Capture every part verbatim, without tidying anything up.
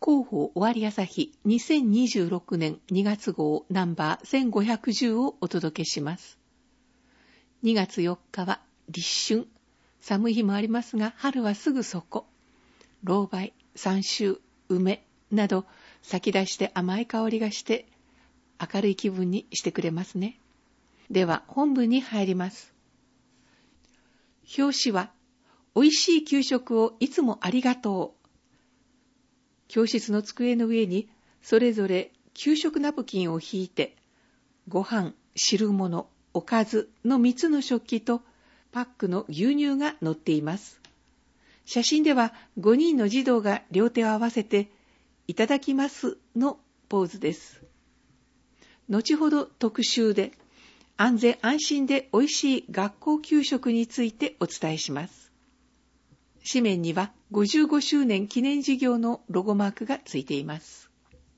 広報終わり朝日にせんにじゅうろくねんにがつ号ナンバーせんごひゃくじゅうをお届けします。にがつよっかは立春。寒い日もありますが、春はすぐそこ。老梅、山椒、梅など咲き出して甘い香りがして明るい気分にしてくれますね。では本文に入ります。表紙は、おいしい給食をいつもありがとう。教室の机の上にそれぞれ給食ナプキンを引いて、ご飯、汁物、おかずのみっつの食器とパックの牛乳が載っています。写真ではごにんの児童が両手を合わせて、いただきますのポーズです。後ほど特集で、安全安心でおいしい学校給食についてお伝えします。紙面にはごじゅうごしゅうねん記念事業のロゴマークがついています。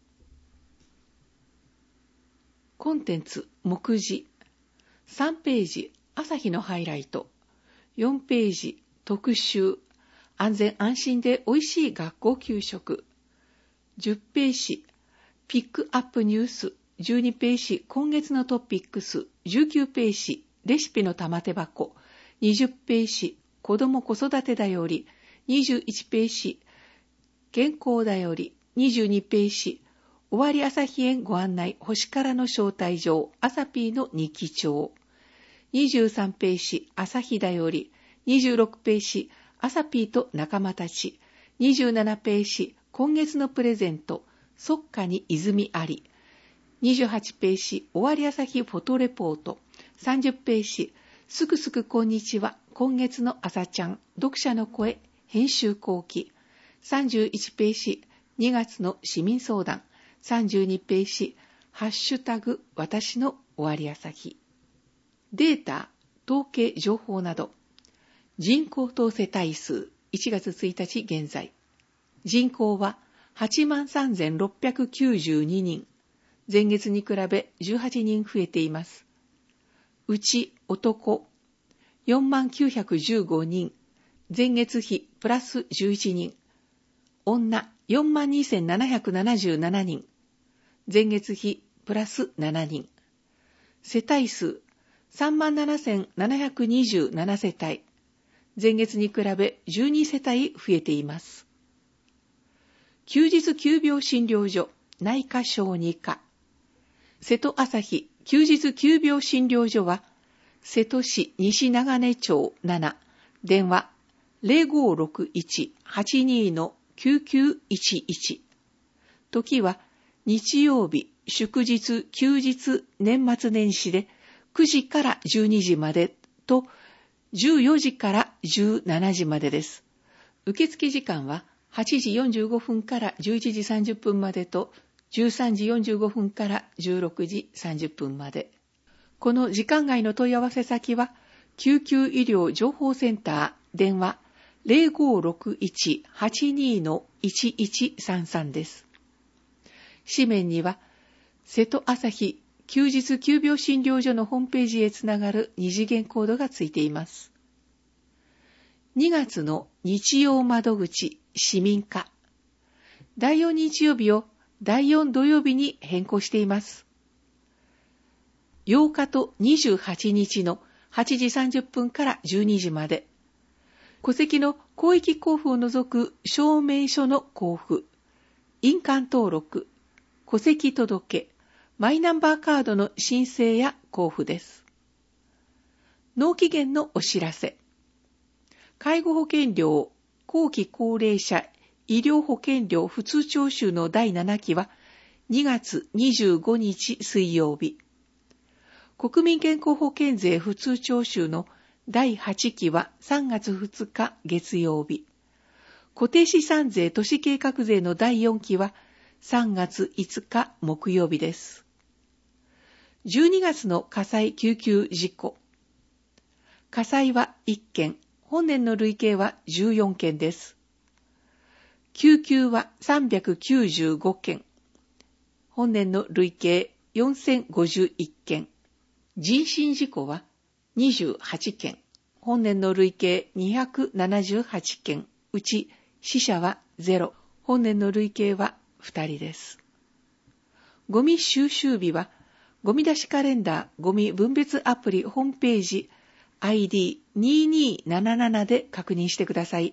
コンテンツ目次さんページ朝日のハイライト、よんページ特集安全安心でおいしい学校給食、じゅっページピックアップニュース、じゅうにページ今月のトピックス、じゅうきゅうページレシピの玉手箱、にじゅっページ子ども子育てだより、にじゅういちページ健康だより、にじゅうにページ終わり朝日園ご案内星からの招待状アサピーの日記帳、にじゅうさんページ朝日だより、にじゅうろくページアサピーと仲間たち、にじゅうななページ今月のプレゼント即花に泉あり、にじゅうはちページ終わり朝日フォトレポート、さんじゅっページすくすくこんにちは今月の朝ちゃん読者の声編集後期、さんじゅういちページにがつの市民相談、さんじゅうにページハッシュタグ私の終わり朝日、データ統計情報など、人口等世帯数いちがつついたち現在、人口は はちまんさんぜんろっぴゃくきゅうじゅうににん、前月に比べじゅうはちにん増えています。うち男よんまんきゅうひゃくじゅうごにん、前月比プラスじゅういちにん、女よんまんにせんななひゃくななじゅうななにん、前月比プラスななにん、世帯数さんまんななせんななひゃくにじゅうなな世帯、前月に比べじゅうに世帯増えています。休日急病診療所内科小児科、瀬戸朝日休日急病診療所は、瀬戸市西長根町なな、電話 ゼロごろくいちはちに きゅうきゅういちいち、時は日曜日、祝日、休日、年末年始でくじからじゅうにじまでとじゅうよじからじゅうしちじまでです。受付時間ははちじよんじゅうごふんからじゅういちじさんじゅっぷんまでとじゅうさんじよんじゅうごふんからじゅうろくじさんじゅっぷんまで。この時間外の問い合わせ先は救急医療情報センター電話 ゼロごろくいちはちに いちいちさんさん です。紙面には瀬戸朝日休日急病診療所のホームページへつながる二次元コードがついています。にがつの日曜窓口市民課、だいよん日曜日をだいよん土曜日に変更しています。ようかとにじゅうはちにちのはちじさんじゅっぷんからじゅうにじまで、戸籍の広域交付を除く証明書の交付、印鑑登録、戸籍届、マイナンバーカードの申請や交付です。納期限のお知らせ。介護保険料、後期高齢者医療保険料普通徴収のだいななきはにがつにじゅうごにち水曜日。国民健康保険税普通徴収のだいはちきはさんがつふつか月曜日。固定資産税都市計画税のだいよんきはさんがついつか木曜日です。じゅうにがつの火災救急事故。火災はいっけん、本年の累計はじゅうよんけんです。救急はさんびゃくきゅうじゅうごけん、本年の累計よんせんごじゅういっけん。人身事故はにじゅうはちけん、本年の累計にひゃくななじゅうはちけん、うち死者はゼロ、本年の累計はふたりです。ゴミ収集日は、ゴミ出しカレンダーゴミ分別アプリホームページ アイディーにーにーなななな で確認してください。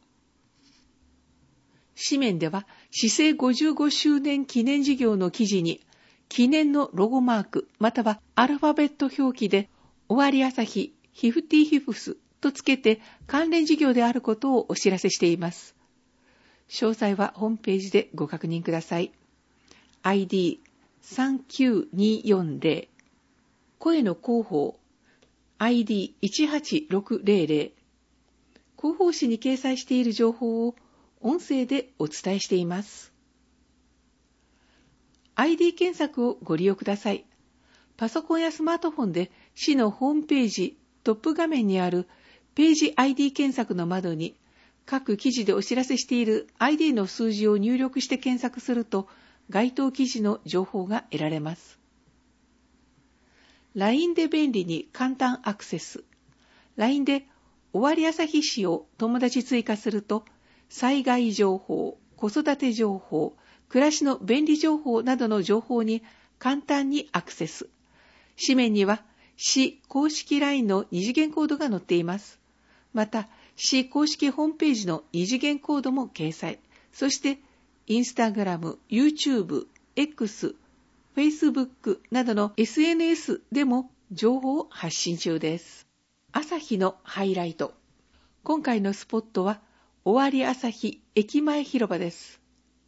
紙面では、市政ごじゅうごしゅうねん記念事業の記事に、記念のロゴマークまたはアルファベット表記で、終わり朝日ヒフティヒフスとつけて関連事業であることをお知らせしています。詳細はホームページでご確認ください。アイディーさんきゅうにーよんゼロ 声の広報 アイディーいちはちろくゼロゼロ 広報誌に掲載している情報を音声でお伝えしています。アイディー 検索をご利用ください。パソコンやスマートフォンで市のホームページトップ画面にあるページ アイディー 検索の窓に各記事でお知らせしている アイディー の数字を入力して検索すると該当記事の情報が得られます。ライン で便利に簡単アクセス。ライン で終わり朝日市を友達追加すると災害情報、子育て情報、暮らしの便利情報などの情報に簡単にアクセス。紙面には市公式 ライン の二次元コードが載っています。また、市公式ホームページの二次元コードも掲載。そして、インスタグラム、YouTube、X、Facebook などの エスエヌエス でも情報を発信中です。朝日のハイライト。今回のスポットは、終わり朝日駅前広場です。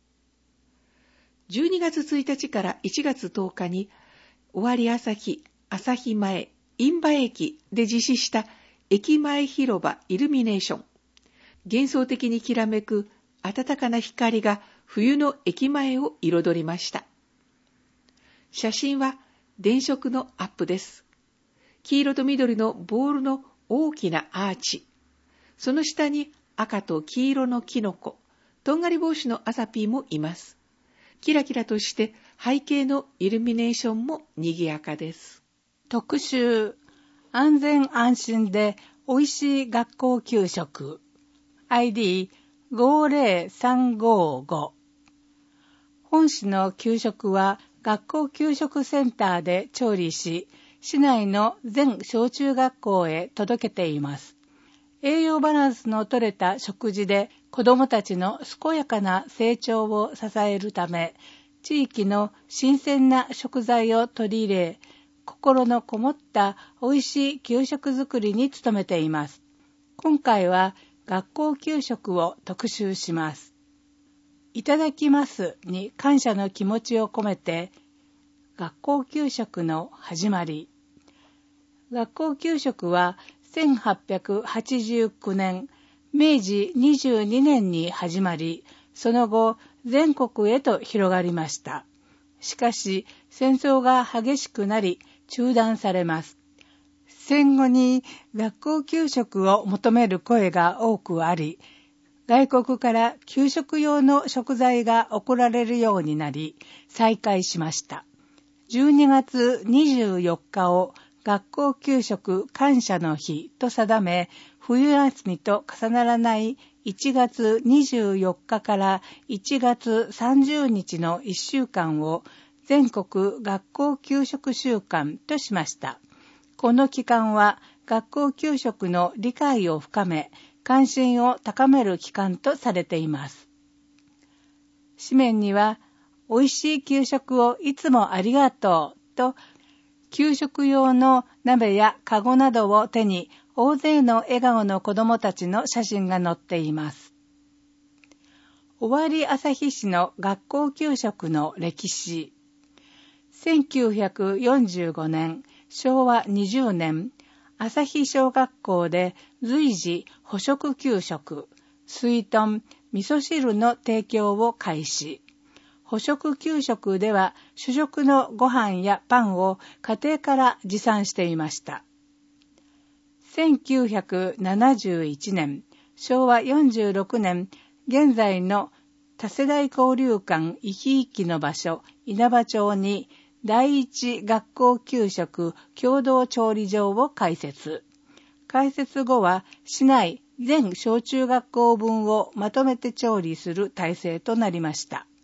じゅうにがつついたちからいちがつとおかに、終わり朝日朝日前印馬駅で実施した駅前広場イルミネーション。幻想的にきらめく暖かな光が冬の駅前を彩りました。写真は電飾のアップです。黄色と緑のボールの大きなアーチ。その下に赤と黄色のキノコ、とんがり帽子のアサピーもいます。キラキラとして背景のイルミネーションも賑やかです。 特集、安全安心でおいしい学校給食。アイディーごゼロさんごご。本市の給食は学校給食センターで調理し、市内の全小中学校へ届けています。栄養バランスの取れた食事で子どもたちの健やかな成長を支えるため、地域の新鮮な食材を取り入れ、心のこもったおいしい給食作りに努めています。今回は学校給食を特集します。いただきますに感謝の気持ちを込めて、学校給食の始まり。学校給食はせんはっぴゃくはちじゅうきゅうねん、めいじにじゅうにねんに始まり、その後全国へと広がりました。しかし戦争が激しくなり中断されます。戦後に学校給食を求める声が多くあり、外国から給食用の食材が送られるようになり、再開しました。じゅうにがつにじゅうよっかを学校給食感謝の日と定め、冬休みと重ならないいちがつにじゅうよっかからいちがつさんじゅうにちのいっしゅうかんを全国学校給食週間としました。この期間は学校給食の理解を深め、関心を高める期間とされています。紙面には、おいしい給食をいつもありがとうと、給食用の鍋やカゴなどを手に大勢の笑顔の子どもたちの写真が載っています。終わり旭市の学校給食の歴史。せんきゅうひゃくよんじゅうごねん、しょうわにじゅうねん、旭小学校で随時補食給食、水豚、味噌汁の提供を開始。補食給食では主食のご飯やパンを家庭から持参していました。せんきゅうひゃくななじゅういちねん、しょうわよんじゅうろくねん、現在の多世代交流館いきいきの場所、稲葉町に第一学校給食共同調理場を開設。開設後は市内全小中学校分をまとめて調理する体制となりました。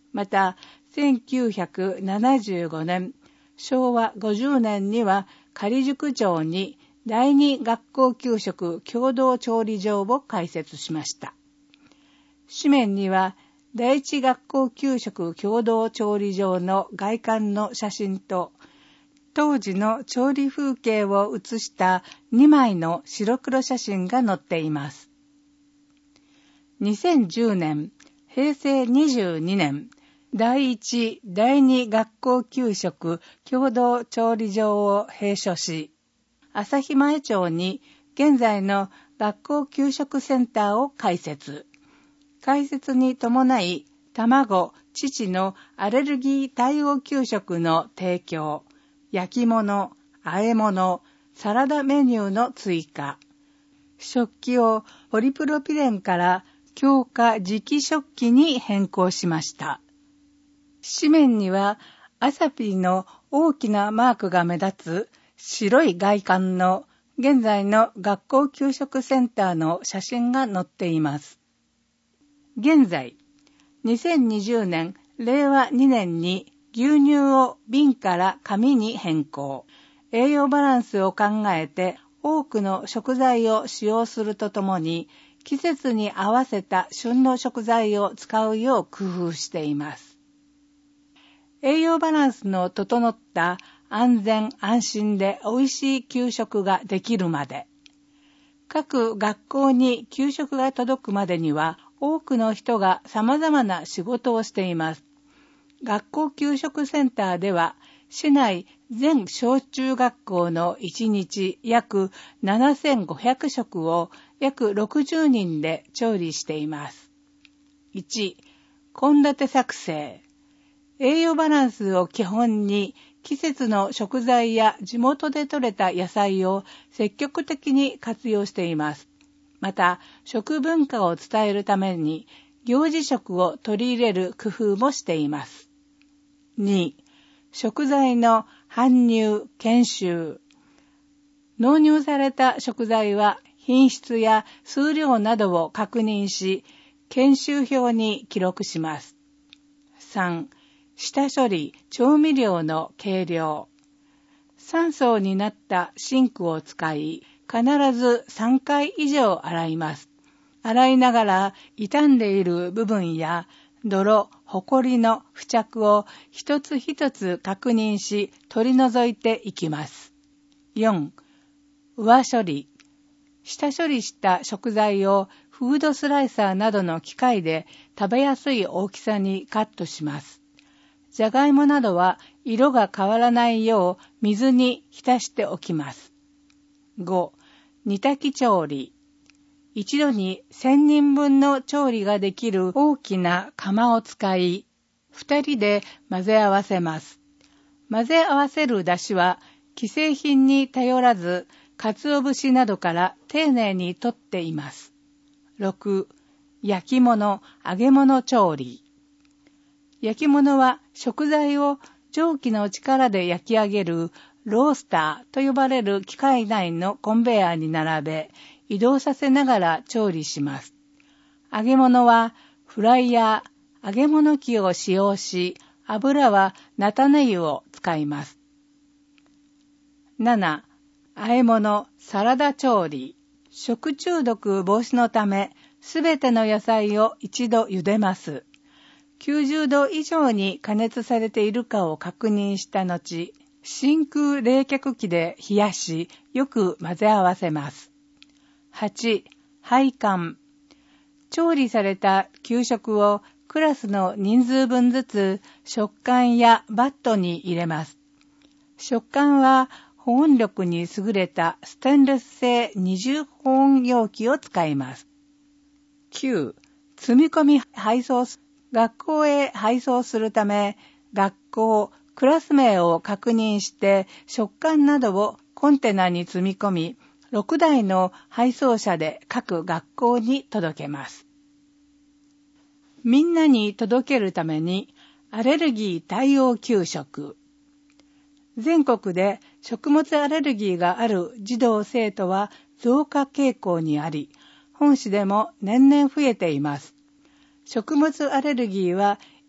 また、せんきゅうひゃくななじゅうごねん、しょうわごじゅうねんには仮宿町に第二学校給食共同調理場を開設しました。紙面には第一学校給食共同調理場の外観の写真と当時の調理風景を写したにまいの白黒写真が載っています。にせんじゅうねん、へいせいにじゅうにねん、第一、第二学校給食共同調理場を閉所し、朝日前町に現在の学校給食センターを開設。開設に伴い、卵、乳のアレルギー対応給食の提供、焼き物、和え物、サラダメニューの追加、食器をポリプロピレンから強化磁気食器に変更しました。紙面にはアサピーの大きなマークが目立つ白い外観の現在の学校給食センターの写真が載っています。現在、にせんにじゅうねん、れいわにねんに牛乳を瓶から紙に変更。栄養バランスを考えて多くの食材を使用するとともに、季節に合わせた旬の食材を使うよう工夫しています。栄養バランスの整った安全安心で美味しい給食ができるまで、各学校に給食が届くまでには多くの人が様々な仕事をしています。学校給食センターでは、市内全小中学校のいちにち約ななせんごひゃくしょくを約ろくじゅうにんで調理しています。いち、献立作成。栄養バランスを基本に季節の食材や地元で採れた野菜を積極的に活用しています。また、食文化を伝えるために行事食を取り入れる工夫もしています。に、食材の搬入、検収。納入された食材は品質や数量などを確認し、検収表に記録します。さん、下処理、調味料の計量。さん層になったシンクを使い、必ずさんかい以上洗います。洗いながら傷んでいる部分や泥、ほこりの付着を一つ一つ確認し取り除いていきます。よん、上処理。下処理した食材をフードスライサーなどの機械で食べやすい大きさにカットします。じゃがいもなどは色が変わらないよう水に浸しておきます。ご、煮炊き調理。一度にせんにんぶんの調理ができる大きな釜を使い、二人で混ぜ合わせます。混ぜ合わせる出汁は既製品に頼らず、鰹節などから丁寧に取っています。ろく、焼き物、揚げ物調理。焼き物は食材を蒸気の力で焼き上げるロースターと呼ばれる機械内のコンベヤーに並べ、移動させながら調理します。揚げ物はフライヤー、揚げ物機を使用し、油は菜種油を使います。なな、和え物、サラダ調理。食中毒防止のため、すべての野菜を一度茹でます。きゅうじゅうど以上に加熱されているかを確認した後、真空冷却機で冷やし、よく混ぜ合わせます。はち、配管。調理された給食をクラスの人数分ずつ食管やバットに入れます。食管は保温力に優れたステンレス製二重保温容器を使います。きゅう、積み込み配送。学校へ配送するため、学校、クラス名を確認して食管などをコンテナに積み込み、ろくだいの配送車で各学校に届けます。みんなに届けるためにアレルギー対応給食。全国で食物アレルギーがある児童生徒は増加傾向にあり、本市でも年々増えています。食物アレルギーは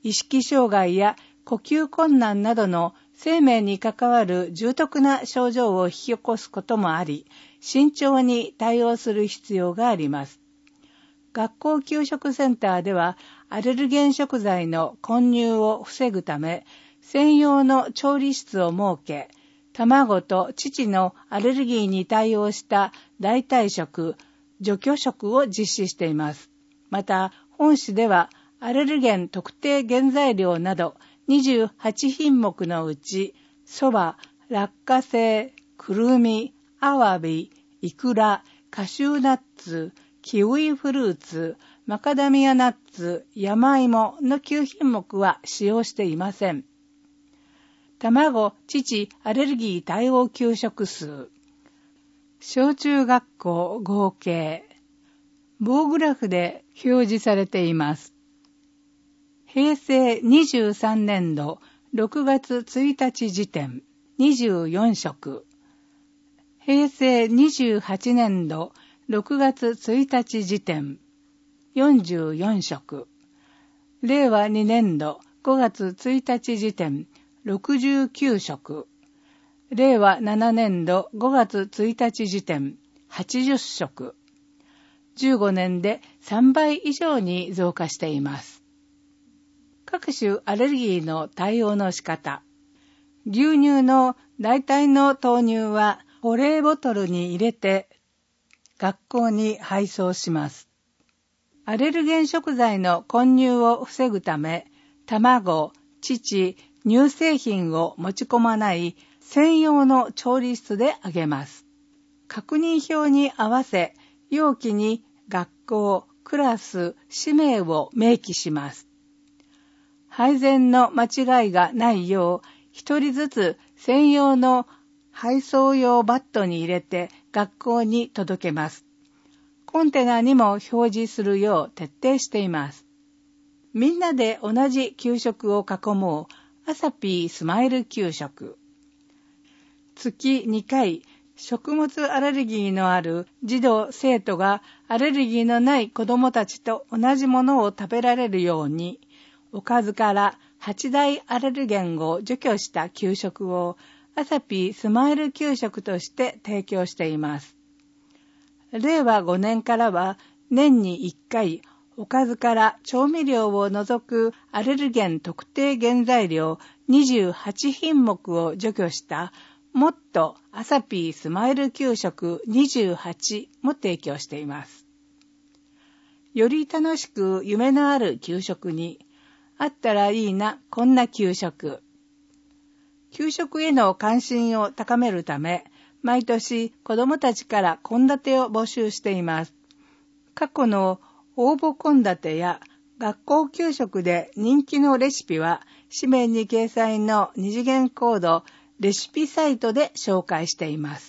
意識障害や呼吸困難などの生命に関わる重篤な症状を引き起こすこともあり、慎重に対応する必要があります。学校給食センターでは、アレルゲン食材の混入を防ぐため、専用の調理室を設け、卵と乳のアレルギーに対応した代替食、除去食を実施しています。また、本市では、アレルゲン特定原材料などにじゅうはちひんもくのうち、そば、落花生、くるみ、アワビ、イクラ、カシューナッツ、キウイフルーツ、マカダミアナッツ、山芋のきゅうひんもくは使用していません。卵、乳、アレルギー対応給食数。小中学校合計。棒グラフで表示されています。平成にじゅうさんねんどろくがつついたち時点にじゅうよんしょく。平成にじゅうはちねんどろくがつついたち時点よんじゅうよんしょく。れいわにねんどごがつついたち時点ろくじゅうきゅうしょく。れいわななねんどごがつついたち時点はちじゅっしょく。じゅうごねんでさんばい以上に増加しています。各種アレルギーの対応の仕方。牛乳の代替の豆乳は保冷ボトルに入れて学校に配送します。アレルゲン食材の混入を防ぐため、卵、乳、乳製品を持ち込まない専用の調理室で揚げます。確認表に合わせ、容器に学校、クラス、氏名を明記します。配膳の間違いがないよう、一人ずつ専用の配送用バットに入れて学校に届けます。コンテナにも表示するよう徹底しています。みんなで同じ給食を囲もう、アサピースマイル給食。月にかい、食物アレルギーのある児童生徒がアレルギーのない子どもたちと同じものを食べられるように、おかずからはちだいアレルゲンを除去した給食をアサピースマイル給食として提供しています。れいわごねんからは年にいっかいおかずから調味料を除くアレルゲン特定原材料にじゅうはちひんもくを除去したもっとアサピースマイル給食にじゅうはちも提供しています。より楽しく夢のある給食に、あったらいいなこんな給食。給食への関心を高めるため、毎年子どもたちから献立を募集しています。過去の応募献立や学校給食で人気のレシピは、紙面に掲載の二次元コードレシピサイトで紹介しています。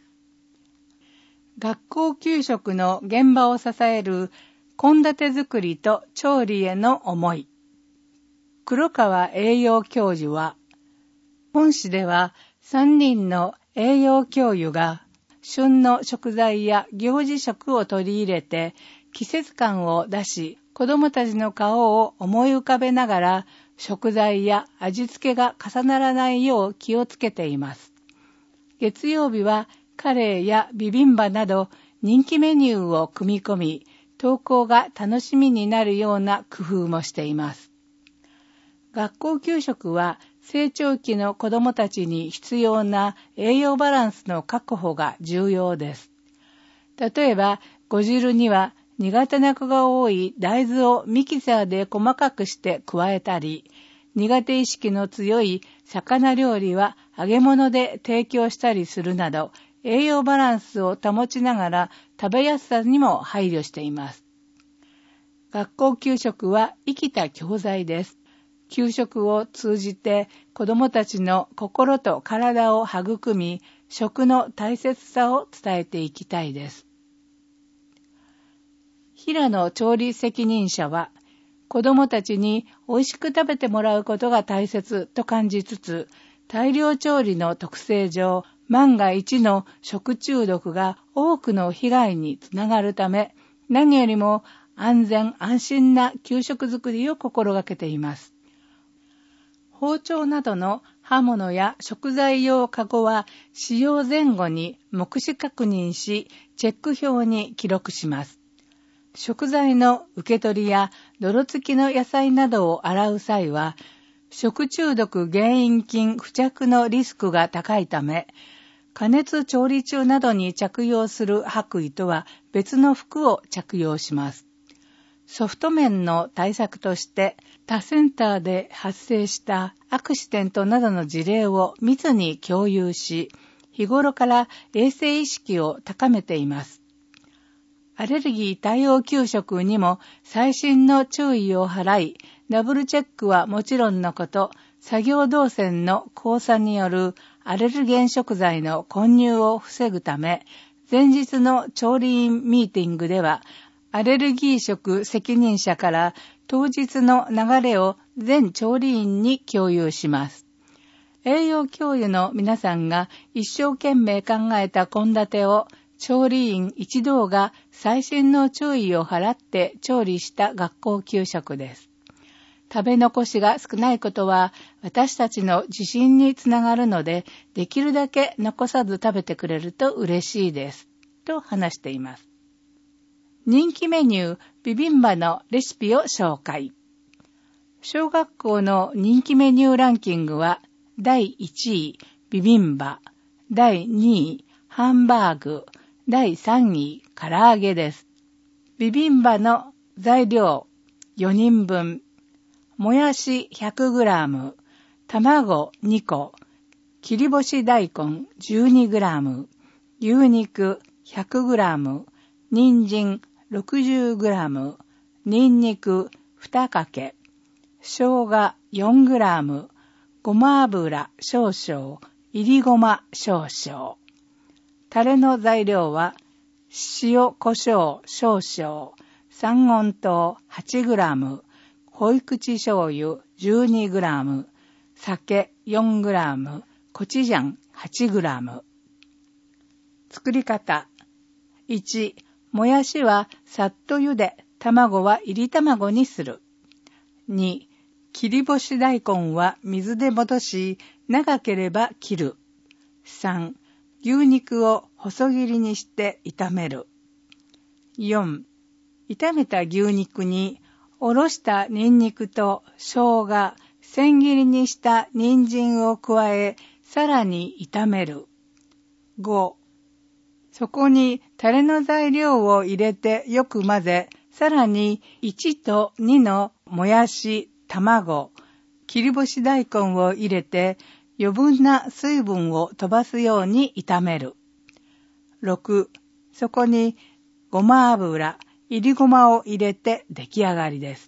学校給食の現場を支える献立作りと調理への思い。黒川栄養教授は、本市ではさんにんの栄養教諭が旬の食材や行事食を取り入れて季節感を出し、子どもたちの顔を思い浮かべながら食材や味付けが重ならないよう気をつけています。月曜日はカレーやビビンバなど人気メニューを組み込み、登校が楽しみになるような工夫もしています。学校給食は成長期の子どもたちに必要な栄養バランスの確保が重要です。例えば、ご汁には苦手な子が多い大豆をミキサーで細かくして加えたり、苦手意識の強い魚料理は揚げ物で提供したりするなど、栄養バランスを保ちながら食べやすさにも配慮しています。学校給食は生きた教材です。給食を通じて子どもたちの心と体を育み、食の大切さを伝えていきたいです。平野調理責任者は、子どもたちに美味しく食べてもらうことが大切と感じつつ、大量調理の特性上、万が一の食中毒が多くの被害につながるため、何よりも安全安心な給食作りを心がけています。包丁などの刃物や食材用カゴは使用前後に目視確認し、チェック表に記録します。食材の受け取りや泥付きの野菜などを洗う際は、食中毒原因菌付着のリスクが高いため、加熱調理中などに着用する白衣とは別の服を着用します。ソフト面の対策として、他センターで発生したアクシデントなどの事例を密に共有し、日頃から衛生意識を高めています。アレルギー対応給食にも細心の注意を払い、ダブルチェックはもちろんのこと、作業動線の交差によるアレルゲン食材の混入を防ぐため、前日の調理員ミーティングでは、アレルギー食責任者から当日の流れを全調理員に共有します。栄養教諭の皆さんが一生懸命考えた献立を調理員一同が細心の注意を払って調理した学校給食です。食べ残しが少ないことは私たちの自信につながるので、できるだけ残さず食べてくれると嬉しいです。と話しています。人気メニュービビンバのレシピを紹介。小学校の人気メニューランキングはだいいちいビビンバ、だいにいハンバーグ、だいさんい唐揚げです。ビビンバの材料よにんぶん、もやし ひゃくグラム、卵にこ、切り干し大根 じゅうにグラム、牛肉 ひゃくグラム、人参ろくじゅうグラム、ニンニクにかけ、生姜 よんグラム、ごま油少々、いりごま少々。タレの材料は、塩、胡椒少々、三温糖 はちグラム、濃い口醤油 じゅうにグラム、酒 よんグラム、コチュジャン はちグラム。作り方。いち、もやしはさっと茹で、卵はいり卵にする。に、切り干し大根は水で戻し、長ければ切る。さん、牛肉を細切りにして炒める。よん、炒めた牛肉におろしたニンニクと生姜、千切りにした人参を加え、さらに炒める。ご、そこにタレの材料を入れてよく混ぜ、さらにいちとにのもやし、卵、切り干し大根を入れて余分な水分を飛ばすように炒める。ろく、そこにごま油、いりごまを入れて出来上がりです。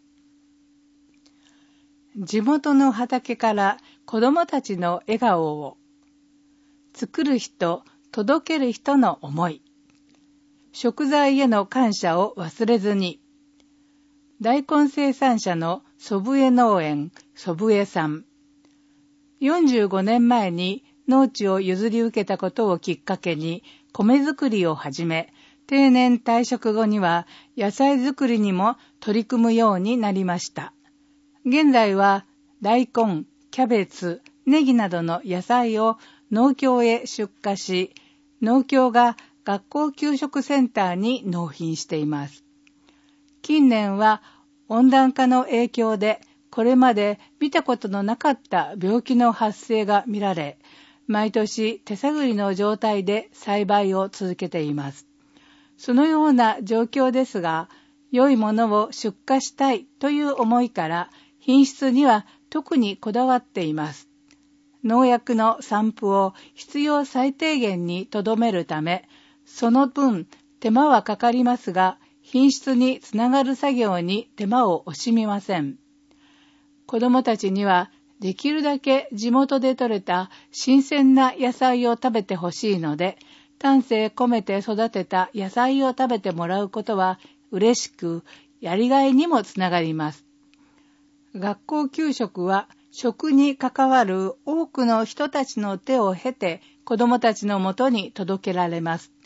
地元の畑から子どもたちの笑顔を、作る人、届ける人の思い、食材への感謝を忘れずに、大根生産者の祖父江農園、祖父江さん。よんじゅうごねんまえに農地を譲り受けたことをきっかけに米作りを始め、定年退職後には野菜作りにも取り組むようになりました。現在は大根、キャベツ、ネギなどの野菜を農協へ出荷し、農協が学校給食センターに納品しています。近年は温暖化の影響でこれまで見たことのなかった病気の発生が見られ、毎年手探りの状態で栽培を続けています。そのような状況ですが、良いものを出荷したいという思いから品質には特にこだわっています。農薬の散布を必要最低限にとどめるため、その分手間はかかりますが、品質につながる作業に手間を惜しみません。子どもたちにはできるだけ地元で採れた新鮮な野菜を食べてほしいので、丹精込めて育てた野菜を食べてもらうことは嬉しく、やりがいにもつながります。学校給食は食に関わる多くの人たちの手を経て子どもたちのもとに届けられます。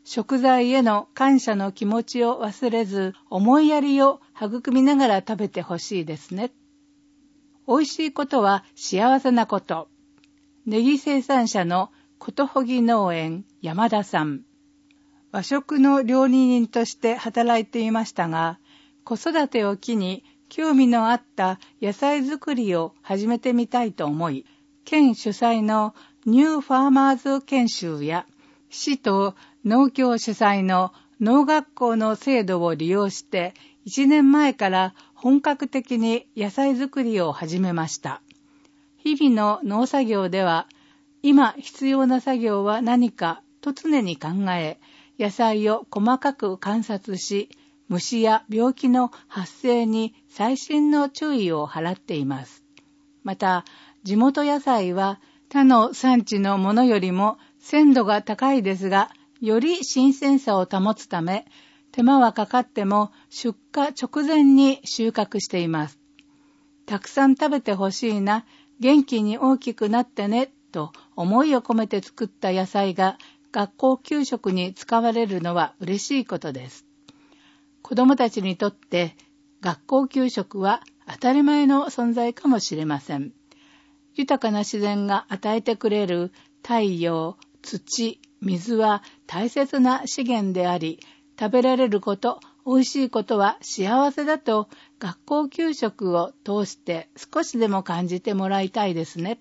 食材への感謝の気持ちを忘れず、思いやりを育みながら食べてほしいですね。美味しいことは幸せなこと。ネギ生産者のことほぎ農園山田さん。和食の料理人として働いていましたが、子育てを機に興味のあった野菜作りを始めてみたいと思い、県主催のニューファーマーズ研修や市と農協主催の農学校の制度を利用していちねんまえから本格的に野菜作りを始めました。日々の農作業では今必要な作業は何かと常に考え、野菜を細かく観察し、虫や病気の発生に細心の注意を払っています。また、地元野菜は他の産地のものよりも鮮度が高いですが、より新鮮さを保つため、手間はかかっても出荷直前に収穫しています。たくさん食べてほしいな、元気に大きくなってね、と思いを込めて作った野菜が学校給食に使われるのは嬉しいことです。子どもたちにとって学校給食は当たり前の存在かもしれません。豊かな自然が与えてくれる太陽、土、水は大切な資源であり、食べられること、美味しいことは幸せだと学校給食を通して少しでも感じてもらいたいですね。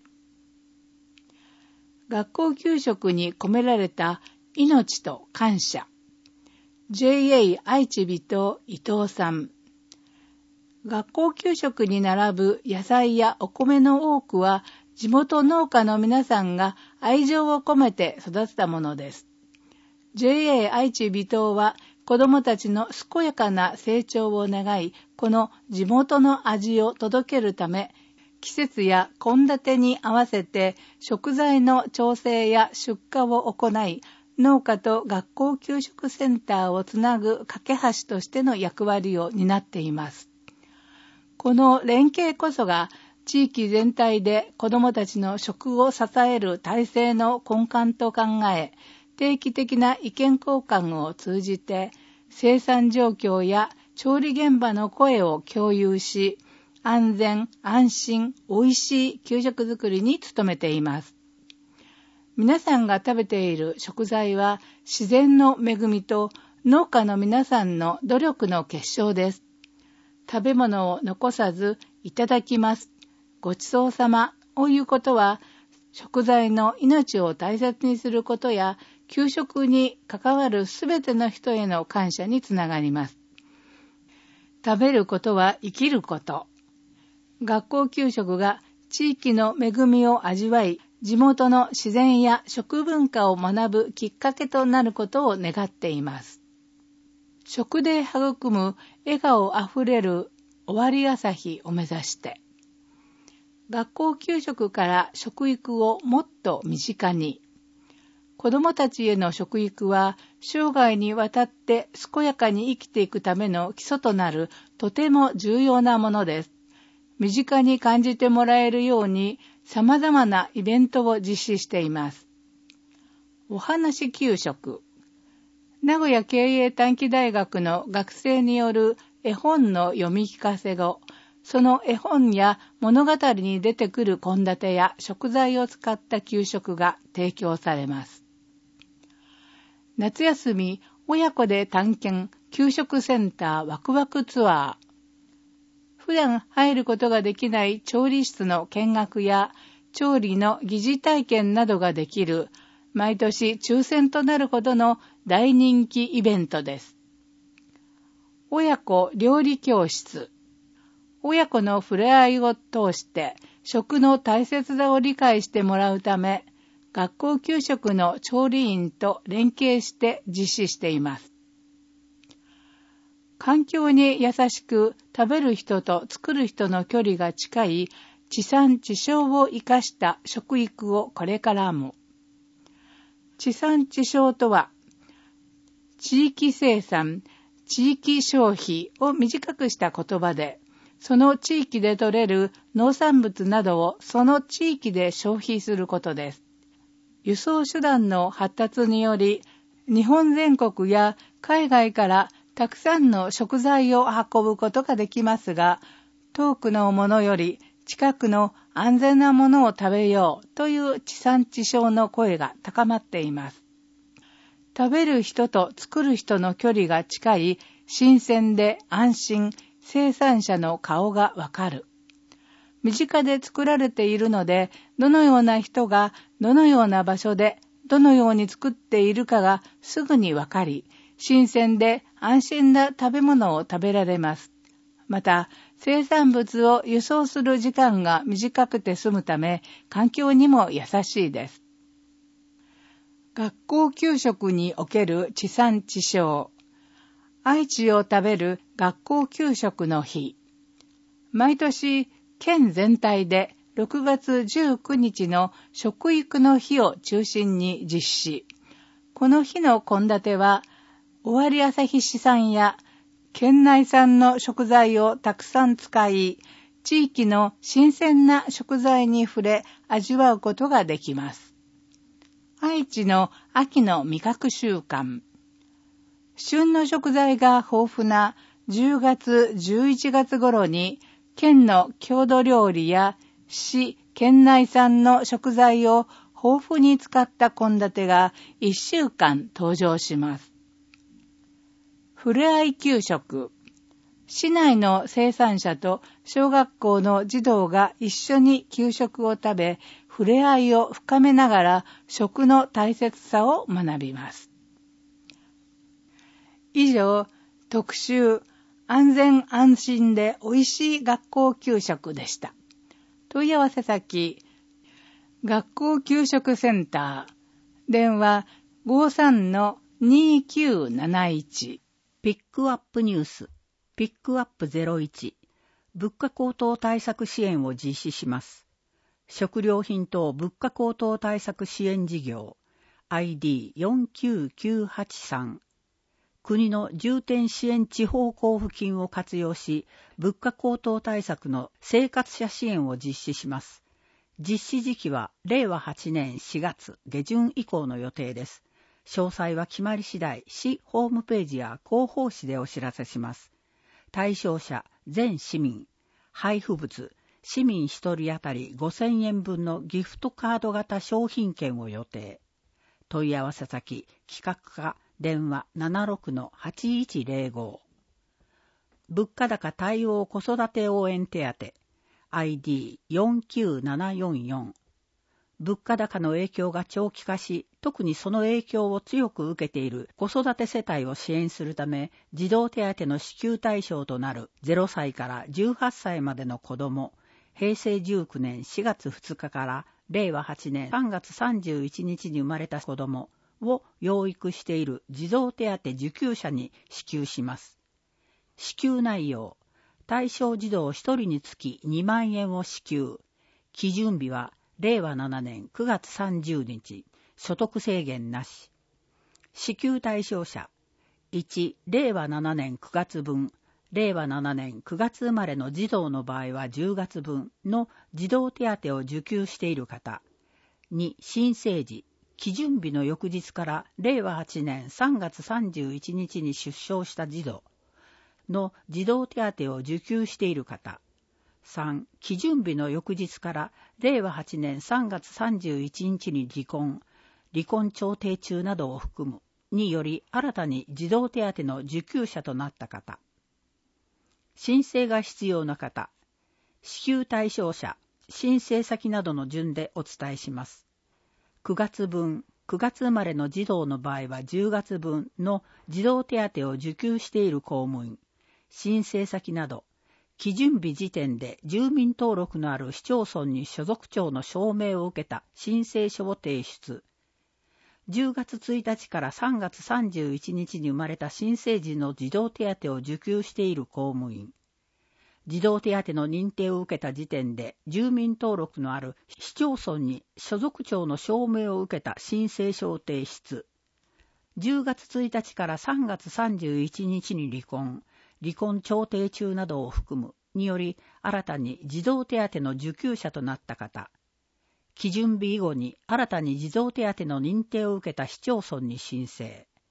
学校給食に込められた命と感謝。ジェイエー 愛知人伊藤さん。学校給食に並ぶ野菜やお米の多くは地元農家の皆さんが愛情を込めて育てたものです。ジェイエー 愛知人は子どもたちの健やかな成長を願い、この地元の味を届けるため、季節や献立に合わせて食材の調整や出荷を行い、農家と学校給食センターをつなぐ架け橋としての役割を担っています。この連携こそが地域全体で子どもたちの食を支える体制の根幹と考え、定期的な意見交換を通じて生産状況や調理現場の声を共有し、安全、安心、美味しい給食作りに努めています。皆さんが食べている食材は自然の恵みと農家の皆さんの努力の結晶です。食べ物を残さずいただきます。ごちそうさまを言うことは、食材の命を大切にすることや、給食に関わるすべての人への感謝につながります。食べることは生きること。学校給食が地域の恵みを味わい、地元の自然や食文化を学ぶきっかけとなることを願っています。食で育む笑顔あふれる終わり朝日を目指して、学校給食から食育をもっと身近に。子どもたちへの食育は生涯にわたって健やかに生きていくための基礎となるとても重要なものです。身近に感じてもらえるように様々なイベントを実施しています。お話給食。名古屋経営短期大学の学生による絵本の読み聞かせ後、その絵本や物語に出てくる献立や食材を使った給食が提供されます。夏休み、親子で探検給食センターワクワクツアー。普段入ることができない調理室の見学や調理の疑似体験などができる毎年抽選となるほどの大人気イベントです。親子料理教室。親子の触れ合いを通して食の大切さを理解してもらうため、学校給食の調理員と連携して実施しています。環境に優しく食べる人と作る人の距離が近い地産地消を生かした食育をこれからも。地産地消とは、地域生産、地域消費を短くした言葉で、その地域で採れる農産物などをその地域で消費することです。輸送手段の発達により、 日本全国や海外からたくさんの食材を運ぶことができますが、遠くのものより近くの安全なものを食べようという地産地消の声が高まっています。食べる人と作る人の距離が近い、新鮮で安心、生産者の顔がわかる。身近で作られているので、どのような人がどのような場所でどのように作っているかがすぐにわかり、新鮮で安心な食べ物を食べられます。また、生産物を輸送する時間が短くて済むため、環境にも優しいです。学校給食における地産地消。愛知を食べる学校給食の日。毎年、県全体でろくがつじゅうくにちの食育の日を中心に実施。この日の献立は、尾張旭市産や県内産の食材をたくさん使い、地域の新鮮な食材に触れ味わうことができます。愛知の秋の味覚週間。旬の食材が豊富なじゅうがつ、じゅういちがつ頃に、県の郷土料理や市、県内産の食材を豊富に使った献立がいっしゅうかん登場します。ふれあい給食。市内の生産者と小学校の児童が一緒に給食を食べ、ふれあいを深めながら食の大切さを学びます。以上、特集、安全安心でおいしい学校給食でした。問い合わせ先、学校給食センター、電話 ごーさんのにーきゅうなないち。 ピックアップニュース、ピックアップゼロいち、物価高騰対策支援を実施します。食料品等物価高騰対策支援事業 アイディーよんきゅうきゅうはちさん、国の重点支援地方交付金を活用し、物価高騰対策の生活者支援を実施します。実施時期はれいわはちねんしがつげじゅん以降の予定です。詳細は決まり次第、市ホームページや広報誌でお知らせします。対象者、全市民、配布物、市民ひとり当たりごせんえんぶんのギフトカード型商品券を予定。問い合わせ先、企画課、電話 ななろくのはちいちぜろご。物価高対応子育て応援手当 アイディーよんきゅうななよんよん。物価高の影響が長期化し、特にその影響を強く受けている子育て世帯を支援するため、児童手当の支給対象となるゼロさいからじゅうはっさいまでの子ども、へいせいじゅうきゅうねんしがつふつかかられいわはちねんさんがつさんじゅういちにちに生まれた子どもを養育している児童手当受給者に支給します。支給内容、対象児童ひとりにつきにまんえんを支給。基準日はれいわななねんくがつさんじゅうにち、所得制限なし。支給対象者、いち、れいわななねんくがつぶん、れいわななねんくがつ生まれの児童の場合はじゅうがつぶんの児童手当を受給している方。に、申請時、基準日の翌日かられいわはちねんさんがつさんじゅういちにちに出生した児童の児童手当を受給している方。さん、基準日の翌日かられいわはちねんさんがつさんじゅういちにちに離婚、離婚調停中などを含むにより新たに児童手当の受給者となった方。申請が必要な方。支給対象者、申請先などの順でお伝えします。くがつぶん、くがつ生まれの児童の場合はじゅうがつぶんの児童手当を受給している公務員、申請先など、基準日時点で住民登録のある市町村に所属庁の証明を受けた申請書を提出。じゅうがつついたちからさんがつさんじゅういちにちに生まれた新生児の児童手当を受給している公務員。児童手当の認定を受けた時点で住民登録のある市町村に所属庁の証明を受けた申請書を提出。じゅうがつついたちからさんがつさんじゅういちにちに離婚、離婚調停中などを含むにより新たに児童手当の受給者となった方。基準日以後に新たに児童手当の認定を受けた市町村に申請。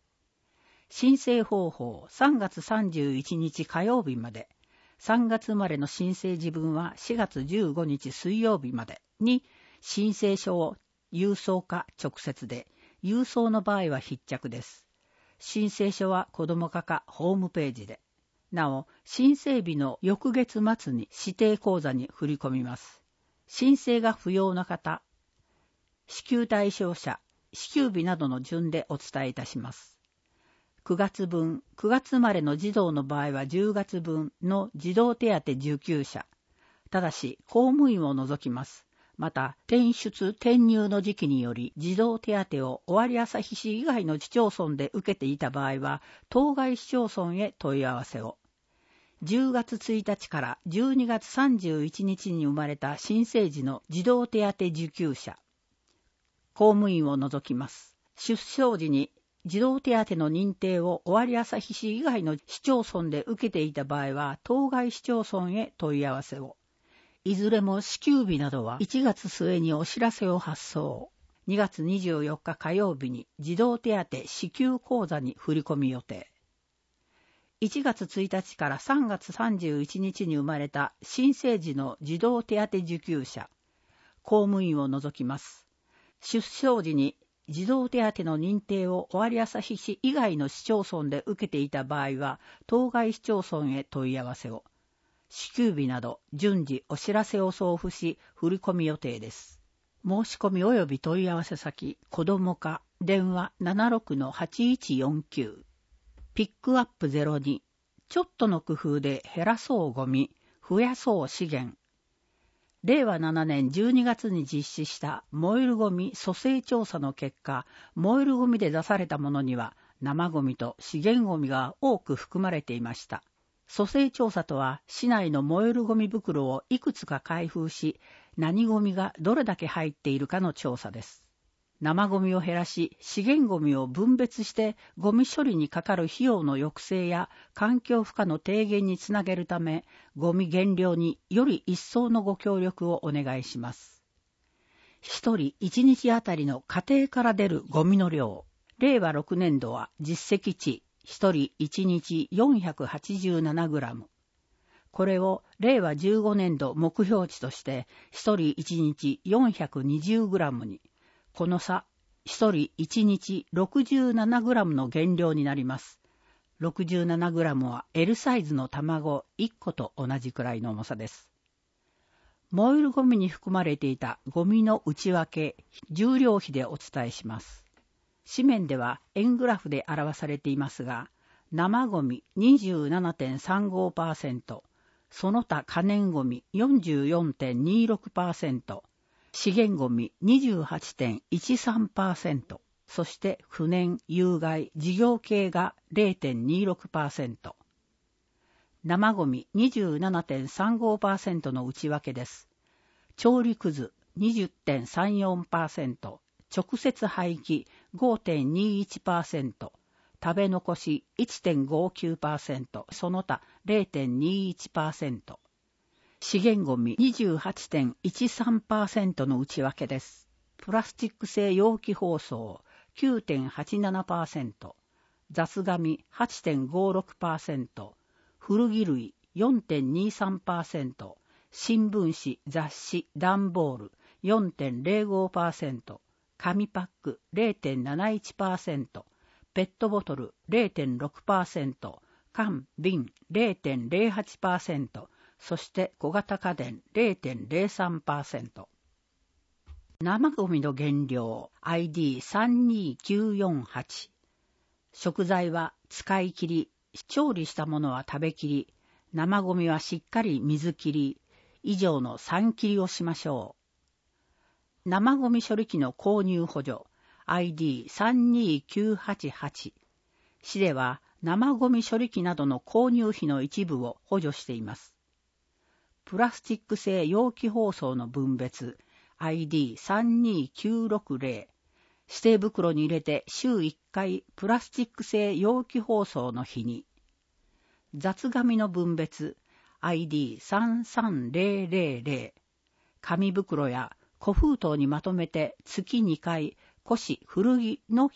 申請方法さんがつさんじゅういちにち火曜日まで、さんがつ生まれの申請時分はしがつじゅうごにち水曜日までに申請書を郵送か直接で、郵送の場合は必着です。申請書は子ども課かホームページで。なお、申請日の翌月末に指定口座に振り込みます。申請が不要な方、支給対象者、支給日などの順でお伝えいたします。くがつぶん、くがつ生まれの児童の場合はじゅうがつぶんの児童手当受給者。ただし、公務員を除きます。また、転出・転入の時期により、児童手当を尾張旭市以外の市町村で受けていた場合は、当該市町村へ問い合わせを。じゅうがつついたちからじゅうにがつさんじゅういちにちに生まれた新生児の児童手当受給者。公務員を除きます。出生時に児童手当の認定を尾張旭市以外の市町村で受けていた場合は、当該市町村へ問い合わせを。いずれも支給日などはいちがつすえにお知らせを発送。にがつにじゅうよっか火曜日に児童手当支給口座に振り込み予定。いちがつついたちからさんがつさんじゅういちにちに生まれた新生児の児童手当受給者。公務員を除きます。出生時に児童手当の認定を尾張旭市以外の市町村で受けていた場合は、当該市町村へ問い合わせを。支給日など順次お知らせを送付し、振り込み予定です。申し込み及び問い合わせ先、子ども課、電話 ななろくのはちいちよんきゅう。ピックアップゼロに、ちょっとの工夫で減らそうゴミ、増やそう資源。れいわななねんじゅうにがつに実施した燃えるゴミ組成調査の結果、燃えるゴミで出されたものには生ゴミと資源ゴミが多く含まれていました。組成調査とは、市内の燃えるゴミ袋をいくつか開封し、何ゴミがどれだけ入っているかの調査です。生ゴミを減らし、資源ゴミを分別してゴミ処理にかかる費用の抑制や環境負荷の低減につなげるため、ゴミ減量により一層のご協力をお願いします。一人一日あたりの家庭から出るゴミの量、れいわろくねんどは実績値、一人一日よんひゃくはちじゅうななグラム。これをれいわじゅうごねんど目標値として一人一日よんひゃくにじゅうグラムに、この差、一人一日ろくじゅうななグラムの減量になります。ろくじゅうななグラムは エル サイズの卵いっこと同じくらいの重さです。燃えるゴミに含まれていたゴミの内訳、重量比でお伝えします。紙面では円グラフで表されていますが、生ゴミ にじゅうななてんさんごパーセント、その他可燃ゴミ よんじゅうよんてんにろくパーセント、資源ゴミ にじゅうはちてんいちさんパーセント、そして不燃、有害、事業系が れいてんにろくパーセント。生ゴミ にじゅうななてんさんごパーセント の内訳です。調理くず にじゅってんさんよんパーセント、直接廃棄 ごてんにいちパーセント、食べ残し いちてんごきゅうパーセント、その他 れいてんにいちパーセント。資源ゴミ にじゅうはちてんいちさんパーセント の内訳です。プラスチック製容器包装 きゅうてんはちななパーセント、雑紙 はちてんごろくパーセント、古着類 よんてんにさんパーセント、新聞紙、雑誌、段ボール よんてんぜろごパーセント、紙パック れいてんなないちパーセント、ペットボトル れいてんろくパーセント、缶、瓶 れいてんぜろはちパーセント、そして小型家電 れいてんぜろさんパーセント。生ゴミの原料 アイディーさんにきゅうよんはち。食材は使い切り、調理したものは食べきり、生ゴミはしっかり水切り、以上のさん切りをしましょう。生ゴミ処理機の購入補助 アイディーさんにきゅうはちはち。市では生ゴミ処理機などの購入費の一部を補助しています。プラスチック製容器包装の分別 アイディーさんにきゅうろくぜろ。指定袋に入れて週いっかいプラスチック製容器包装の日に。雑紙の分別 アイディーさんさんぜろぜろぜろ。紙袋や小封筒にまとめて月にかい古紙古着の日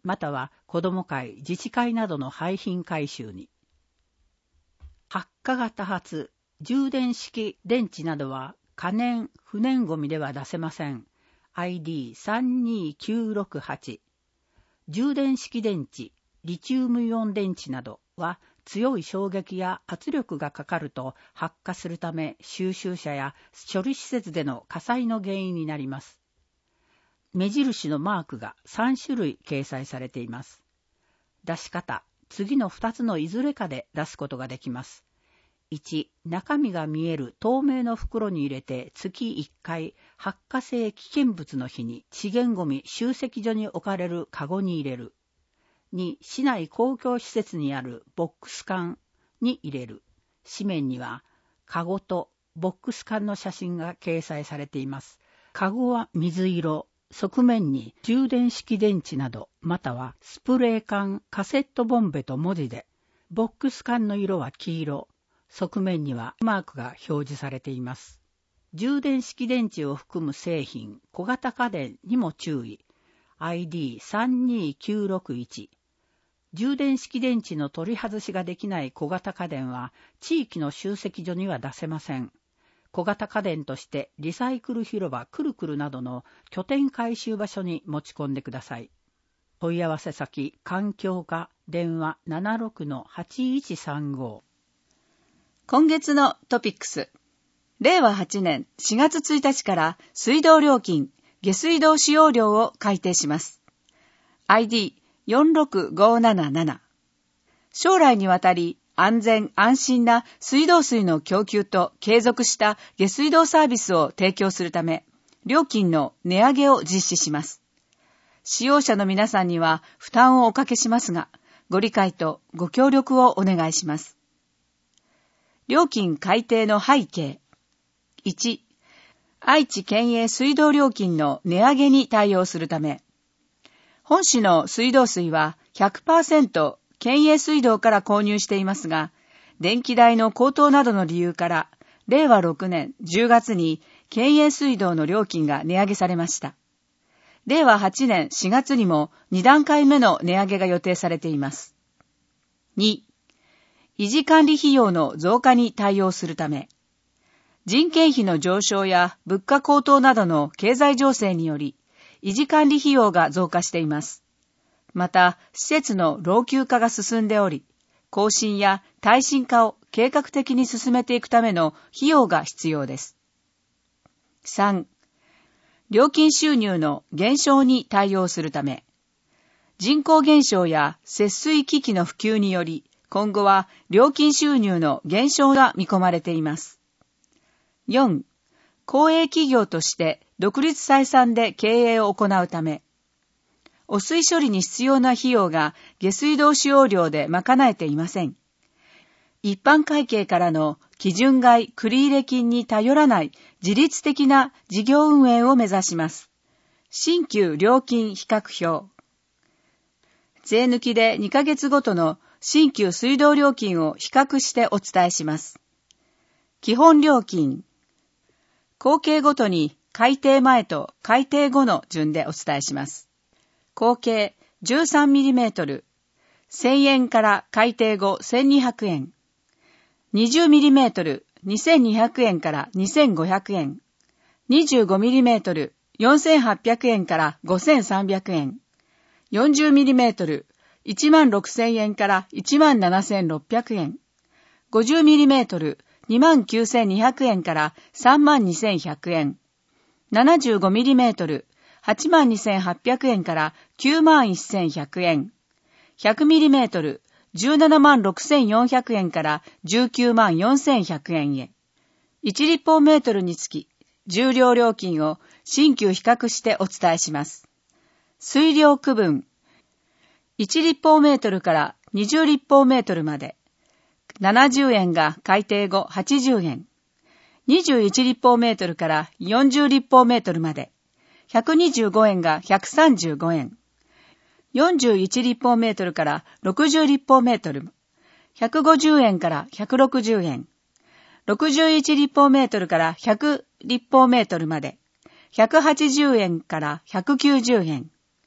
または子ども会、自治会などの廃品回収に。発火が多発、充電式電池などは可燃、不燃ゴミでは出せません。アイディーさんにきゅうろくはち。充電式電池、リチウムイオン電池などは強い衝撃や圧力がかかると発火するため、収集車や処理施設での火災の原因になります。目印のマークがさん種類掲載されています。出し方、次のふたつのいずれかで出すことができます。いち、中身が見える透明の袋に入れて月いっかい発火性危険物の日に資源ごみ集積所に置かれるカゴに入れる。に、市内公共施設にあるボックス缶に入れる。紙面にはカゴとボックス缶の写真が掲載されています。カゴは水色、側面に充電式電池など、またはスプレー缶、カセットボンベと文字で、ボックス缶の色は黄色、側面にはマークが表示されています。充電式電池を含む製品、小型家電にも注意。アイディーさんにきゅうろくいち。充電式電池の取り外しができない小型家電は地域の集積所には出せません。小型家電としてリサイクル広場くるくるなどの拠点回収場所に持ち込んでください。問い合わせ先、環境課、電話 ななろくのはちいちさんご。 今月のトピックス。れいわはちねんしがつついたちから水道料金、下水道使用料を改定します。アイディーよんろくごなななな。将来にわたり安全安心な水道水の供給と継続した下水道サービスを提供するため、料金の値上げを実施します。使用者の皆さんには負担をおかけしますが、ご理解とご協力をお願いします。料金改定の背景。いち、愛知県営水道料金の値上げに対応するため、本市の水道水は ひゃくパーセント 県営水道から購入していますが、電気代の高騰などの理由から、れいわろくねんじゅうがつに県営水道の料金が値上げされました。れいわはちねんしがつにもにだんかいめの値上げが予定されています。に、維持管理費用の増加に対応するため、人件費の上昇や物価高騰などの経済情勢により、維持管理費用が増加しています。また、施設の老朽化が進んでおり、更新や耐震化を計画的に進めていくための費用が必要です。さん、料金収入の減少に対応するため、人口減少や節水機器の普及により、今後は料金収入の減少が見込まれています。よん、公営企業として独立採算で経営を行うため、汚水処理に必要な費用が下水道使用料で賄えていません。一般会計からの基準外繰入金に頼らない自律的な事業運営を目指します。新旧料金比較表。税抜きでにかげつごとの新旧水道料金を比較してお伝えします。基本料金。合計ごとに改定前と改定後の順でお伝えします。合計 じゅうさんミリメートル、せんえんから改定後せんにひゃくえん。にじゅうミリメートル、にせんにひゃくえんからにせんごひゃくえん。にじゅうごミリメートル、よんせんはっぴゃくえんからごせんさんびゃくえん。よんじゅうミリメートル、いちまんろくせんえんからいちまんななせんろっぴゃくえん。ごじゅうミリメートル、にまんきゅうせんにひゃくえんからさんまんにせんひゃくえん。ななじゅうごミリメートル、はちまんにせんはっぴゃくえんからきゅうまんせんひゃくえん。ひゃくミリメートル、じゅうななまんろくせんよんひゃくえんからじゅうきゅうまんよんせんひゃくえんへ。いち立方メートルにつき、重量料金を新旧比較してお伝えします。水量区分。いち立方メートルからにじゅう立方メートルまで。ななじゅうえんが改定後はちじゅうえん。にじゅういち立方メートルからよんじゅう立方メートルまで。ひゃくにじゅうごえんがひゃくさんじゅうごえん。よんじゅういち立方メートルからろくじゅう立方メートル。ひゃくごじゅうえんからひゃくろくじゅうえん。ろくじゅういち立方メートルからひゃく立方メートルまで。ひゃくはちじゅうえんからひゃくきゅうじゅうえん。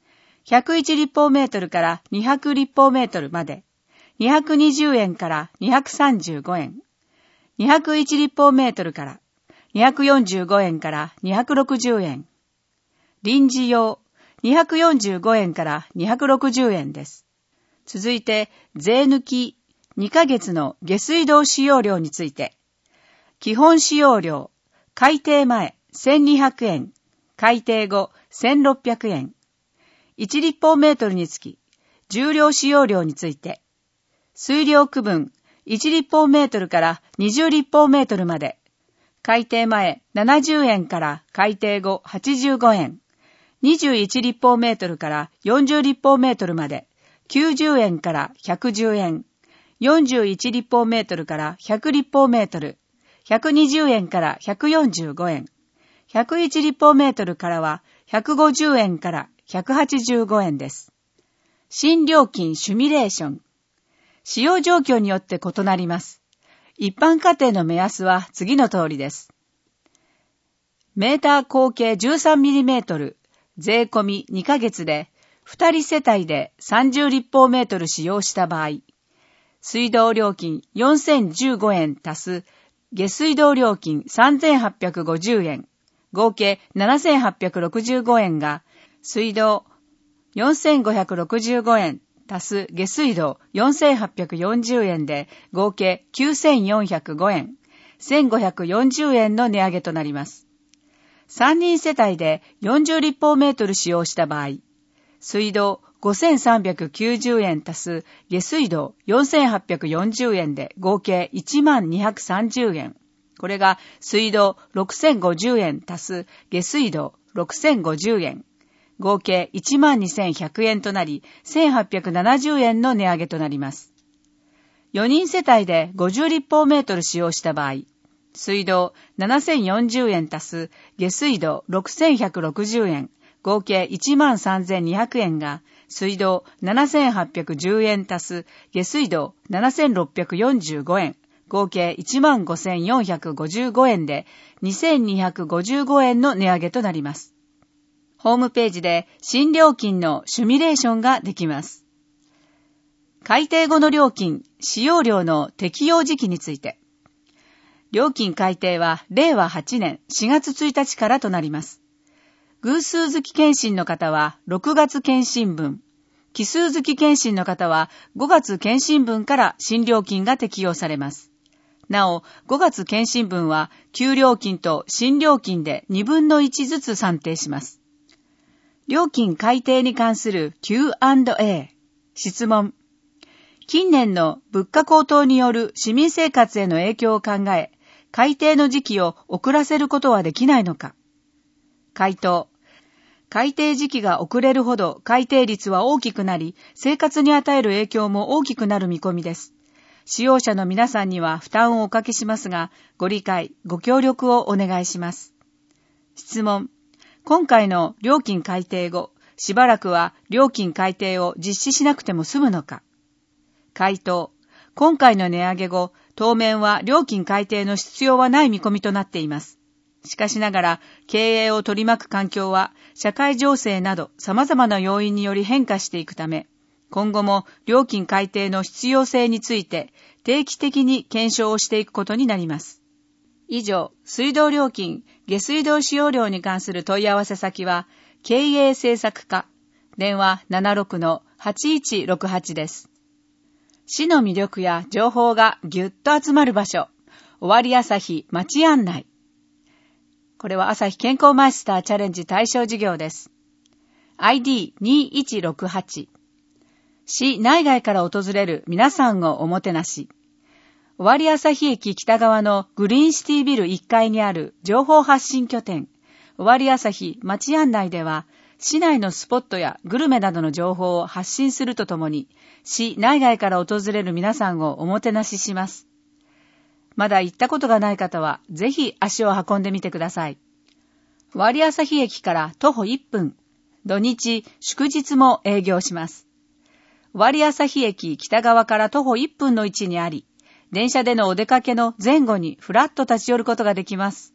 ひゃくいち立方メートルからにひゃく立方メートルまで、にひゃくにじゅうえんからにひゃくさんじゅうごえん、にひゃくいち立方メートルからにひゃくよんじゅうごえんからにひゃくろくじゅうえん。臨時用、にひゃくよんじゅうごえんからにひゃくろくじゅうえんです。続いて、税抜きにかげつの下水道使用量について、基本使用量、改定前せんにひゃくえん、改定後せんろっぴゃくえん。いち立方メートルにつき、重量使用量について、水量区分いち立方メートルからにじゅう立方メートルまで、改定前ななじゅうえんから改定後はちじゅうごえん、にじゅういち立方メートルからよんじゅう立方メートルまできゅうじゅうえんからひゃくじゅうえん、よんじゅういち立方メートルからひゃく立方メートル、ひゃくにじゅうえんからひゃくよんじゅうごえん、ひゃくいち立方メートルからはひゃくごじゅうえんからひゃくはちじゅうごえんです。新料金シミュレーション。使用状況によって異なります。一般家庭の目安は次の通りです。メーター口径 じゅうさんミリメートル、税込みにかげつで、ふたり世帯でさんじゅう立方メートル使用した場合、水道料金よんせんじゅうごえん足す下水道料金さんぜんはっぴゃくごじゅうえん、合計ななせんはっぴゃくろくじゅうごえんが、水道よんせんごひゃくろくじゅうごえん足す下水道よんせんはっぴゃくよんじゅうえんで合計きゅうせんよんひゃくごえん、せんごひゃくよんじゅうえんの値上げとなります。さんにん世帯でよんじゅう立方メートル使用した場合、水道ごせんさんびゃくきゅうじゅうえん足す下水道よんせんはっぴゃくよんじゅうえんで合計いちまんにひゃくさんじゅうえん。これが水道ろくせんごじゅうえん足す下水道ろくせんごじゅうえん。合計 いちまんにせんひゃくえんとなり、せんはっぴゃくななじゅうえんの値上げとなります。よにん世帯でごじゅう立方メートル使用した場合、水道ななせんよんじゅうえん足す下水道ろくせんひゃくろくじゅうえん、合計 いちまんさんぜんにひゃくえんが、水道ななせんはっぴゃくじゅうえん足す下水道ななせんろっぴゃくよんじゅうごえん、合計 いちまんごせんよんひゃくごじゅうごえんでにせんにひゃくごじゅうごえんの値上げとなります。ホームページで新料金のシミュレーションができます。改定後の料金、使用量の適用時期について。料金改定はれいわはちねんしがつついたちからとなります。偶数月検診の方はろくがつ検診分、奇数月検診の方はごがつ検診分から新料金が適用されます。なお、ごがつ検診分は旧料金と新料金でにぶんのいちずつ算定します。料金改定に関する キューアンドエー。質問。近年の物価高騰による市民生活への影響を考え、改定の時期を遅らせることはできないのか。回答。改定時期が遅れるほど改定率は大きくなり、生活に与える影響も大きくなる見込みです。使用者の皆さんには負担をおかけしますが、ご理解、ご協力をお願いします。質問。今回の料金改定後、しばらくは料金改定を実施しなくても済むのか。回答。今回の値上げ後、当面は料金改定の必要はない見込みとなっています。しかしながら、経営を取り巻く環境は、社会情勢など様々な要因により変化していくため、今後も料金改定の必要性について定期的に検証をしていくことになります。以上、水道料金、下水道使用量に関する問い合わせ先は、経営政策課、電話 ななろくのはちいちろくはち です。市の魅力や情報がぎゅっと集まる場所、尾張朝日町案内。これは朝日健康マイスターチャレンジ対象事業です。アイディーにいちろくはち。市内外から訪れる皆さんをおもてなし。尾張朝日駅北側のグリーンシティビルいっかいにある情報発信拠点、尾張朝日町案内では、市内のスポットやグルメなどの情報を発信するとともに、市内外から訪れる皆さんをおもてなしします。まだ行ったことがない方は、ぜひ足を運んでみてください。尾張朝日駅から徒歩いっぷん、土日、祝日も営業します。尾張朝日駅北側から徒歩いっぷんの位置にあり、電車でのお出かけの前後にふらっと立ち寄ることができます。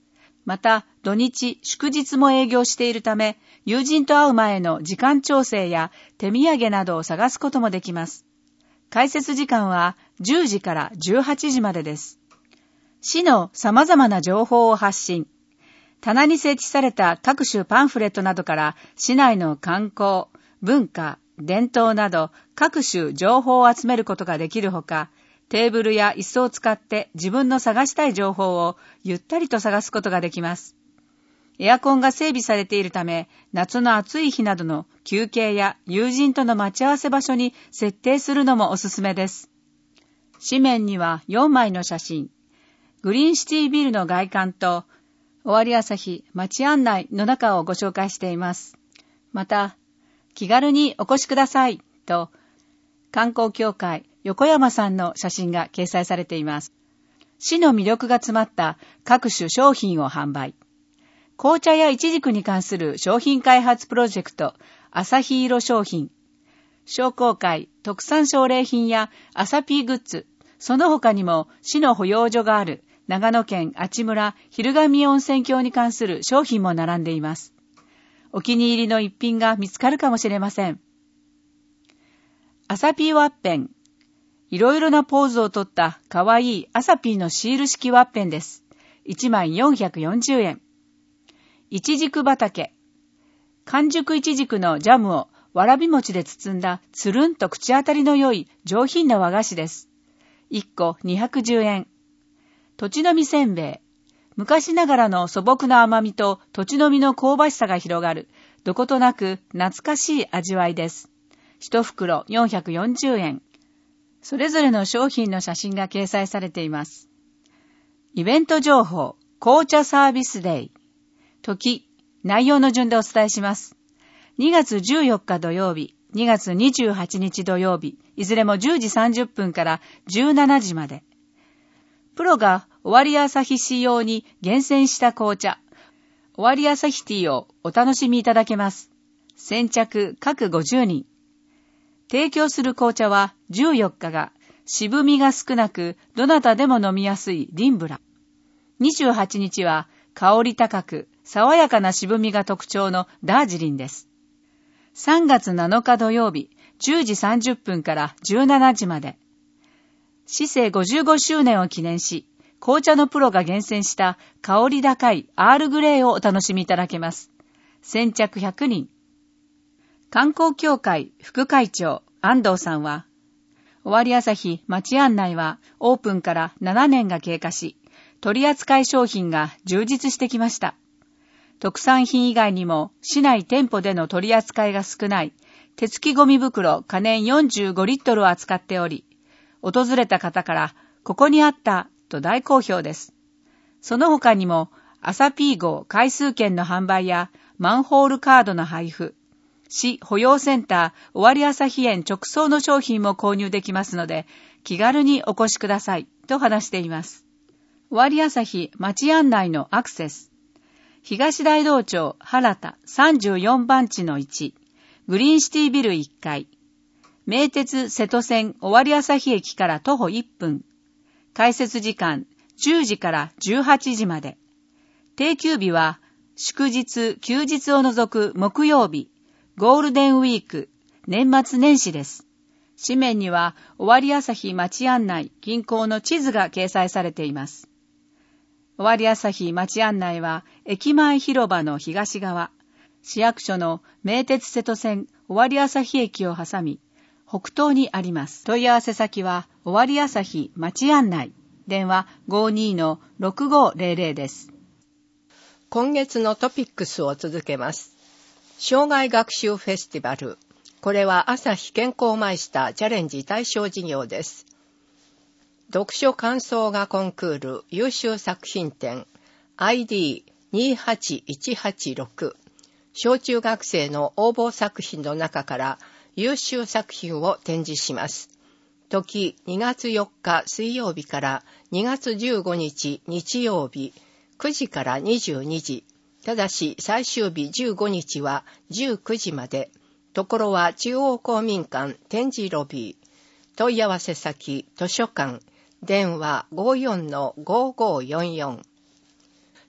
また、土日、祝日も営業しているため、友人と会う前の時間調整や手土産などを探すこともできます。開設時間はじゅうじからじゅうはちじまでです。市の様々な情報を発信。棚に設置された各種パンフレットなどから市内の観光、文化、伝統など各種情報を集めることができるほか、テーブルや椅子を使って自分の探したい情報をゆったりと探すことができます。エアコンが整備されているため、夏の暑い日などの休憩や友人との待ち合わせ場所に設定するのもおすすめです。紙面にはよんまいの写真、グリーンシティビルの外観と、尾張旭街案内の中をご紹介しています。また、気軽にお越しくださいと、観光協会横山さんの写真が掲載されています。市の魅力が詰まった各種商品を販売。紅茶やイチジクに関する商品開発プロジェクト、アサヒ色商品。商工会特産奨励品やアサピーグッズ、その他にも市の保養所がある長野県阿智村昼神温泉郷に関する商品も並んでいます。お気に入りの一品が見つかるかもしれません。アサピーワッペン。いろいろなポーズをとったかわいいアサピーのシール式ワッペンです。いちまいよんひゃくよんじゅうえん。いちじく畑。完熟いちじくのジャムをわらび餅で包んだつるんと口当たりの良い上品な和菓子です。いっこにひゃくじゅうえん。土地の実せんべい。昔ながらの素朴な甘みと土地の実の香ばしさが広がる、どことなく懐かしい味わいです。一袋よんひゃくよんじゅうえん。それぞれの商品の写真が掲載されています。イベント情報、紅茶サービスデイ。時、内容の順でお伝えします。にがつじゅうよっか土曜日、にがつにじゅうはちにち土曜日、いずれもじゅうじさんじゅっぷんからじゅうしちじまで。プロが尾張旭市用に厳選した紅茶、尾張旭ティーをお楽しみいただけます。先着各ごじゅうにん。提供する紅茶はじゅうよっかが渋みが少なくどなたでも飲みやすいリンブラ。にじゅうはちにちは香り高く爽やかな渋みが特徴のダージリンです。さんがつなのか土曜日じゅうじさんじゅっぷんからじゅうしちじまで。市政ごじゅうごしゅうねんを記念し、紅茶のプロが厳選した香り高いアールグレーをお楽しみいただけます。先着ひゃくにん。観光協会副会長安藤さんは、尾張旭街案内はオープンからななねんが経過し、取扱い商品が充実してきました。特産品以外にも市内店舗での取り扱いが少ない手付きゴミ袋可燃よんじゅうごリットルを扱っており、訪れた方からここにあったと大好評です。その他にもアサピー号回数券の販売やマンホールカードの配布、市保養センター尾張旭園直送の商品も購入できますので、気軽にお越しくださいと話しています。尾張旭街案内のアクセス。東大道町原田さんじゅうよんばんちのいち、グリーンシティビルいっかい。名鉄瀬戸線尾張旭駅から徒歩いっぷん。開設時間じゅうじからじゅうはちじまで。定休日は祝日休日を除く木曜日、ゴールデンウィーク、年末年始です。紙面には尾張旭街案内近郊の地図が掲載されています。尾張旭街案内は駅前広場の東側、市役所の名鉄瀬戸線尾張旭駅を挟み、北東にあります。問い合わせ先は尾張旭街案内、電話 ごーにーのろくごーぜろぜろ です。 今月のトピックスを続けます。障害学習フェスティバル。これは朝日健康マイスターチャレンジ対象事業です。読書感想画コンクール優秀作品展 アイディーにはちいちはちろく 小中学生の応募作品の中から優秀作品を展示します。時にがつよっか水曜日からにがつじゅうごにち日曜日くじからにじゅうにじ。ただし最終日じゅうごにちはじゅうくじまで。ところは中央公民館展示ロビー。問い合わせ先図書館。電話 ごーよんのごーごーよんよん。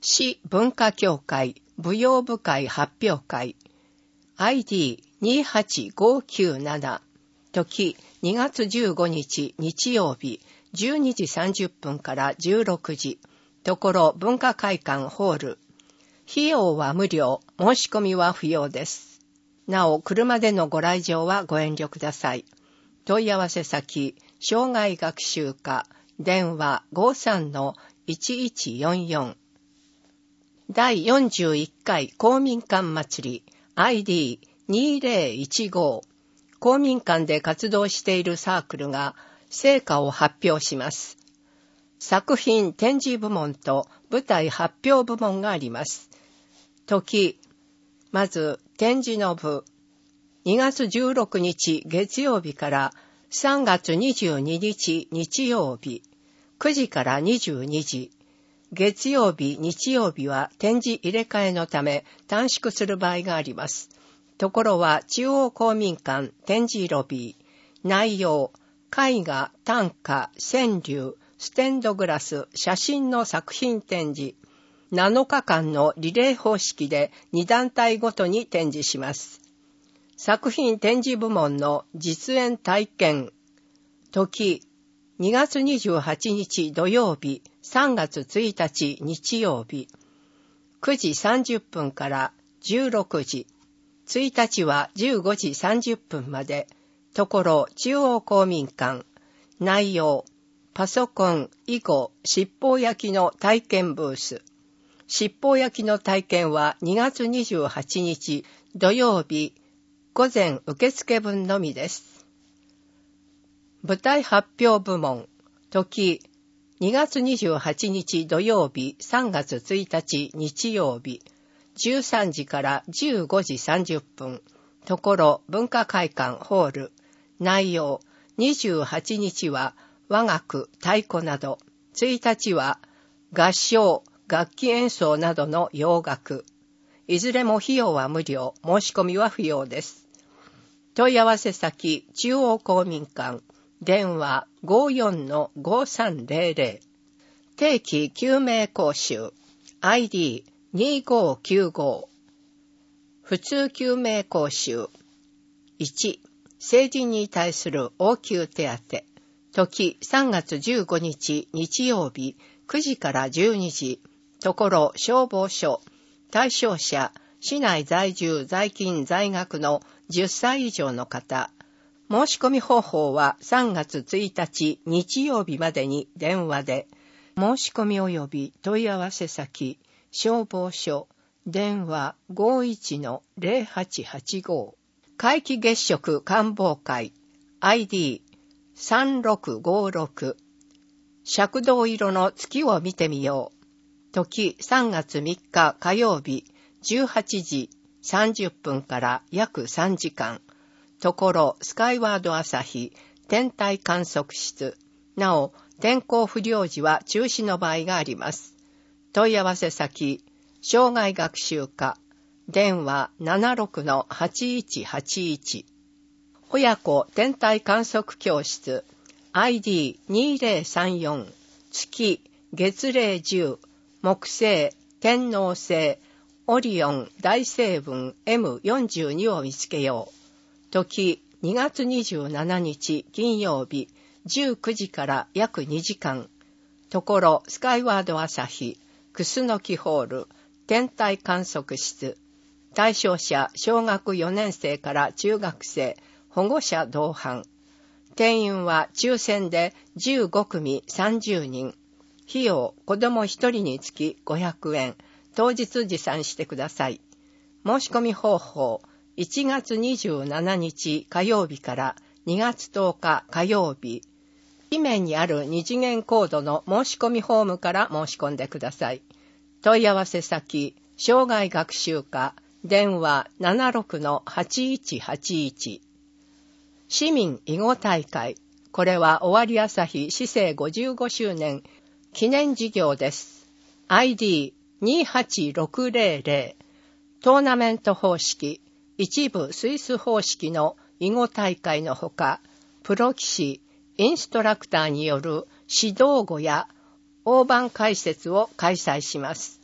市文化協会舞踊部会発表会 アイディーにはちごきゅうなな 時にがつじゅうごにち日曜日じゅうにじさんじゅっぷんからじゅうろくじ、ところ文化会館ホール。費用は無料、申し込みは不要です。なお、車でのご来場はご遠慮ください。問い合わせ先、障害学習課、電話 ごじゅうさんのいちいちよんよん。だいよんじゅういっかい公民館祭り アイディーにせんじゅうご。公民館で活動しているサークルが成果を発表します。作品展示部門と舞台発表部門があります。時、まず展示の部、にがつじゅうろくにち月曜日からさんがつにじゅうににち日曜日、くじからにじゅうにじ。月曜日、日曜日は展示入れ替えのため短縮する場合があります。ところは中央公民館展示ロビー、内容、絵画、短歌、川柳、ステンドグラス、写真の作品展示、なのかかんのリレー方式でにだんたいごとに展示します。作品展示部門の実演体験、時、にがつにじゅうはちにち土曜日、さんがつついたち日曜日、くじさんじゅっぷんからじゅうろくじ、いちにちはじゅうごじさんじゅっぷんまで、ところ中央公民館、内容、パソコン、囲碁、七宝焼きの体験ブース。七宝焼きの体験はにがつにじゅうはちにち土曜日、午前受付分のみです。舞台発表部門、時、にがつにじゅうはちにち土曜日、さんがつついたち日曜日、じゅうさんじからじゅうごじさんじゅっぷん、ところ文化会館ホール。内容、にじゅうはちにちは和楽、太鼓など、いちにちは合唱、楽器演奏などの洋楽。いずれも費用は無料、申し込みは不要です。問い合わせ先、中央公民館、電話 ごじゅうよんのごさんぜろぜろ。定期救命講習、アイディーにごきゅうご。普通救命講習。いち、成人に対する応急手当。時さんがつじゅうごにち日曜日くじからじゅうにじ。ところ消防署。対象者、市内在住在勤在学のじゅっさい以上の方。申し込み方法はさんがつついたち日曜日までに電話で。申し込み及び問い合わせ先、消防署、電話 ごじゅういちのぜろはちはちご。皆既月食観望会 アイディーさんろくごろく。赤銅色の月を見てみよう。時さんがつみっか火曜日じゅうはちじさんじゅっぷんから約さんじかん。ところスカイワード朝日天体観測室。なお天候不良時は中止の場合があります。問い合わせ先、障害学習課、電話 ななろくのはちいちはちいち。親子天体観測教室、アイディーにぜろさんよん。月、月齢じゅう、木星、天王星、オリオン、大星雲 エムよんじゅうに を見つけよう。時、にがつにじゅうしちにち金曜日、じゅうくじから約にじかん。ところスカイワード朝日、クスノキホール、天体観測室。対象者、小学よねんせいから中学生、保護者同伴。定員は抽選でじゅうごくみさんじゅうにん。費用、子供ひとりにつきごひゃくえん。当日持参してください。申し込み方法、いちがつにじゅうしちにち火曜日からにがつとおか火曜日。紙面にある二次元コードの申し込みフォームから申し込んでください。問い合わせ先、障害学習課、電話 ななろくのはちいちはちいち。市民囲碁大会。これは尾張朝日市政ごじゅうごしゅうねん記念事業です。アイディーにはちろくぜろぜろ。トーナメント方式、一部スイス方式の囲碁大会のほか、プロ棋士、インストラクターによる指導碁や大盤解説を開催します。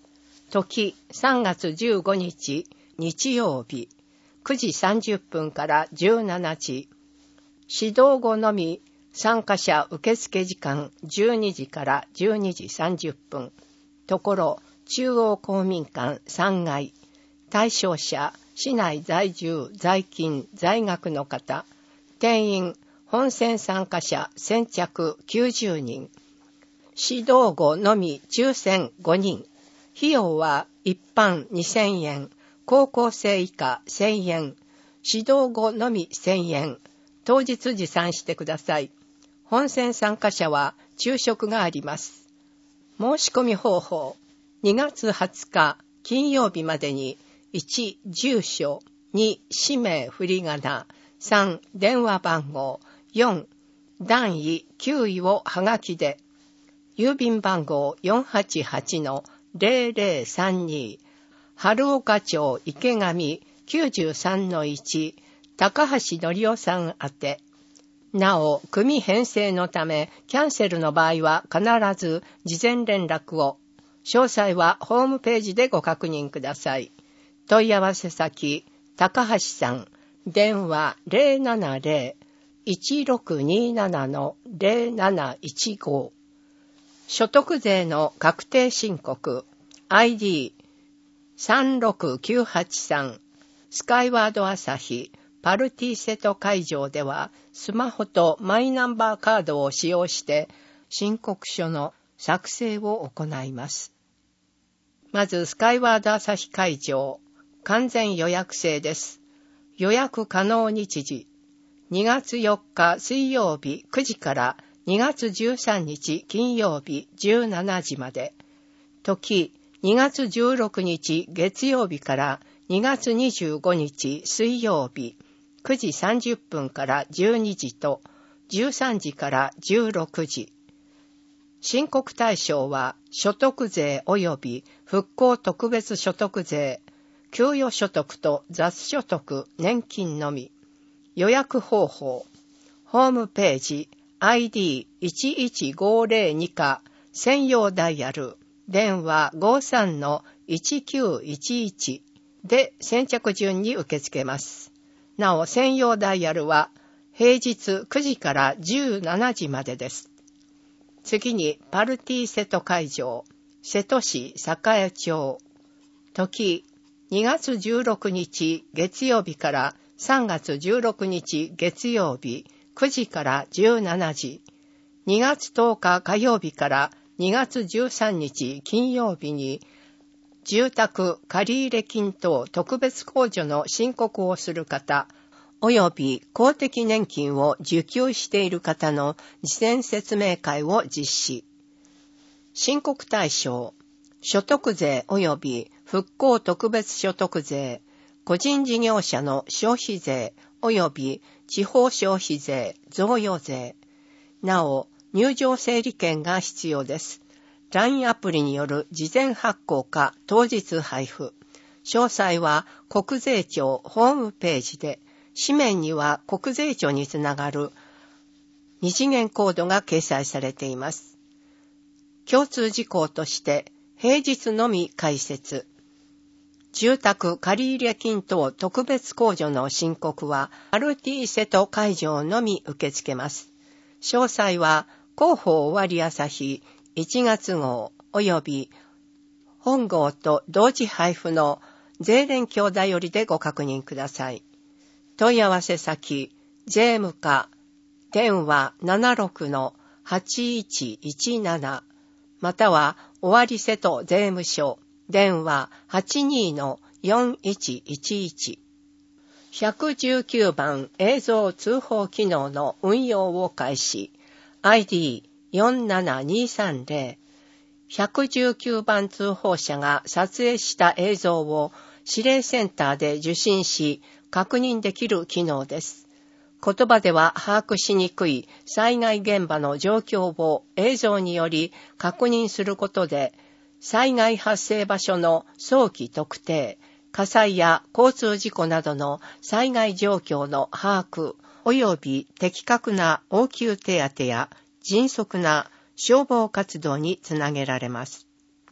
時さんがつじゅうごにち日曜日くじさんじゅっぷんからじゅうしちじ。指導後のみ参加者受付時間じゅうにじからじゅうにじさんじゅっぷん。ところ中央公民館さんがい。対象者市内在住在勤在学の方。定員本選参加者先着きゅうじゅうにん。指導後のみ抽選ごにん。費用は一般にせんえん、高校生以下せんえん、指導後のみせんえん、当日持参してください。本選参加者は昼食があります。申し込み方法、にがつはつか金曜日までにいち住所、に氏名振り仮名、さん電話番号、よん段位きゅういをはがきで、郵便番号 よんはちはちのぜろぜろさんに 春岡町池上 きゅうじゅうさんのいち 高橋則夫さん宛て。なお、組編成のためキャンセルの場合は必ず事前連絡を。詳細はホームページでご確認ください。問い合わせ先、高橋さん、電話 ゼロななゼロ いちろくになな ゼロなないちご。所得税の確定申告 アイディーさんろくきゅうはちさん スカイワード朝日パルティセト会場ではスマホとマイナンバーカードを使用して申告書の作成を行います。まずスカイワード朝日会場完全予約制です。予約可能日時にがつよっか水曜日くじからにがつじゅうさんにち金曜日じゅうしちじまで。時にがつじゅうろくにち月曜日からにがつにじゅうごにち水曜日くじさんじゅっぷんからじゅうにじとじゅうさんじからじゅうろくじ。申告対象は所得税及び復興特別所得税、給与所得と雑所得、年金のみ。予約方法、ホームページ、アイディーいちいちごぜろに 課専用ダイヤル、電話 ごじゅうさんのいちきゅういちいち で先着順に受け付けます。なお、専用ダイヤルは平日くじからじゅうしちじまでです。次に、パルティセト会場、瀬戸市栄町。時、にがつじゅうろくにち月曜日からさんがつじゅうろくにち月曜日くじからじゅうしちじ。にがつとおか火曜日からにがつじゅうさんにち金曜日に住宅借入金等特別控除の申告をする方、および公的年金を受給している方の事前説明会を実施。申告対象、所得税および復興特別所得税、個人事業者の消費税および地方消費税、贈与税。なお、入場整理券が必要です。ライン アプリによる事前発行か当日配布。詳細は国税庁ホームページで、紙面には国税庁につながる二次元コードが掲載されています。共通事項として、平日のみ開設。住宅借入金等特別控除の申告は、パルティセト会場のみ受け付けます。詳細は、広報終わり朝日いちがつ号及び本号と同時配布の税連兄弟よりでご確認ください。問い合わせ先、税務課、電話 ななろくのはちいちいちなな、または終わり瀬戸税務署、電話 はちにのよんいちいちいち。ひゃくじゅうきゅうばん映像通報機能の運用を開始。アイディーよんななにさんぜろ。ひゃくじゅうきゅうばん通報者が撮影した映像を指令センターで受信し、確認できる機能です。言葉では把握しにくい災害現場の状況を映像により確認することで、災害発生場所の早期特定、火災や交通事故などの災害状況の把握、及び的確な応急手当や迅速な消防活動につなげられます。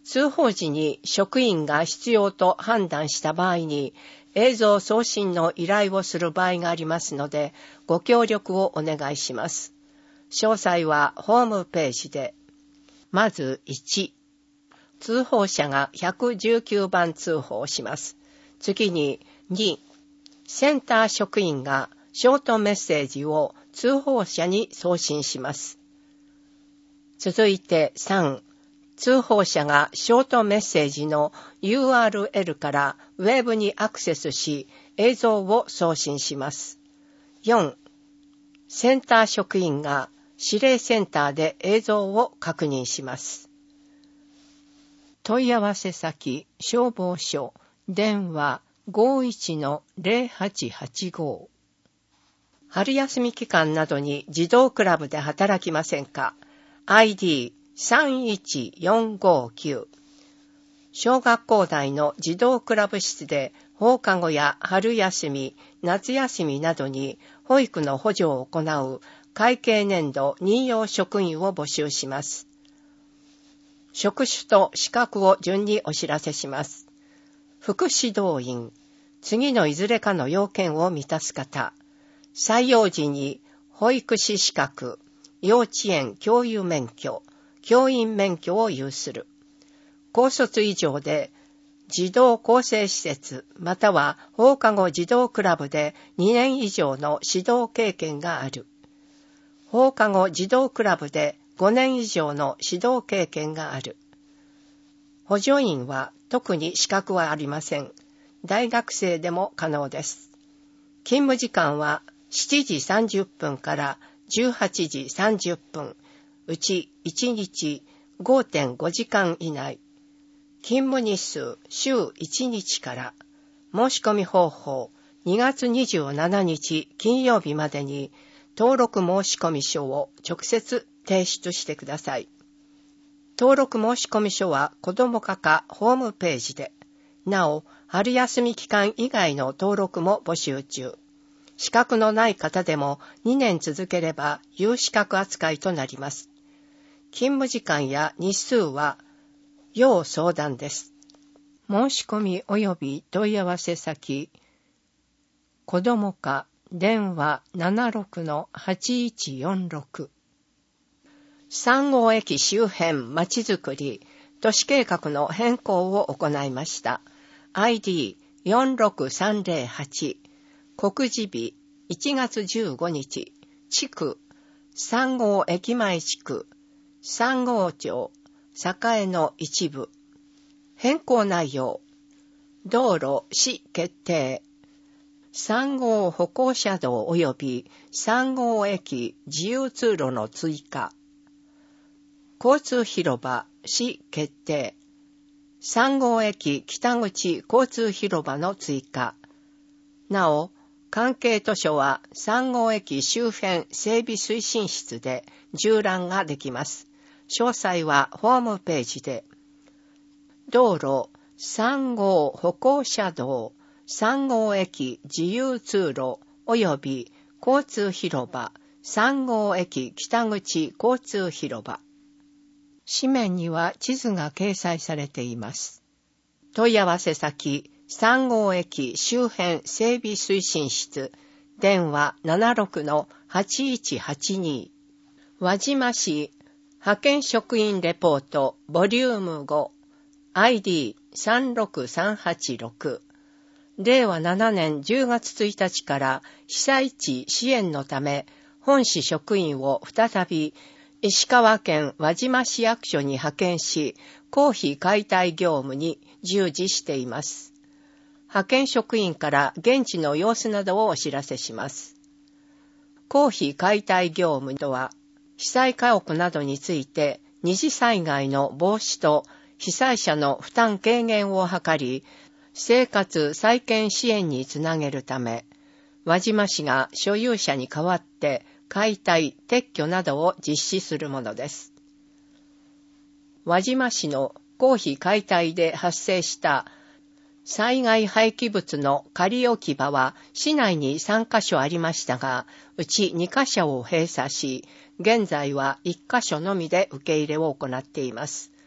通報時に職員が必要と判断した場合に映像送信の依頼をする場合がありますので、ご協力をお願いします。詳細はホームページで。まずいち、通報者がひゃくじゅうきゅうばん通報します。次にに、センター職員がショートメッセージを通報者に送信します。続いてさん、通報者がショートメッセージの ユーアールエル からウェブにアクセスし、映像を送信します。よん、センター職員が指令センターで映像を確認します。問い合わせ先、消防署、電話 ごいちのゼロはちはちご。春休み期間などに児童クラブで働きませんか？ アイディーさんいちよんごきゅう。小学校内の児童クラブ室で放課後や春休み、夏休みなどに保育の補助を行う会計年度任用職員を募集します。職種と資格を順にお知らせします。副指導員、次のいずれかの要件を満たす方、採用時に保育士資格、幼稚園教諭免許、教員免許を有する。高卒以上で児童更生施設または放課後児童クラブでにねん以上の指導経験がある。放課後児童クラブでごねん以上の指導経験がある。補助員は特に資格はありません。大学生でも可能です。勤務時間はしちじさんじゅっぷんからじゅうはちじさんじゅっぷん、うちいちにち ごてんごじかん以内。勤務日数週いちにちから。申し込み方法にがつにじゅうしちにち金曜日までに登録申込書を直接提出してください。登録申込書は子ども課かホームページで。なお、春休み期間以外の登録も募集中。資格のない方でもにねん続ければ有資格扱いとなります。勤務時間や日数は要相談です。申し込み及び問い合わせ先、子ども課電話 ななろくのはちいちよんろく。さん号駅周辺まちづくり、都市計画の変更を行いました。アイディーよんろくさんゼロはち。告示日いちがつじゅうごにち。地区さん号駅前地区、さん号町、栄の一部。変更内容。道路市決定。さん号歩行者道及びさん号駅自由通路の追加。交通広場市決定。さん号駅北口交通広場の追加。なお、関係図書はさん号駅周辺整備推進室で縦覧ができます。詳細はホームページで。道路さん号歩行者道、さん号駅自由通路及び交通広場、さん号駅北口交通広場。紙面には地図が掲載されています。問い合わせ先、さん号駅周辺整備推進室、電話 ななろくのはちいちはちに。輪島市派遣職員レポートボリュームご、アイディーさんろくさんはちろく。れいわななねんじゅうがつついたちから被災地支援のため、本市職員を再び石川県輪島市役所に派遣し、公費解体業務に従事しています。派遣職員から現地の様子などをお知らせします。公費解体業務とは、被災家屋などについて二次災害の防止と被災者の負担軽減を図り、生活再建支援につなげるため、輪島市が所有者に代わって解体・撤去などを実施するものです。輪島市の公費解体で発生した災害廃棄物の仮置き場は市内にさんかしょありましたが、うちにかしょを閉鎖し、現在はいっかしょのみで受け入れを行っています。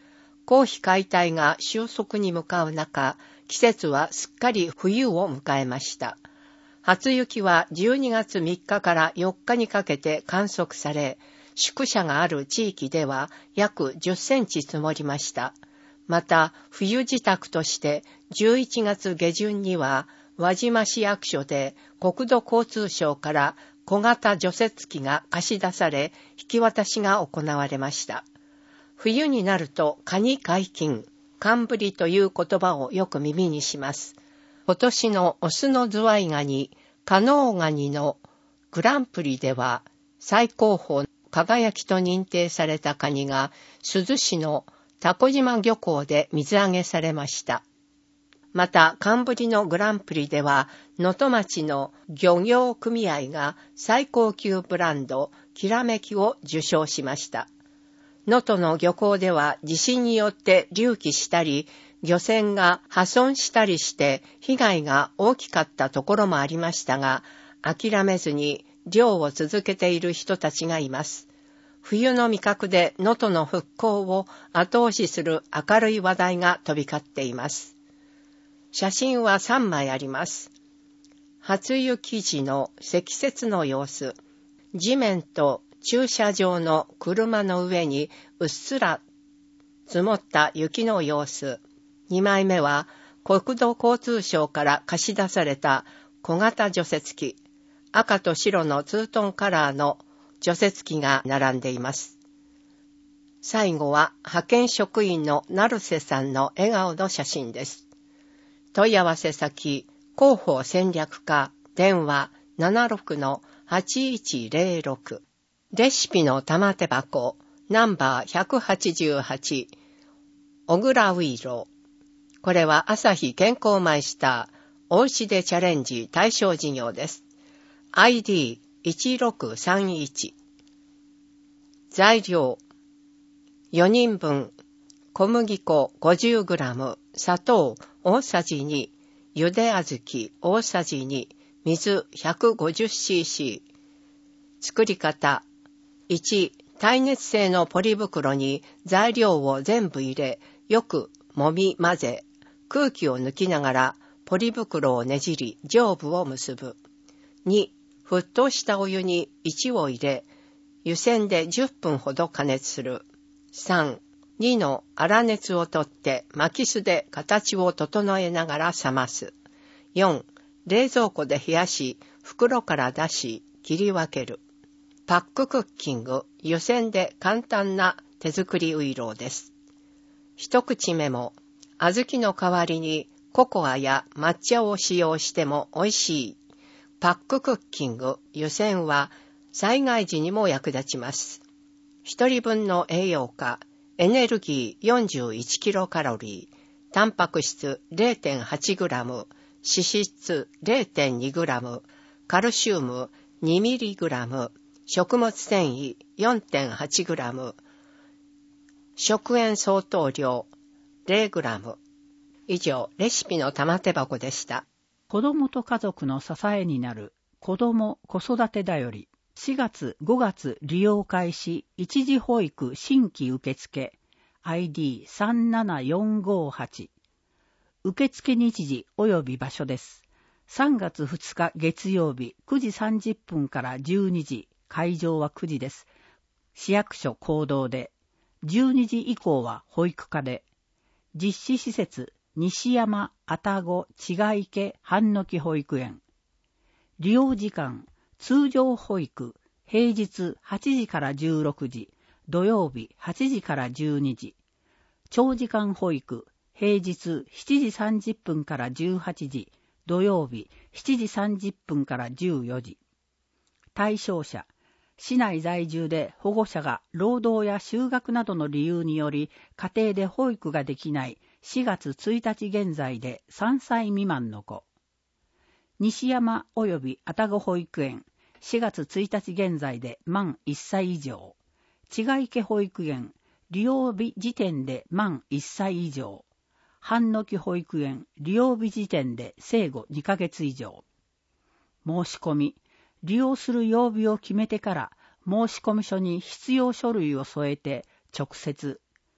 皇妃解体が収束に向かう中、季節はすっかり冬を迎えました。初雪はじゅうにがつみっかからよっかにかけて観測され、宿舎がある地域では約じゅっセンチ積もりました。また、冬支度としてじゅういちがつげじゅんには輪島市役所で国土交通省から小型除雪機が貸し出され、引き渡しが行われました。冬になるとカニ解禁、寒ぶりという言葉をよく耳にします。今年のオスのズワイガニ、カノウガニのグランプリでは最高峰輝きと認定されたカニが珠洲市のタコ島漁港で水揚げされました。また、寒ぶりのグランプリでは、能登町の漁業組合が最高級ブランド、きらめきを受賞しました。能登の漁港では地震によって隆起したり、漁船が破損したりして被害が大きかったところもありましたが、諦めずに漁を続けている人たちがいます。冬の味覚で能登の復興を後押しする明るい話題が飛び交っています。写真はさんまいあります。初雪時の積雪の様子。地面と駐車場の車の上にうっすら積もった雪の様子。にまいめは国土交通省から貸し出された小型除雪機。赤と白のツートンカラーの除雪機が並んでいます。最後は派遣職員の成瀬さんの笑顔の写真です。問い合わせ先、広報戦略課、電話 ななろくのはちいちゼロろく。レシピの玉手箱、ナンバーひゃくはちじゅうはち、小倉ウイロ。これは朝日健康マイスター、おうちでチャレンジ対象事業です。アイディーいちろくさんいち。材料、よにんぶん、小麦粉 ごじゅうグラム、砂糖大さじに、ゆで小豆大さじに、水 ひゃくごじゅっシーシー。作り方。いち、耐熱性のポリ袋に材料を全部入れ、よく揉み混ぜ、空気を抜きながらポリ袋をねじり上部を結ぶ。に、沸騰したお湯にいちを入れ、湯煎でじゅっぷんほど加熱する。さん、にの粗熱をとって巻きすで形を整えながら冷ます。よん、冷蔵庫で冷やし、袋から出し、切り分ける。パッククッキング、湯煎で簡単な手作りウイローです。一口メモ、小豆の代わりにココアや抹茶を使用しても美味しい。パッククッキング、湯煎は災害時にも役立ちます。一人分の栄養価、エネルギー よんじゅういちキロカロリー、タンパク質 れいてんはちグラム、脂質 れいてんにグラム、カルシウム にミリグラム、食物繊維 よんてんはちグラム、食塩相当量 ゼログラム。以上、レシピの玉手箱でした。 子どもと家族の支えになる子ども子育てだより。しがつごがつ利用開始一時保育新規受付 アイディーさんななよんごはち。受付日時及び場所です。さんがつふつか月曜日くじさんじゅっぷんからじゅうにじ、会場はくじです。市役所講堂で、じゅうにじ以降は保育課で、実施施設西山愛宕千賀池半の木保育園。利用時間通常保育、平日はちじからじゅうろくじ、土曜日はちじからじゅうにじ。長時間保育、平日しちじさんじゅっぷんからじゅうはちじ、土曜日しちじさんじゅっぷんからじゅうよじ。対象者、市内在住で保護者が労働や就学などの理由により家庭で保育ができないしがつついたち現在でさんさい未満の子。西山及び愛宕保育園、しがつついたち現在で満いっさい以上。千賀池保育園、利用日時点で満いっさい以上。半の木保育園、利用日時点で生後にかげつ以上。申し込み、利用する曜日を決めてから申し込み書に必要書類を添えて直接。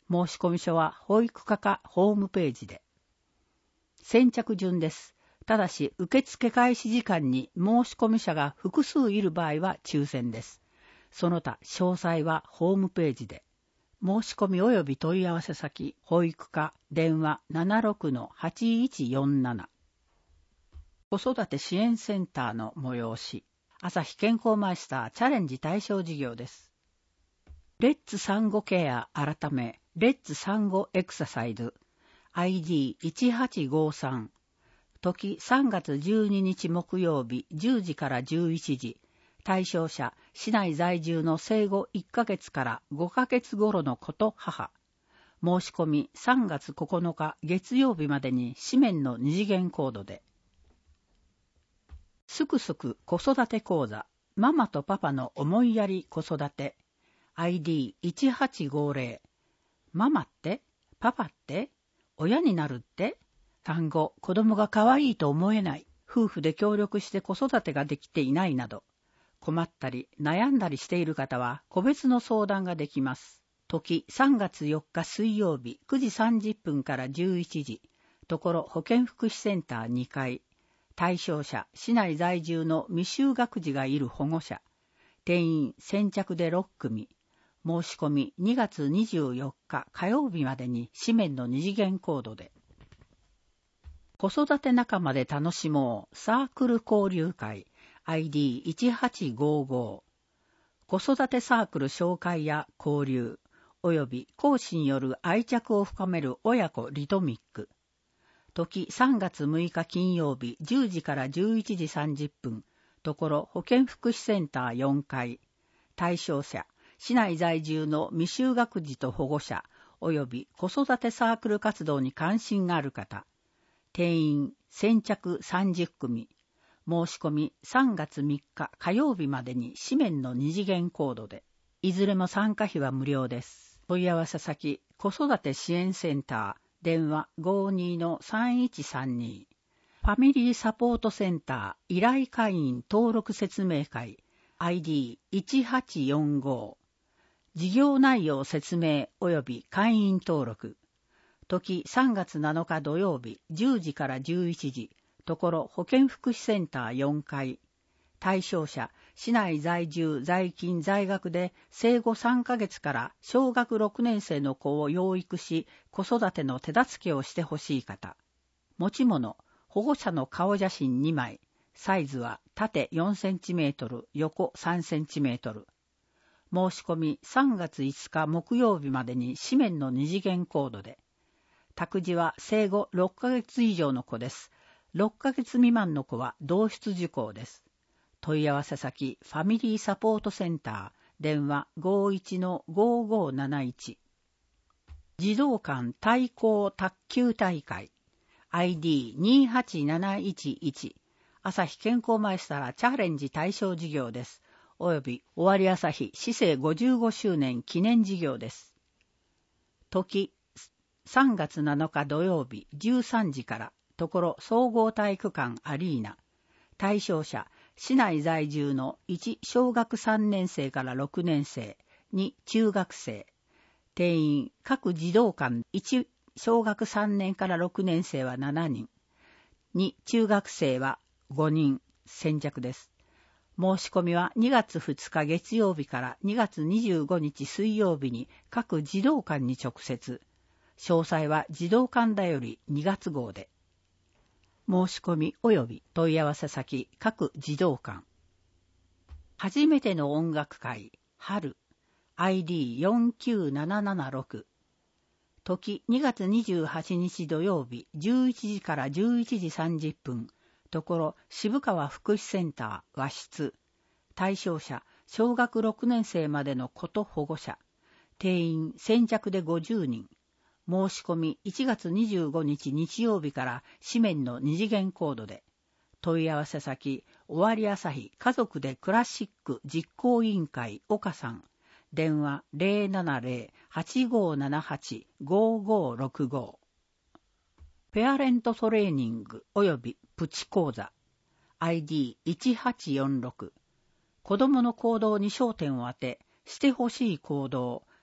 申込書は保育課かホームページで。先着順です。ただし、受付開始時間に申込者が複数いる場合は抽選です。その他、詳細はホームページで。申し込み及び問い合わせ先、保育課、電話 ななろくのはちいちよんなな。子育て支援センターの催し、朝日健康マイスターチャレンジ対象事業です。レッツ産後ケア改め、レッツ産後エクササイズ、アイディーいちはちごさん、時さんがつじゅうににち木曜日じゅうじからじゅういちじ、対象者、市内在住の生後いっかげつからごかげつ頃の子と母。申し込みさんがつここのか月曜日までに紙面の二次元コードで。すくすく子育て講座、ママとパパの思いやり子育て、アイディーいちはちごぜろ。ママってパパって親になるって単語、子供が可愛いと思えない、夫婦で協力して子育てができていないなど、困ったり悩んだりしている方は個別の相談ができます。時さんがつよっか水曜日くじさんじゅっぷんからじゅういちじ、ところ保健福祉センターにかい、対象者、市内在住の未就学児がいる保護者、定員先着でろっくみ、申し込みにがつにじゅうよっか火曜日までに紙面の二次元コードで。子育て仲間で楽しもうサークル交流会、アイディーいちはちごご。子育てサークル紹介や交流、及び講師による愛着を深める親子リトミック。時さんがつむいか金曜日じゅうじからじゅういちじさんじゅっぷん、ところ保健福祉センターよんかい。対象者、市内在住の未就学児と保護者、及び子育てサークル活動に関心がある方。定員先着さんじゅっくみ。申し込みさんがつみっか火曜日までに紙面の二次元コードで。いずれも参加費は無料です。問い合わせ先、子育て支援センター、電話 ごーにーのさんいちさんに。ファミリーサポートセンター依頼会員登録説明会、アイディーいちはちよんご。事業内容説明及び会員登録。時さんがつなのか土曜日じゅうじからじゅういちじ、ところ保健福祉センターよんかい。対象者、市内在住在勤在学で生後さんかげつから小学ろくねんせいの子を養育し、子育ての手助けをしてほしい方。持ち物、保護者の顔写真にまい。サイズは縦よんセンチメートル、横さんセンチメートル。申し込みさんがついつか木曜日までに紙面の二次元コードで。託児は生後ろっかげつ以上の子です。ろっかげつ未満の子は同室受講です。問い合わせ先、ファミリーサポートセンター、電話 ごーいちのごーごーなないち。児童館対抗卓球大会、アイディーにはちなないちいち。朝日健康マイスターチャレンジ対象事業です。および終わり朝日市政ごじゅうごしゅうねん記念事業です。時さんがつなのか土曜日じゅうさんじから、ところ総合体育館アリーナ。対象者、市内在住のいち小学さんねんせいからろくねんせい、に中学生。定員各児童館いち小学さんねんからろくねんせいはしちにん。に中学生はごにん。先着です。申し込みはにがつふつか月曜日からにがつにじゅうごにち水曜日に各児童館に直接。詳細は児童館だよりにがつごうで。申し込み及び問い合わせ先各児童館。初めての音楽会春 アイディーよんきゅうななななろく。時にがつにじゅうはちにち土曜日じゅういちじからじゅういちじさんじゅっぷん。ところ渋川福祉センター和室。対象者小学ろくねんせいまでの子と保護者。定員先着でごじゅうにん。申し込みいちがつにじゅうごにち日曜日から紙面の二次元コードで。問い合わせ先、終わり朝日家族でクラシック実行委員会岡さん。電話 ゼロななゼロ はちごーななはち ごーごーろくご。ペアレントトレーニング及びプチ講座。アイディーいちはちよんろく。子供の行動に焦点を当て、してほしい行動、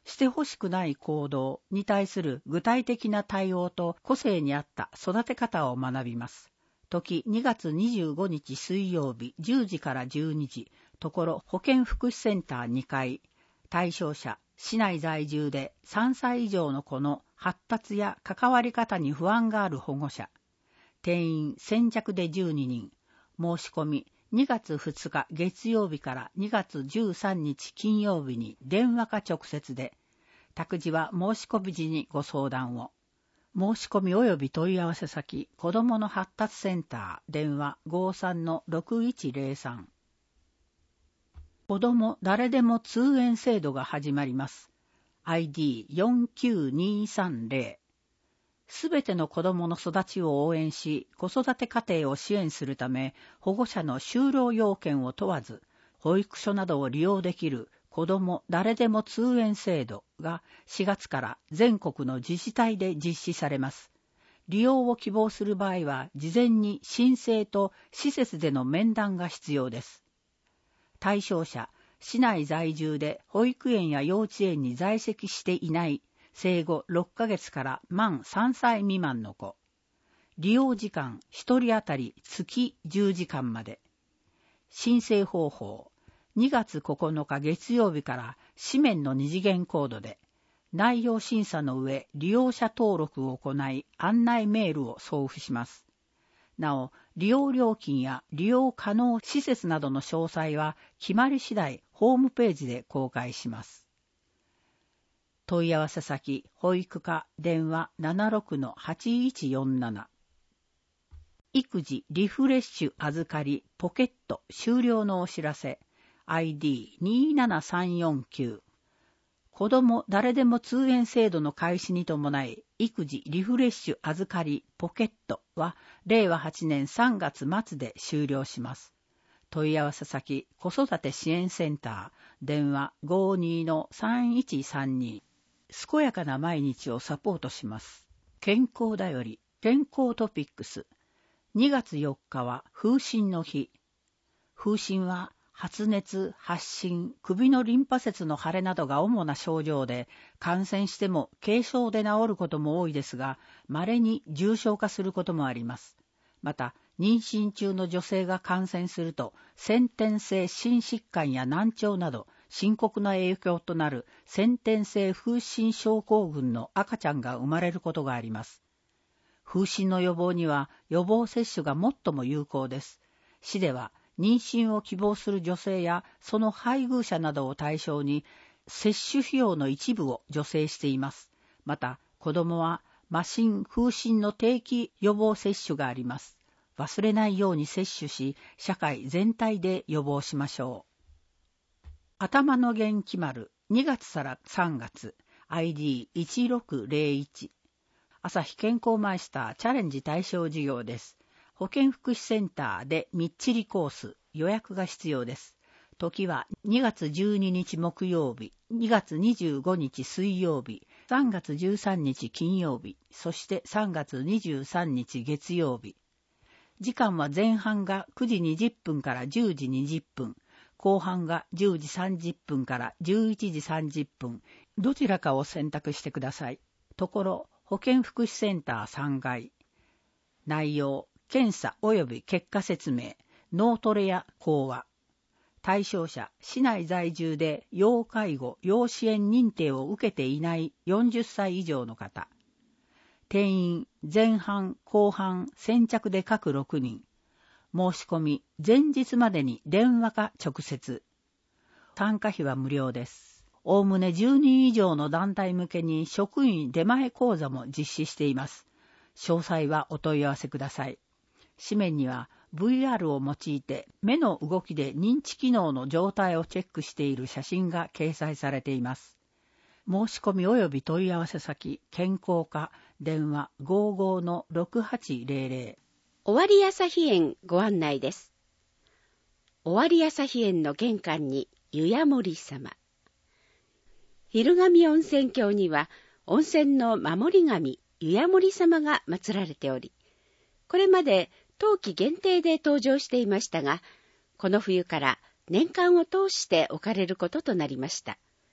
してほしくない行動に対する具体的な対応と個性に合った育て方を学びます。時にがつにじゅうごにち水曜日じゅうじからじゅうにじ、ところ保健福祉センターにかい、対象者、市内在住でさんさい以上の子の発達や関わり方に不安がある保護者、定員先着でじゅうににん、申し込みにがつふつか月曜日からにがつじゅうさんにち金曜日に電話か直接で、託児は申し込み時にご相談を。申し込み及び問い合わせ先、子どもの発達センター、電話 ごさんのろくいちゼロさん。子ども誰でも通園制度が始まります。アイディーよんきゅうにさんゼロ。すべての子どもの育ちを応援し、子育て家庭を支援するため、保護者の就労要件を問わず、保育所などを利用できる子ども誰でも通園制度がしがつから全国の自治体で実施されます。利用を希望する場合は、事前に申請と施設での面談が必要です。対象者、市内在住で保育園や幼稚園に在籍していない生後ろっかげつから満さんさい未満の子。利用時間ひとり当たり月じゅうじかんまで。申請方法、にがつここのか月曜日から紙面の二次元コードで、内容審査の上利用者登録を行い案内メールを送付します。なお、利用料金や利用可能施設などの詳細は決まり次第ホームページで公開します。問い合わせ先、保育課電話 ななろくのはちいちよんなな。育児リフレッシュ預かりポケット終了のお知らせ アイディーにななさんよんきゅう。子ども誰でも通園制度の開始に伴い、育児リフレッシュ預かりポケットはれいわはちねんさんがつ末で終了します。問い合わせ先、子育て支援センター、電話 ごにのさんいちさんに。健やかな毎日をサポートします。健康だより、健康トピックス。にがつよっかは風疹の日。風疹は発熱、発疹、首のリンパ節の腫れなどが主な症状で、感染しても軽症で治ることも多いですが、稀に重症化することもあります。また、妊娠中の女性が感染すると、先天性心疾患や難聴など、深刻な影響となる先天性風疹症候群の赤ちゃんが生まれることがあります。風疹の予防には予防接種が最も有効です。市では妊娠を希望する女性やその配偶者などを対象に接種費用の一部を助成しています。また、子どもは麻疹、風疹の定期予防接種があります。忘れないように接種し、社会全体で予防しましょう。頭の元気丸、にがつからさんがつ、アイディーいちろくゼロいち。朝日健康マイスターチャレンジ対象事業です。保健福祉センターでみっちりコース、予約が必要です。時はにがつじゅうににち木曜日、にがつにじゅうごにち水曜日、さんがつじゅうさんにち金曜日、そしてさんがつにじゅうさんにち月曜日。時間は前半がくじにじゅっぷんからじゅうじにじゅっぷん、後半がじゅうじさんじゅっぷんからじゅういちじさんじゅっぷん、どちらかを選択してください。ところ、保健福祉センターさんがい。内容、検査及び結果説明、脳トレや講話。対象者、市内在住で要介護・要支援認定を受けていないよんじゅっさい以上の方。定員、前半、後半、先着で各ろくにん。申し込み、前日までに電話か直接。参加費は無料です。おおむねじゅうにん以上の団体向けに職員出前講座も実施しています。詳細はお問い合わせください。紙面には ブイアール を用いて目の動きで認知機能の状態をチェックしている写真が掲載されています。申し込み及び問い合わせ先、健康課、電話 ごじゅうごのろくはちゼロゼロ。 尾張朝日園ご案内です。尾張朝日園の玄関に湯屋森様。昼神温泉郷には温泉の守り神湯屋森様が祀られており、これまで冬季限定で登場していましたが、この冬から年間を通して置かれることとなりました。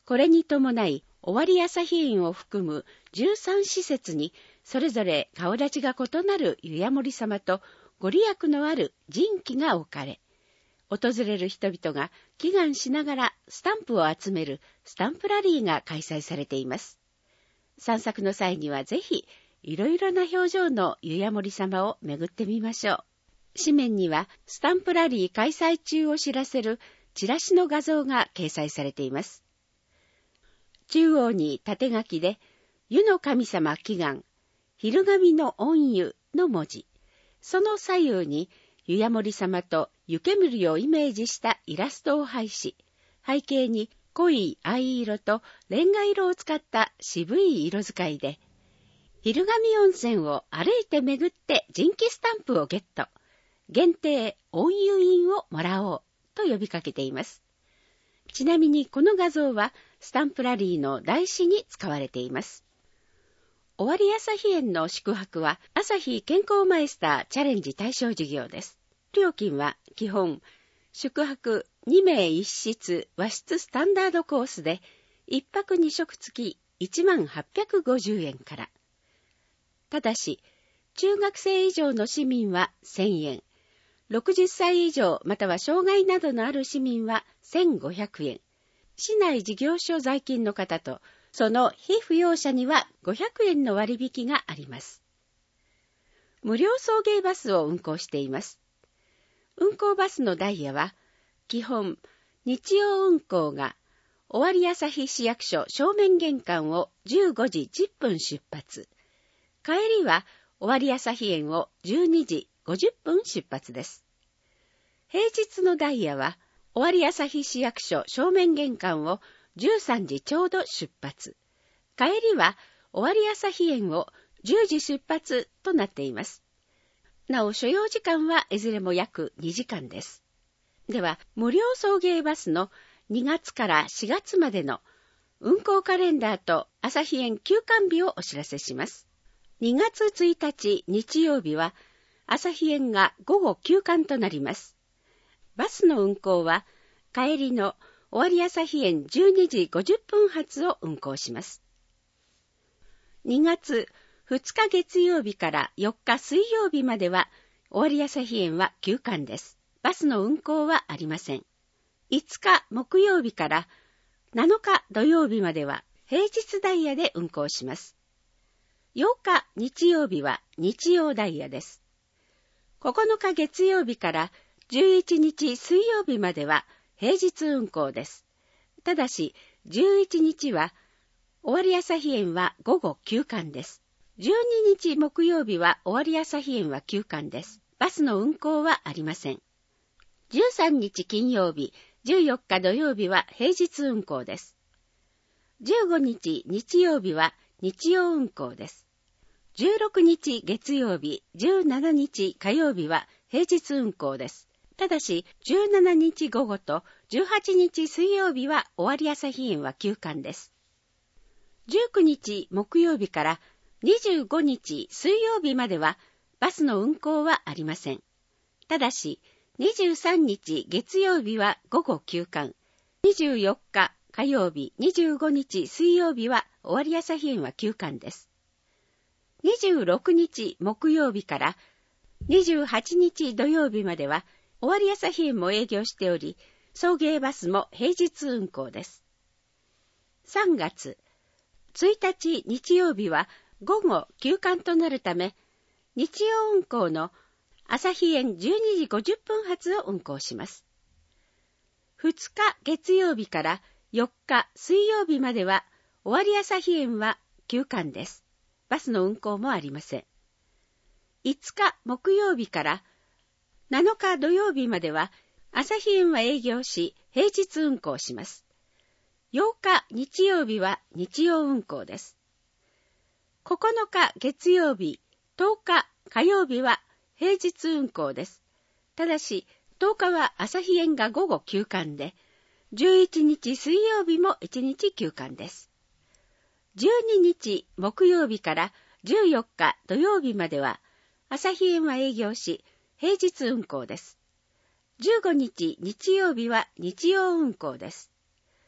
これに伴い、尾張旭園を含むじゅうさん施設に、それぞれ顔立ちが異なる湯守様とご利益のある神器が置かれ、訪れる人々が祈願しながらスタンプを集めるスタンプラリーが開催されています。散策の際にはぜひ、いろいろな表情の湯守様を巡ってみましょう。紙面にはスタンプラリー開催中を知らせるチラシの画像が掲載されています。中央に縦書きで、湯の神様祈願、昼神の御湯の文字、その左右に湯守様と湯煙をイメージしたイラストを配し、背景に濃い藍色とレンガ色を使った渋い色使いで、昼神温泉を歩いて巡って人気スタンプをゲット、限定御湯印をもらおうと呼びかけています。ちなみにこの画像はスタンプラリーの台紙に使われています。尾張旭園の宿泊は朝日健康マイスターチャレンジ対象事業です。料金は基本、宿泊にめいいっ室和室スタンダードコースでいっぱくに食付きいちまんはっぴゃくごじゅうえんから。ただし、中学生以上の市民はせんえん、ろくじゅっさい以上または障害などのある市民はせんごひゃくえん、市内事業所在勤の方とその被扶養者にはごひゃくえんの割引があります。無料送迎バスを運行しています。運行バスのダイヤは、基本、日曜運行が、尾張旭市役所正面玄関をじゅうごじじゅっぷん出発。帰りは、尾張旭園をじゅうにじごじゅっぷん出発です。平日のダイヤは、尾張旭市役所正面玄関をじゅうさんじちょうど出発。帰りは、尾張旭園をじゅうじ出発となっています。なお、所要時間はいずれも約にじかんです。では、無料送迎バスのにがつからしがつまでの運行カレンダーと旭園休館日をお知らせします。にがつついたち日曜日は、旭園が午後休館となります。バスの運行は、帰りの尾張旭園じゅうにじごじゅっぷん発を運行します。にがつふつか月曜日からよっか水曜日までは、尾張旭園は休館です。バスの運行はありません。いつか木曜日からなのか土曜日までは平日ダイヤで運行します。ようか日曜日は日曜ダイヤです。ここのか月曜日からじゅういちにち水曜日までは平日運行です。ただし、じゅういちにちは尾張旭園は午後休館です。じゅうににち木曜日は尾張旭園は休館です。バスの運行はありません。じゅうさんにち金曜日、じゅうよっか土曜日は平日運行です。じゅうごにち日曜日は日曜運行です。じゅうろくにち月曜日、じゅうしちにち火曜日は平日運行です。ただし、じゅうしちにち午後とじゅうはちにち水曜日は尾張旭園は休館です。じゅうくにち木曜日からにじゅうごにち水曜日まではバスの運行はありません。ただし、にじゅうさんにち月曜日は午後休館、にじゅうよっか火曜日、にじゅうごにち水曜日は尾張旭園は休館です。にじゅうろくにち木曜日からにじゅうはちにち土曜日までは尾張旭園も営業しており、送迎バスも平日運行です。さんがつついたち日曜日は午後休館となるため、日曜運行の旭園じゅうにじごじゅっぷん発を運行します。ふつか月曜日からよっか水曜日までは尾張旭園は休館です。バスの運行もありません。いつか木曜日からなのか土曜日までは旭園は営業し平日運行します。ようか日曜日は日曜運行です。ここのか月曜日、とおか火曜日は平日運行です。ただし、とおかは旭園が午後休館で、じゅういちにち水曜日もいちにち休館です。じゅうににち木曜日からじゅうよっか土曜日までは、旭園は営業し、平日運行です。じゅうごにち日曜日は日曜運行です。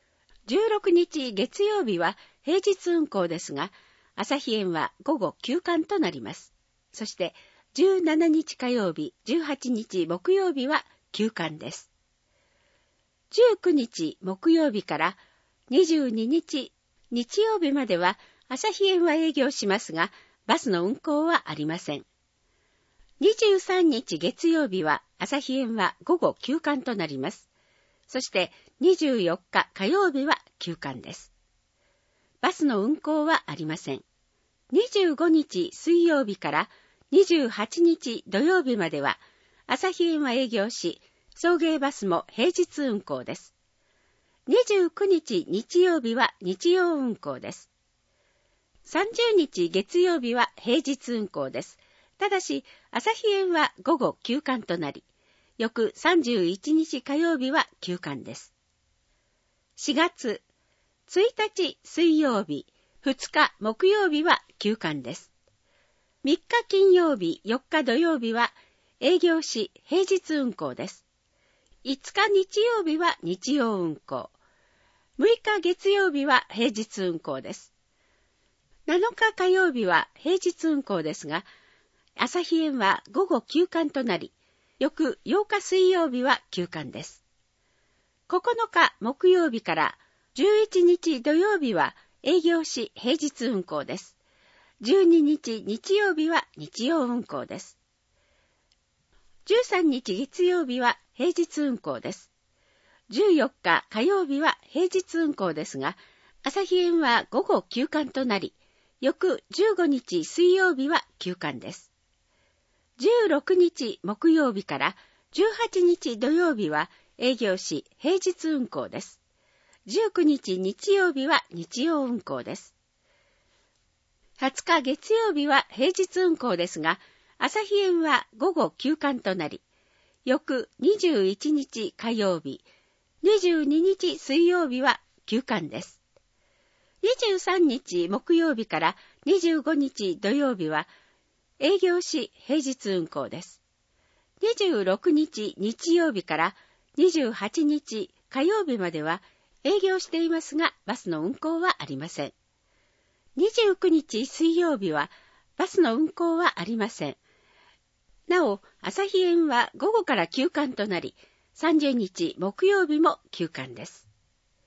じゅうろくにち月曜日は平日運行ですが、朝日園は午後休館となります。そしてじゅうしちにち火曜日、じゅうはちにち木曜日は休館です。じゅうくにち木曜日からにじゅうににち日曜日までは朝日園は営業しますが、バスの運行はありません。にじゅうさんにち月曜日は朝日園は午後休館となります。そしてにじゅうよっか火曜日は休館です。バスの運行はありません。にじゅうごにち水曜日からにじゅうはちにち土曜日までは朝日園は営業し、送迎バスも平日運行です。にじゅうくにち日曜日は日曜運行です。さんじゅうにち月曜日は平日運行です。ただし、朝日園は午後休館となり、翌さんじゅういちにち火曜日は休館です。しがつついたち水曜日、ふつか木曜日は休館です。みっか金曜日、よっか土曜日は営業し平日運行です。いつか日曜日は日曜運行。むいか月曜日は平日運行です。なのか火曜日は平日運行ですが、朝日園は午後休館となり、翌ようか水曜日は休館です。ここのか木曜日からじゅういちにち土曜日は営業し平日運行です。じゅうににち日曜日は日曜運行です。じゅうさんにち月曜日は平日運行です。じゅうよっか火曜日は平日運行ですが、朝日園は午後休館となり、翌じゅうごにち水曜日は休館です。じゅうろくにち木曜日からじゅうはちにち土曜日は営業し平日運行です。じゅうくにち日曜日は日曜運行です。はつか月曜日は平日運行ですが、朝日園は午後休館となり、翌にじゅういちにち火曜日、にじゅうににち水曜日は休館です。にじゅうさんにち木曜日からにじゅうごにち土曜日は営業し平日運行です。にじゅうろくにち日曜日からにじゅうはちにち火曜日までは営業していますが、バスの運行はありません。にじゅうくにち水曜日はバスの運行はありません。なお、朝日園は午後から休館となり、さんじゅうにち木曜日も休館です。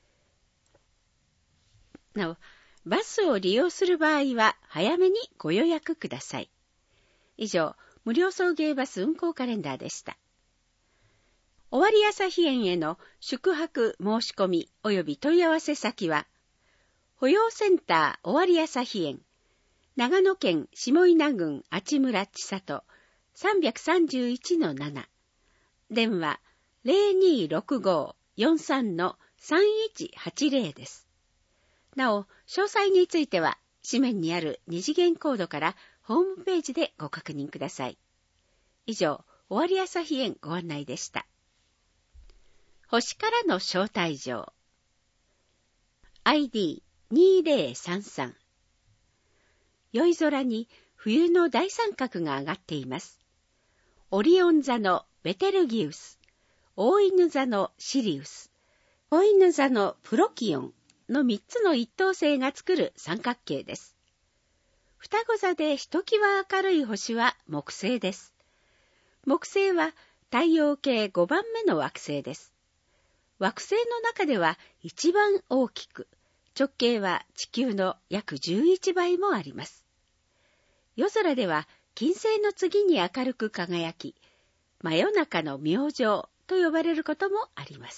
なお、バスを利用する場合は早めにご予約ください。以上、無料送迎バス運行カレンダーでした。尾張朝日園への宿泊申し込み及び問い合わせ先は、保養センター尾張朝日園、長野県下伊那郡阿智村千里 さんさんいちのなな、電話 ゼロにーろくごーよんさんのさんいちはちゼロ です。なお、詳細については紙面にある二次元コードからホームページでご確認ください。以上、尾張朝日園ご案内でした。星からの招待状 アイディーにーぜろさんさん、 宵空に冬の大三角が上がっています。オリオン座のベテルギウス、大犬座のシリウス、子犬座のプロキオンのみっつの一等星が作る三角形です。双子座でひときわ明るい星は木星です。木星は太陽系ごばんめの惑星です。惑星の中では一番大きく、直径は地球の約じゅういちばいもあります。夜空では金星の次に明るく輝き、真夜中の明星と呼ばれることもあります。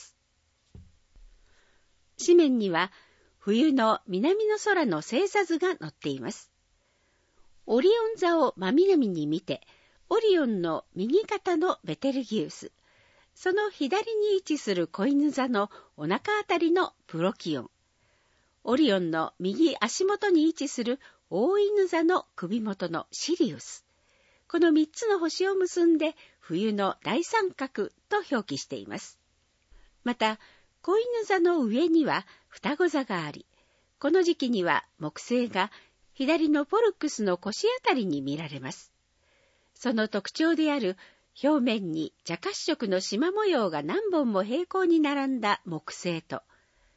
紙面には冬の南の空の星座図が載っています。オリオン座を真南に見て、オリオンの右肩のベテルギウス、その左に位置する子犬座のお腹あたりのプロキオン、オリオンの右足元に位置する大犬座の首元のシリウス、このみっつの星を結んで冬の大三角と表記しています。また、子犬座の上には双子座があり、この時期には木星が左のポルクスの腰あたりに見られます。その特徴である表面に茶褐色の縞模様が何本も平行に並んだ木星と、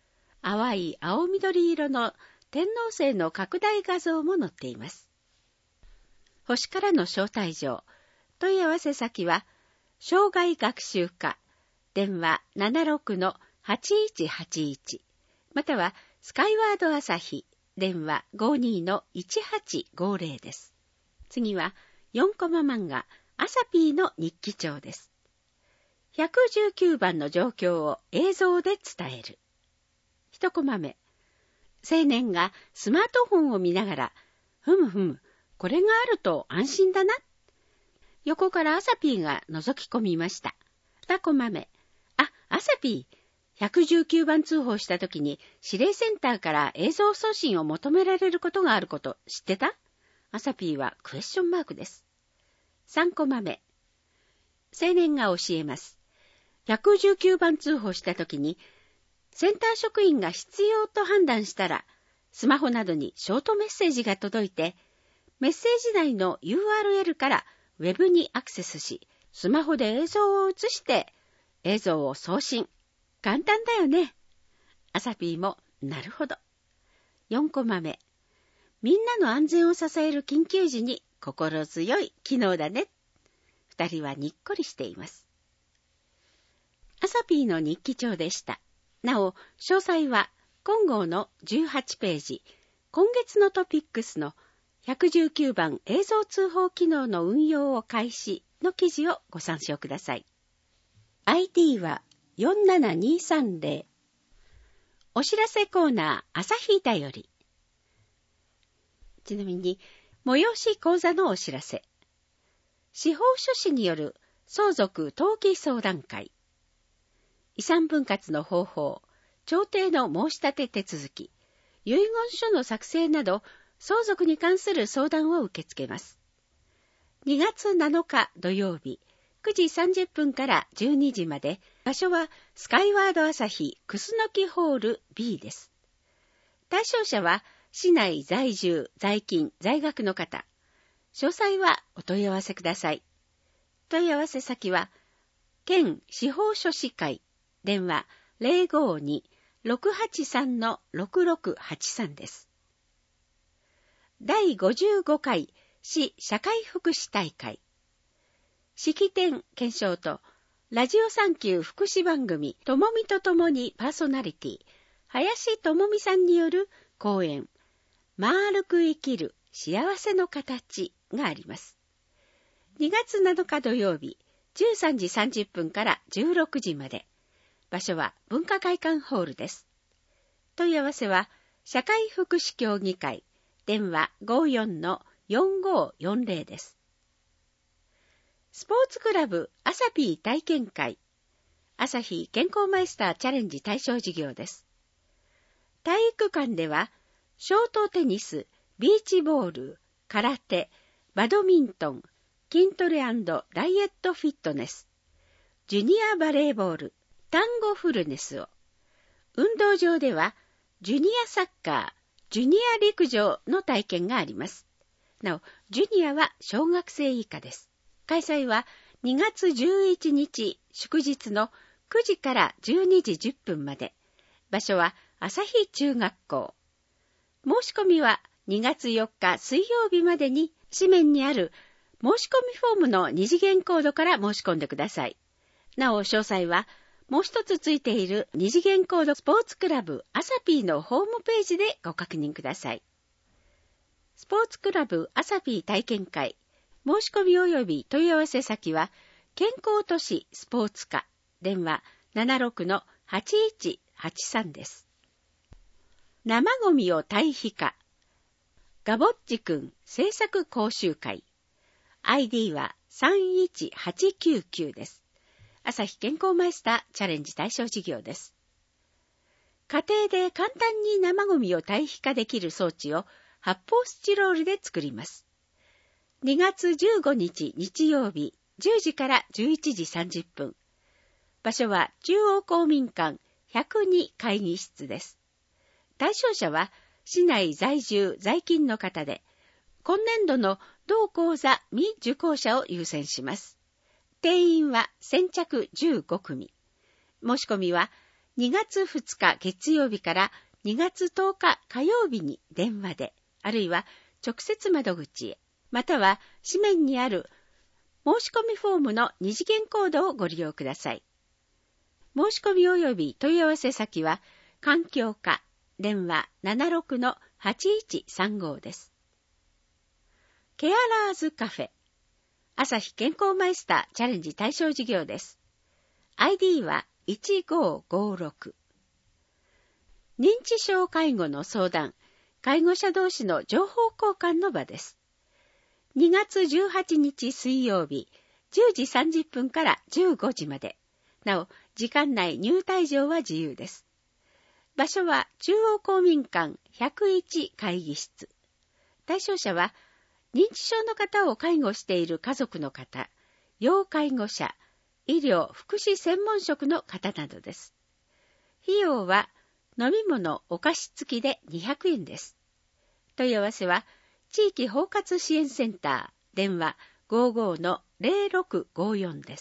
淡い青緑色の天王星の拡大画像も載っています。星からの招待状、問い合わせ先は、生涯学習課、電話 ななろくのはちいちはちいち、またはスカイワード朝日、電話 ごにのいちはちごぜろ です。次はよんコマ漫画、アサピーの日記帳です。ひゃくじゅうきゅうばんの状況を映像で伝える。いちコマ目、青年がスマートフォンを見ながら、ふむふむ、これがあると安心だな。横からアサピーが覗き込みました。にコマ目、あ、アサピー、ひゃくじゅうきゅうばん通報したときに指令センターから映像送信を求められることがあること知ってた？アサピーはクエスチョンマークです。さんコマ目、青年が教えます。ひゃくじゅうきゅうばん通報したときにセンター職員が必要と判断したら、スマホなどにショートメッセージが届いて、メッセージ内の ユーアールエル からウェブにアクセスし、スマホで映像を映して映像を送信。簡単だよね。アサピーもなるほど。よんコマ目、みんなの安全を支える緊急時に心強い機能だね。二人はにっこりしています。アサピーの日記帳でした。なお、詳細は今号のじゅうはちページ、今月のトピックスのひゃくじゅうきゅうばん映像通報機能の運用を開始の記事をご参照ください。アイディー はよんななにさんぜろ。お知らせコーナー、朝日だより。ちなみに、催し講座のお知らせ。司法書士による相続登記相談会。遺産分割の方法、調停の申し立て手続き、遺言書の作成など、相続に関する相談を受け付けます。にがつなのか土曜日、くじさんじゅっぷんからじゅうにじまで、場所はスカイワード朝日クスノキホール ビー です。対象者は市内在住、在勤、在学の方。詳細はお問い合わせください。問い合わせ先は、県司法書士会、電話 ゼロごに ろくはちさん ろくろくはちさん です。だいごじゅうごかい市社会福祉大会。式典検証とラジオサンキュー福祉番組ともみとともにパーソナリティ林ともみさんによる講演丸く生きる幸せの形があります。にがつなのか土曜日じゅうさんじさんじゅっぷんからじゅうろくじまで。場所は文化会館ホールです。問い合わせは社会福祉協議会電話 ごじゅうよんのよんごよんぜろ です。スポーツクラブアサピー体験会朝日健康マイスターチャレンジ対象事業です。体育館ではショートテニス、ビーチボール、空手、バドミントン、筋トレ&ダイエットフィットネス、ジュニアバレーボール、タンゴフルネスを。運動場ではジュニアサッカー、ジュニア陸上の体験があります。なお、ジュニアは小学生以下です。開催はにがつじゅういちにち祝日のくじからじゅうにじじゅっぷんまで。場所は朝日中学校。申し込みはにがつよっか水曜日までに紙面にある申し込みフォームの二次元コードから申し込んでください。なお、詳細はもう一つついている二次元コードスポーツクラブアサピーのホームページでご確認ください。スポーツクラブアサピー体験会申し込み及び問い合わせ先は健康都市スポーツ課電話 ななろくのはちいちはちさん です。生ゴミを堆肥化ガボッチくん制作講習会 アイディー はさんいちはちきゅうきゅうです。朝日健康マイスターチャレンジ対象事業です。家庭で簡単に生ゴミを堆肥化できる装置を発泡スチロールで作ります。にがつじゅうごにち日曜日じゅうじからじゅういちじさんじゅっぷん。場所は中央公民館ひゃくに会議室です。対象者は市内在住在勤の方で、今年度の同講座未受講者を優先します。定員は先着じゅうごくみ。申し込みはにがつふつか月曜日からにがつとおか火曜日に電話で、あるいは直接窓口へ、または紙面にある申し込みフォームの二次元コードをご利用ください。申し込み及び問い合わせ先は、環境課、電話 ななろくのはちいちさんご です。ケアラーズカフェ、朝日健康マイスターチャレンジ対象事業です。アイディー はいちごごろく。認知症介護の相談、介護者同士の情報交換の場です。にがつじゅうはちにち水曜日、じゅうじさんじゅっぷんからじゅうごじまで。なお、時間内入退場は自由です。場所は中央公民館ひゃくいち会議室。対象者は、認知症の方を介護している家族の方、要介護者、医療・福祉専門職の方などです。費用は飲み物・お菓子付きでにひゃくえんです。問い合わせは、地域包括支援センター、電話 ごじゅうごのゼロろくごよん です。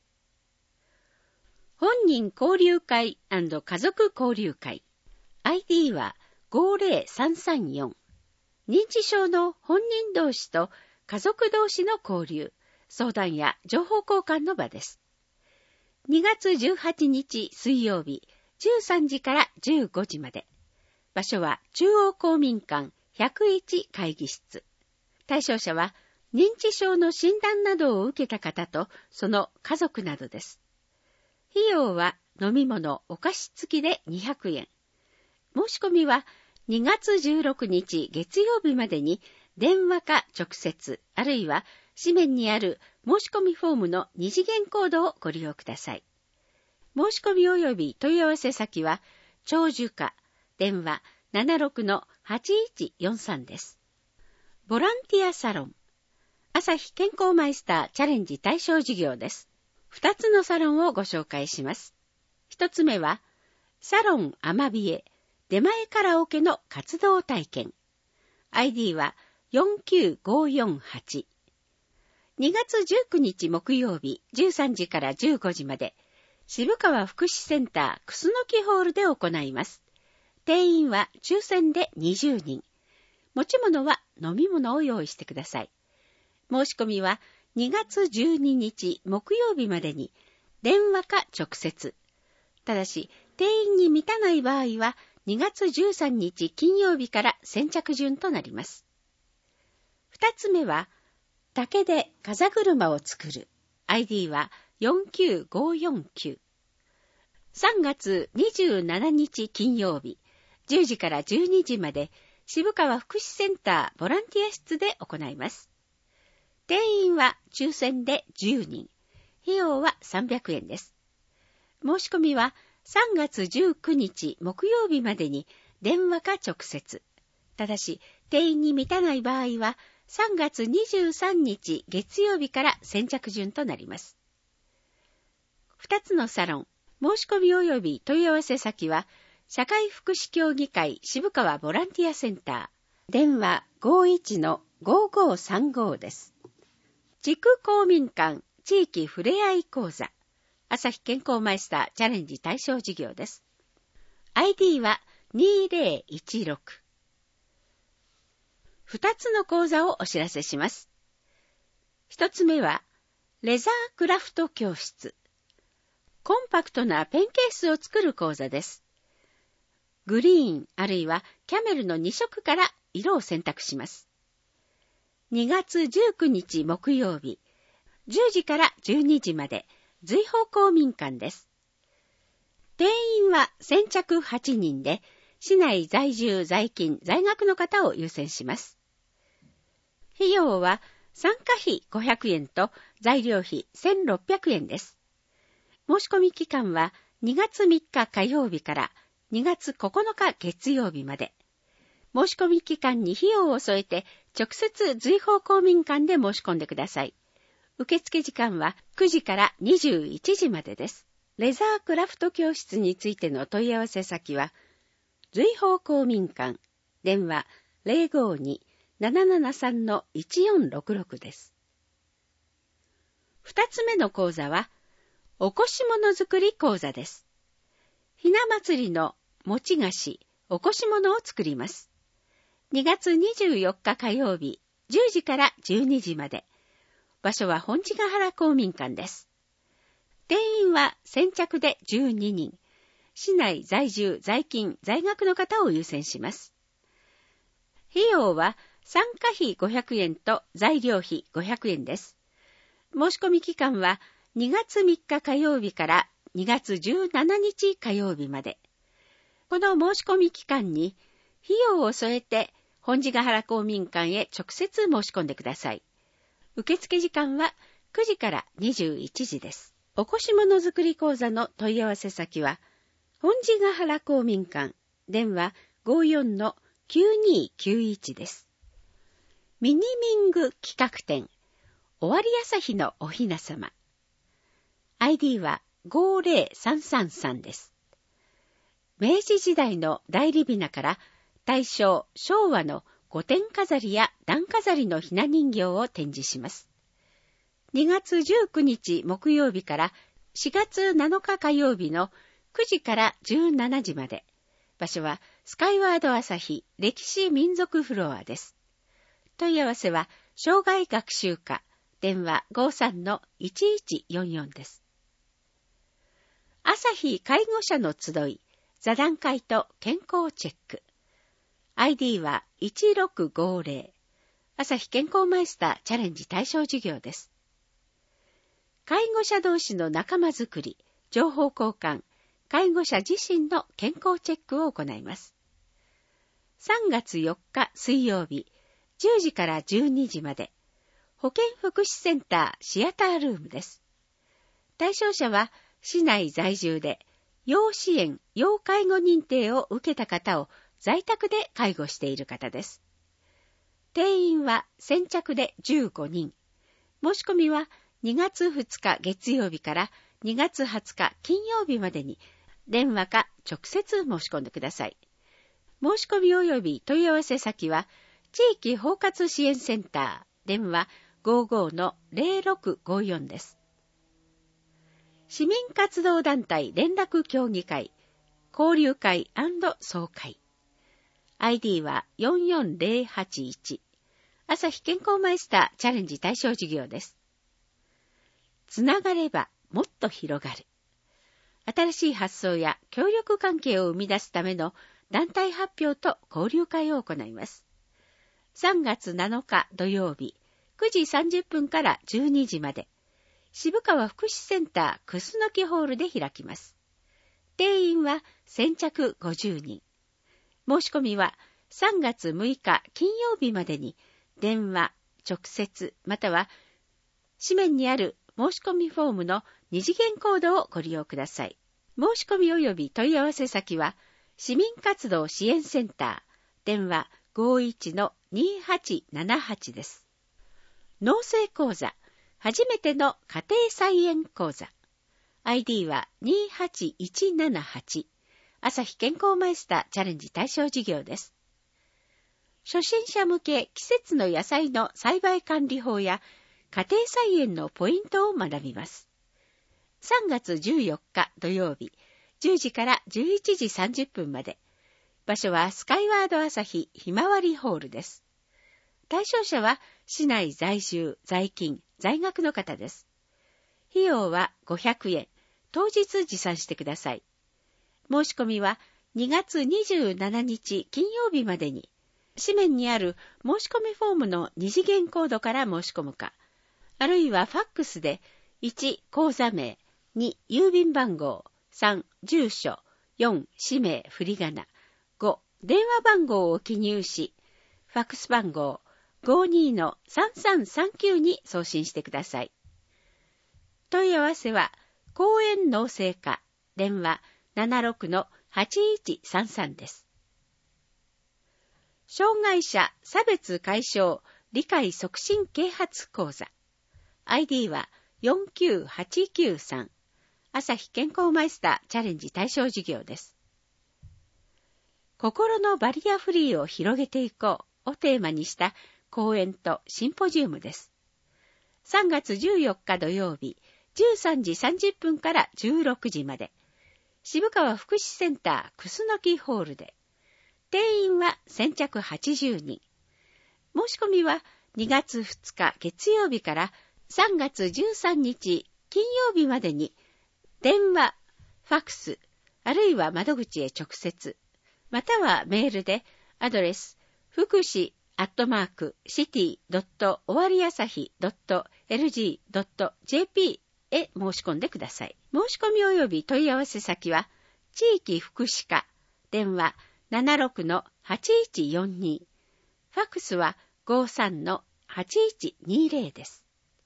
本人交流会&家族交流会。アイディー はごゼロさんさんよん。認知症の本人同士と家族同士の交流、相談や情報交換の場です。にがつじゅうはちにち水曜日、じゅうさんじからじゅうごじまで。場所は中央公民館ひゃくいち会議室。対象者は認知症の診断などを受けた方とその家族などです。費用は飲み物・お菓子付きでにひゃくえん。申し込みはにがつじゅうろくにち月曜日までに電話か直接、あるいは紙面にある申し込みフォームの二次元コードをご利用ください。申し込み及び問い合わせ先は、長寿課、電話 ななろくのはちいちよんさん です。ボランティアサロン、朝日健康マイスターチャレンジ対象事業です。二つのサロンをご紹介します。一つ目は、サロンアマビエ、出前カラオケの活動体験。アイディー はよんきゅうごよんはち。にがつじゅうくにち木曜日じゅうさんじからじゅうごじまで、渋川福祉センタークスノキホールで行います。定員は抽選でにじゅうにん。持ち物は飲み物を用意してください。申し込みはにがつじゅうににち木曜日までに電話か直接。ただし、定員に満たない場合はにがつじゅうさんにち金曜日から先着順となります。二つ目は、竹で風車を作る。アイディー はよんきゅうごよんきゅう。さんがつにじゅうしちにち金曜日、じゅうじからじゅうにじまで、渋川福祉センターボランティア室で行います。定員は抽選でじゅうにん。費用はさんびゃくえんです。申し込みはさんがつじゅうくにち木曜日までに電話か直接。ただし、定員に満たない場合はさんがつにじゅうさんにち月曜日から先着順となります。二つのサロン、申し込み及び問い合わせ先は、社会福祉協議会渋川ボランティアセンター、電話 ごじゅういちのごごさんご です。地区公民館地域ふれあい講座、朝日健康マイスターチャレンジ対象事業です。アイディー はにゼロいちろく。二つの講座をお知らせします。一つ目は、レザークラフト教室。コンパクトなペンケースを作る講座です。グリーンあるいはキャメルのにしょくから色を選択します。にがつじゅうくにち木曜日、じゅうじからじゅうにじまで、随宝公民館です。定員は先着はちにんで、市内在住在勤在学の方を優先します。費用は参加費ごひゃくえんと材料費せんろっぴゃくえんです。申し込み期間はにがつみっか火曜日からにがつここのか月曜日まで。申し込み期間に費用を添えて直接随宝公民館で申し込んでください。受付時間はくじからにじゅういちじまでです。レザークラフト教室についての問い合わせ先は、随宝公民館、電話 ゼロごに ななななさんのいちよんろくろく です。二つ目の講座は、おこし物作り講座です。 ひな祭りの餅菓子、おこし物を作ります。にがつにじゅうよっか火曜日、じゅうじからじゅうにじまで。場所は本地ヶ原公民館です。定員は先着でじゅうににん。市内在住、在勤、在学の方を優先します。費用は参加費ごひゃくえんと材料費ごひゃくえんです。申し込み期間はにがつみっか火曜日からにがつじゅうしちにち火曜日まで。この申し込み期間に費用を添えて本地ヶ原公民館へ直接申し込んでください。受付時間はくじからにじゅういちじです。おこし物作り講座の問い合わせ先は本地ヶ原公民館、電話 ごよんのきゅうにきゅういち です。ミニミング企画展、終わり朝日のおひなさま。アイディー はごぜろさんさんさんです。明治時代の大理雛から大正、昭和の御殿飾りや段飾りのひな人形を展示します。にがつじゅうくにち木曜日からしがつなのか火曜日のくじからじゅうしちじまで。場所はスカイワード朝日歴史民族フロアです。問い合わせは障害学習課、電話 ごさんのいちいちよんよん です。朝日介護者の集い、座談会と健康チェック。アイディー はいちろくごぜろ。朝日健康マイスターチャレンジ対象事業です。介護者同士の仲間づくり、情報交換、介護者自身の健康チェックを行います。さんがつよっか水曜日、じゅうじからじゅうにじまで、保健福祉センターシアタールームです。対象者は市内在住で、要支援・要介護認定を受けた方を在宅で介護している方です。定員は先着でじゅうごにん。申し込みはにがつふつか月曜日からにがつはつか金曜日までに電話か直接申し込んでください。申し込み及び問い合わせ先は地域包括支援センター、電話 ごごのぜろろくごよん です。市民活動団体連絡協議会、交流会&総会。アイディー はよんよんぜろはちいち。朝日健康マイスターチャレンジ対象事業です。つながればもっと広がる。新しい発想や協力関係を生み出すための団体発表と交流会を行います。さんがつなのか土曜日、くじさんじゅっぷんからじゅうにじまで、渋川福祉センターくすのきホールで開きます。定員は先着ごじゅうにん。申し込みはさんがつむいか金曜日までに電話、直接または紙面にある申し込みフォームの二次元コードをご利用ください。申し込み及び問い合わせ先は市民活動支援センター、電話 ごいちのにはちななはち です。農政講座、初めての家庭菜園講座。アイディー はにはちいちななはち。朝日健康マイスターチャレンジ対象事業です。初心者向け季節の野菜の栽培管理法や家庭菜園のポイントを学びます。さんがつじゅうよっか土曜日、じゅうじからじゅういちじさんじゅっぷんまで。場所はスカイワード朝日ひまわりホールです。対象者は市内在住、在勤、在学の方です。費用はごひゃくえん。当日持参してください。申し込みはにがつにじゅうしちにち金曜日までに、紙面にある申し込みフォームの二次元コードから申し込むか、あるいはファックスでいち口座名、に郵便番号、さん住所、よん氏名振り仮名、ご電話番号を記入し、ファックス番号 ごにのさんさんさんきゅう に送信してください。問い合わせは公園農政課、電話ななろくのはちいちさんさんです。障害者差別解消理解促進啓発講座。アイディー はよんきゅうはちきゅうさん。朝日健康マイスターチャレンジ対象事業です。心のバリアフリーを広げていこうをテーマにした講演とシンポジウムです。さんがつじゅうよっか土曜日、じゅうさんじさんじゅっぷんからじゅうろくじまで。 渋川福祉センタークスノキホールで。定員は先着はちじゅうにん。申し込みはにがつふつか月曜日からさんがつじゅうさんにち金曜日までに、電話、ファックス、あるいは窓口へ直接、またはメールで、アドレス、福祉アットマークシティドット終わり朝日ドットエルジードットジェーピー へ申し込んでください。申し込み及び問い合わせ先は、地域福祉課、電話 ななろくのはちいちよんに、ファックスは ごさんのはちいちにゼロ です。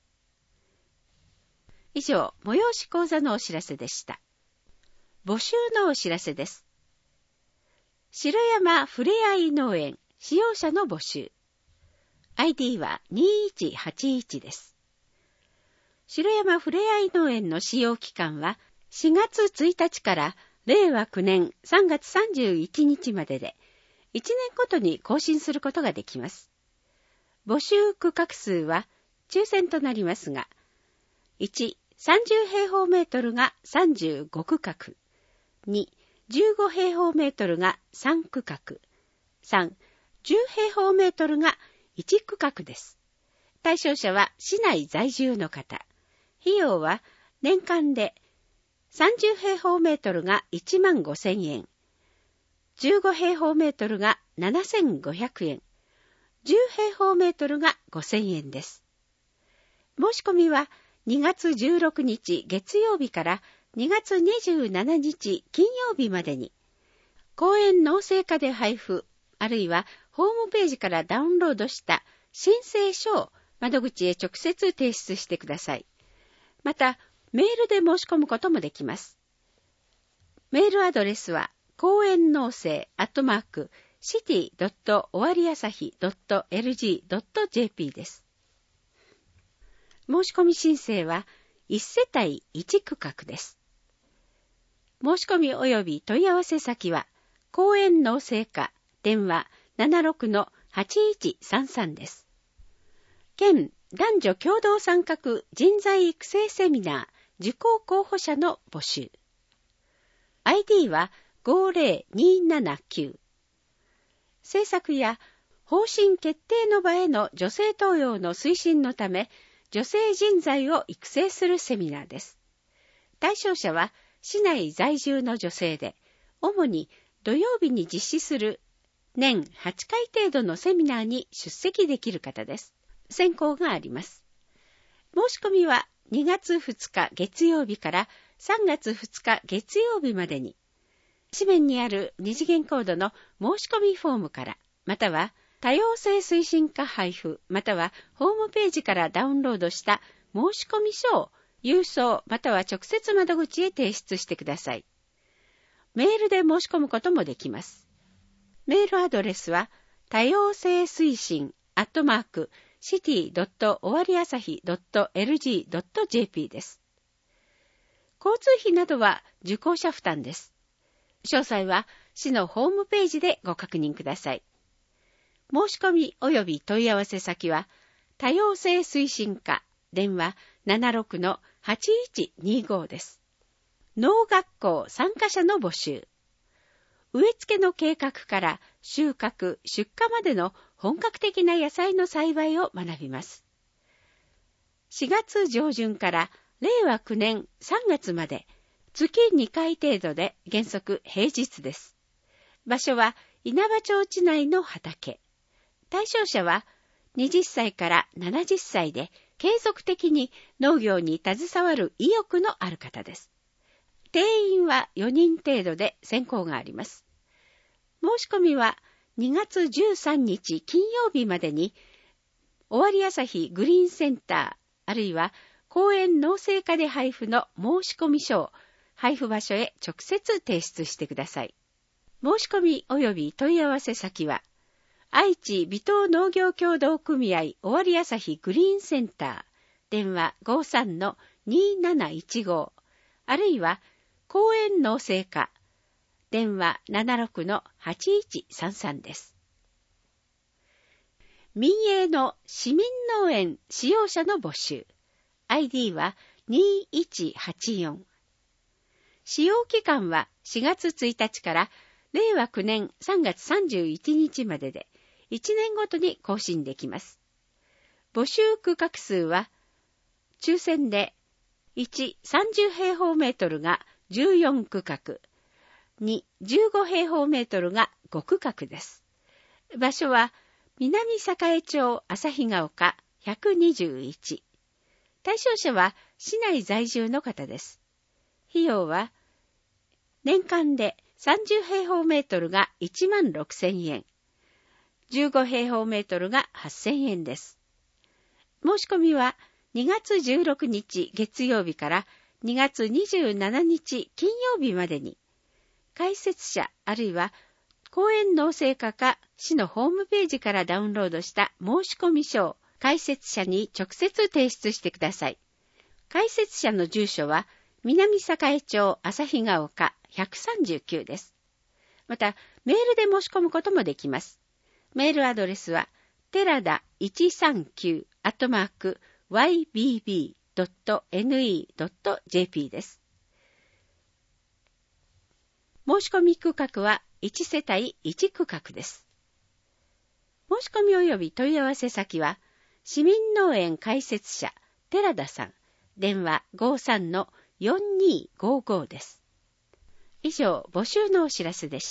以上、催し講座のお知らせでした。募集のお知らせです。城山ふれあい農園使用者の募集。アイディー はにいちはちいちです。城山ふれあい農園の使用期間はしがつついたちかられいわきゅうねんさんがつさんじゅういちにちまでで、いちねんごとに更新することができます。募集区画数は抽選となりますが、いち、さんじゅうへいほうメートルがさんじゅうごくかく、に、じゅうごへいほうメートルがさんくかく、さん、じゅうへいほうメートルがいちくかくです。対象者は市内在住の方。費用は年間でさんじゅうへいほうメートルがいちまんごせんえん、じゅうごへいほうメートルがななせんごひゃくえん、じゅうへいほうメートルがごせんえんです。申し込みはにがつじゅうろくにち月曜日からにがつにじゅうしちにち金曜日までに、公園農政課で配布、あるいはホームページからダウンロードした申請書を窓口へ直接提出してください。また、メールで申し込むこともできます。メールアドレスは、公園農政アットマークシティドット終わり朝日ドットエルジードットジェーピー です。申し込み申請はいちせたいいちくかくです。申し込み及び問い合わせ先は、公園農政課、電話 ななろくのはちいちさんさん です。県男女共同参画人材育成セミナー受講候補者の募集。アイディー はごぜろにななきゅう。政策や方針決定の場への女性登用の推進のため、女性人材を育成するセミナーです。対象者は市内在住の女性で、主に土曜日に実施する年はちかい程度のセミナーに出席できる方です。選考があります。申し込みはにがつふつか月曜日からさんがつふつか月曜日までに、紙面にある二次元コードの申し込みフォームから、または多様性推進課配布、またはホームページからダウンロードした申し込み書を郵送または直接窓口へ提出してください。メールで申し込むこともできます。メールアドレスは多様性推進アットマークシティドット終わり朝日ドットエルジードットジェーピー です。交通費などは受講者負担です。詳細は市のホームページでご確認ください。申し込み及び問い合わせ先は多様性推進課電話 ななろくのはちいちにご です。農学校参加者の募集。植え付けの計画から収穫、出荷までの本格的な野菜の栽培を学びます。しがつじょうじゅんかられいわきゅうねんさんがつまで月にかい程度で原則平日です。場所は稲葉町地内の畑。対象者ははたちからななじゅっさいで継続的に農業に携わる意欲のある方です。定員はよにん程度で選考があります。申し込みはにがつじゅうさんにち金曜日までに、終わり朝日グリーンセンター、あるいは公園農政課で配布の申し込み書を配布場所へ直接提出してください。申し込み及び問い合わせ先は、愛知微糖農業協同組合終わり朝日グリーンセンター、電話 ごさんのになないちご、あるいは公園農政課、電話 ななろくのはちいちさんさん です。民営の市民農園使用者の募集。アイディー はにいちはちよん。 使用期間はしがつついたちかられいわきゅうねんさんがつさんじゅういちにちまでで、いちねんごとに更新できます。募集区画数は、抽選でいち、さんじゅうへいほうメートルがじゅうよんくかく、に、じゅうごへいほうメートルがごくかくです。場所は、南栄町旭ヶ丘ひゃくにじゅういち。対象者は市内在住の方です。費用は、年間でさんじゅうへいほうメートルがいちまんろくせんえん、じゅうごへいほうメートルがはっせんえんです。申し込みはにがつじゅうろくにち月曜日からにがつにじゅうしちにち金曜日までに、解説者あるいは公園農政課か市のホームページからダウンロードした申込書を解説者に直接提出してください。解説者の住所は南栄町旭ヶ丘ひゃくさんじゅうきゅうです。また、メールで申し込むこともできます。メールアドレスは、テラダいちさんきゅうアットマークワイビービードットエヌイードットジェーピー です。申し込み区画はいちせたいいちくかくです。申し込み及び問い合わせ先は、市民農園解説者、寺田さん、電話 ごーさんのよんにーごーごー です。以上、募集のお知らせでした。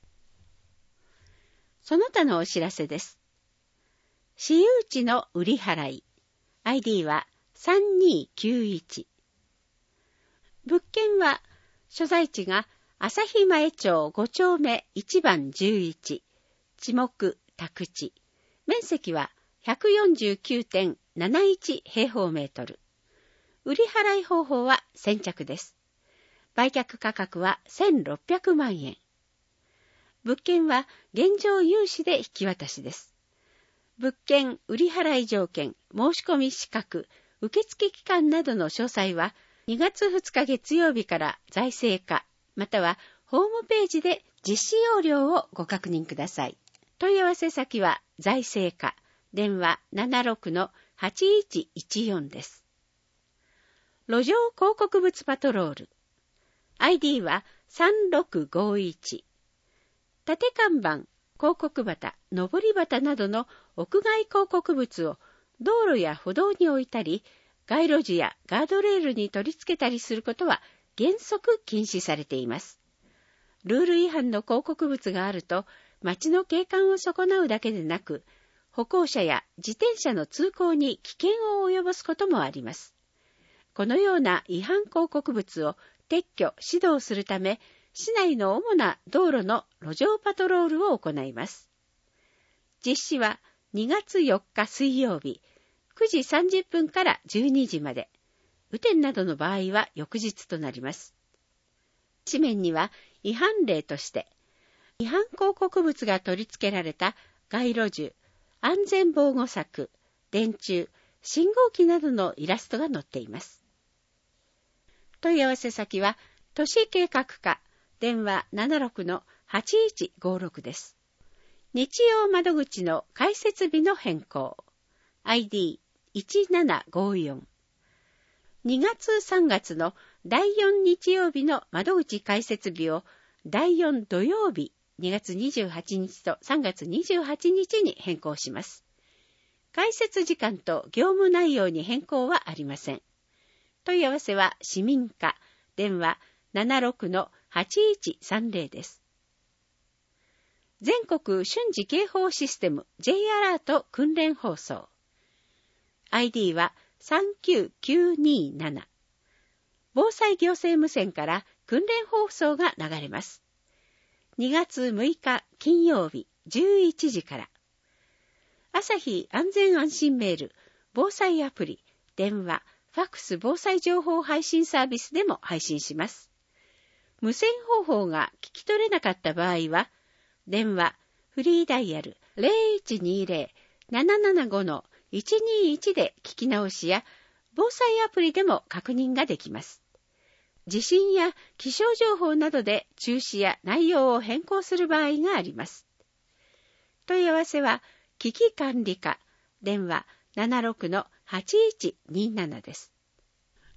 その他のお知らせです。私有地の売り払い。アイディー はさんにーきゅういち。物件は、所在地が旭前町ごちょうめいちばんじゅういち、地目宅地。面積は ひゃくよんじゅうきゅうてんなないちへいほうメートル。売り払い方法は先着です。売却価格はせんろっぴゃくまんえん。物件は現状融資で引き渡しです。物件売り払い条件、申し込み資格、受付期間などの詳細はにがつふつか月曜日から財政課、またはホームページで実施要領をご確認ください。問い合わせ先は財政課、電話 ななろくのはちいちいちよん です。路上広告物パトロール。アイディー はさんろくごいち。縦看板、広告旗、上り旗などの屋外広告物を道路や歩道に置いたり、街路樹やガードレールに取り付けたりすることは原則禁止されています。ルール違反の広告物があると、街の景観を損なうだけでなく、歩行者や自転車の通行に危険を及ぼすこともあります。このような違反広告物を撤去・指導するため、市内の主な道路の路上パトロールを行います。実施はにがつよっか水曜日、くじさんじゅっぷんからじゅうにじまで、雨天などの場合は翌日となります。紙面には違反例として、違反広告物が取り付けられた街路樹、安全防護柵、電柱、信号機などのイラストが載っています。問い合わせ先は、都市計画課、電話 ななろくのはちいちごろく です。日曜窓口の開設日の変更。アイディーいちななごよん。にがつさんがつのだいよん日曜日の窓口開設日をだいよん土曜日、にがつにじゅうはちにちとさんがつにじゅうはちにちに変更します。開設時間と業務内容に変更はありません。問い合わせは市民課、電話 ななろくのはちいちさんぜろ です。全国瞬時警報システム J アラート訓練放送。アイディー はさんきゅうきゅうになな。防災行政無線から訓練放送が流れます。にがつむいか金曜日じゅういちじから。朝日安全安心メール、防災アプリ、電話、ファックス防災情報配信サービスでも配信します。無線方法が聞き取れなかった場合は、電話、フリーダイヤル ゼロいちにゼロ ななななご のいちにいちで聞き直しや、防災アプリでも確認ができます。地震や気象情報などで中止や内容を変更する場合があります。問い合わせは、危機管理課、電話 ななろくのはちいちになな です。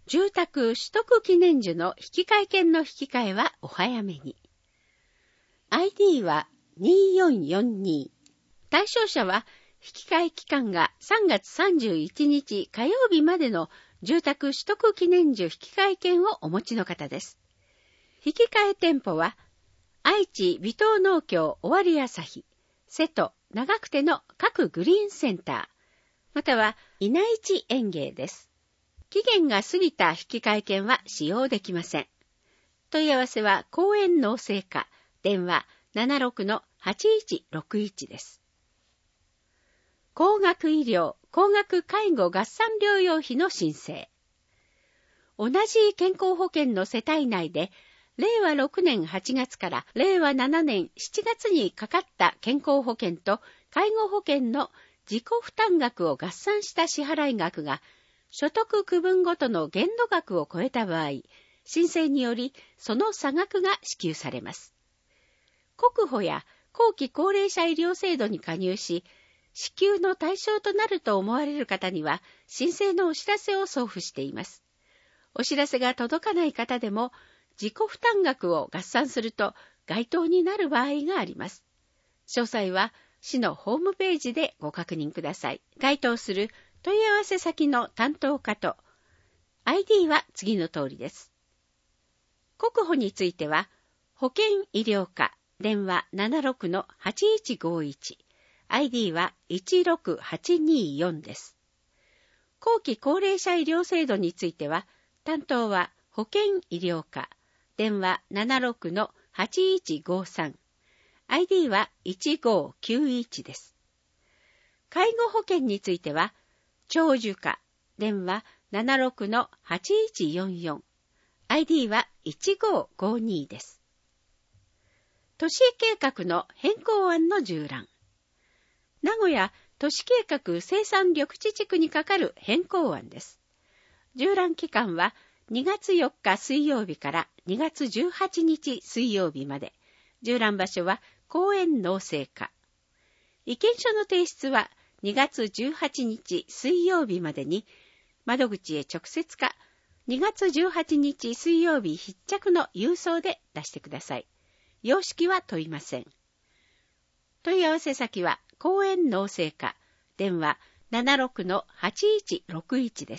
住宅取得記念樹の引換券の引き換えはお早めに。アイディー はによんよんに。対象者は引き換え期間がさんがつさんじゅういちにち火曜日までの住宅取得記念樹引換券をお持ちの方です。引き換え店舗は愛知微糖農協尾張旭、瀬戸、長久手の各グリーンセンター、または稲市園芸です。期限が過ぎた引き換え券は使用できません。問い合わせは公園農政課、電話 ななろくのはちいちろくいち です。高額医療、高額介護合算療養費の申請。同じ健康保険の世帯内で、れいわろくねんはちがつかられいわななねんしちがつにかかった健康保険と介護保険の自己負担額を合算した支払い額が所得区分ごとの限度額を超えた場合、申請によりその差額が支給されます。国保や後期高齢者医療制度に加入し、支給の対象となると思われる方には申請のお知らせを送付しています。お知らせが届かない方でも自己負担額を合算すると該当になる場合があります。詳細は市のホームページでご確認ください。該当する問い合わせ先の担当課と アイディー は次の通りです。国保については保険医療課電話 ななろくのはちいちごいち、アイディー はいちろくはちによんです。後期高齢者医療制度については担当は保険医療課電話 ななろくのはちいちごさん、アイディー はいちごきゅういちです。介護保険については、長寿課、電話 ななろくのはちいちよんよん、アイディー はいちごごにです。都市計画の変更案の縦覧。名古屋都市計画生産緑地地区にかかる変更案です。縦覧期間はにがつよっか水曜日からにがつじゅうはちにち水曜日まで。縦覧場所は公園農政課。意見書の提出はにがつじゅうはちにち水曜日までに、窓口へ直接かにがつじゅうはちにち水曜日必着の郵送で出してください。様式は問いません。問い合わせ先は公園農政課、電話 ななろくのはちいちろくいち です。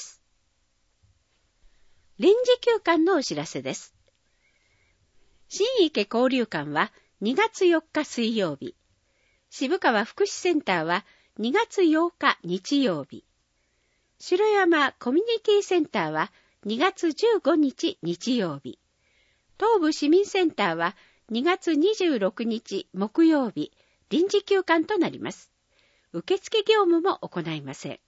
臨時休館のお知らせです。新池交流館はにがつよっか水曜日、渋川福祉センターはにがつようか日曜日、城山コミュニティセンターはにがつじゅうごにち日曜日、東部市民センターはにがつにじゅうろくにち木曜日、臨時休館となります。受付業務も行いません。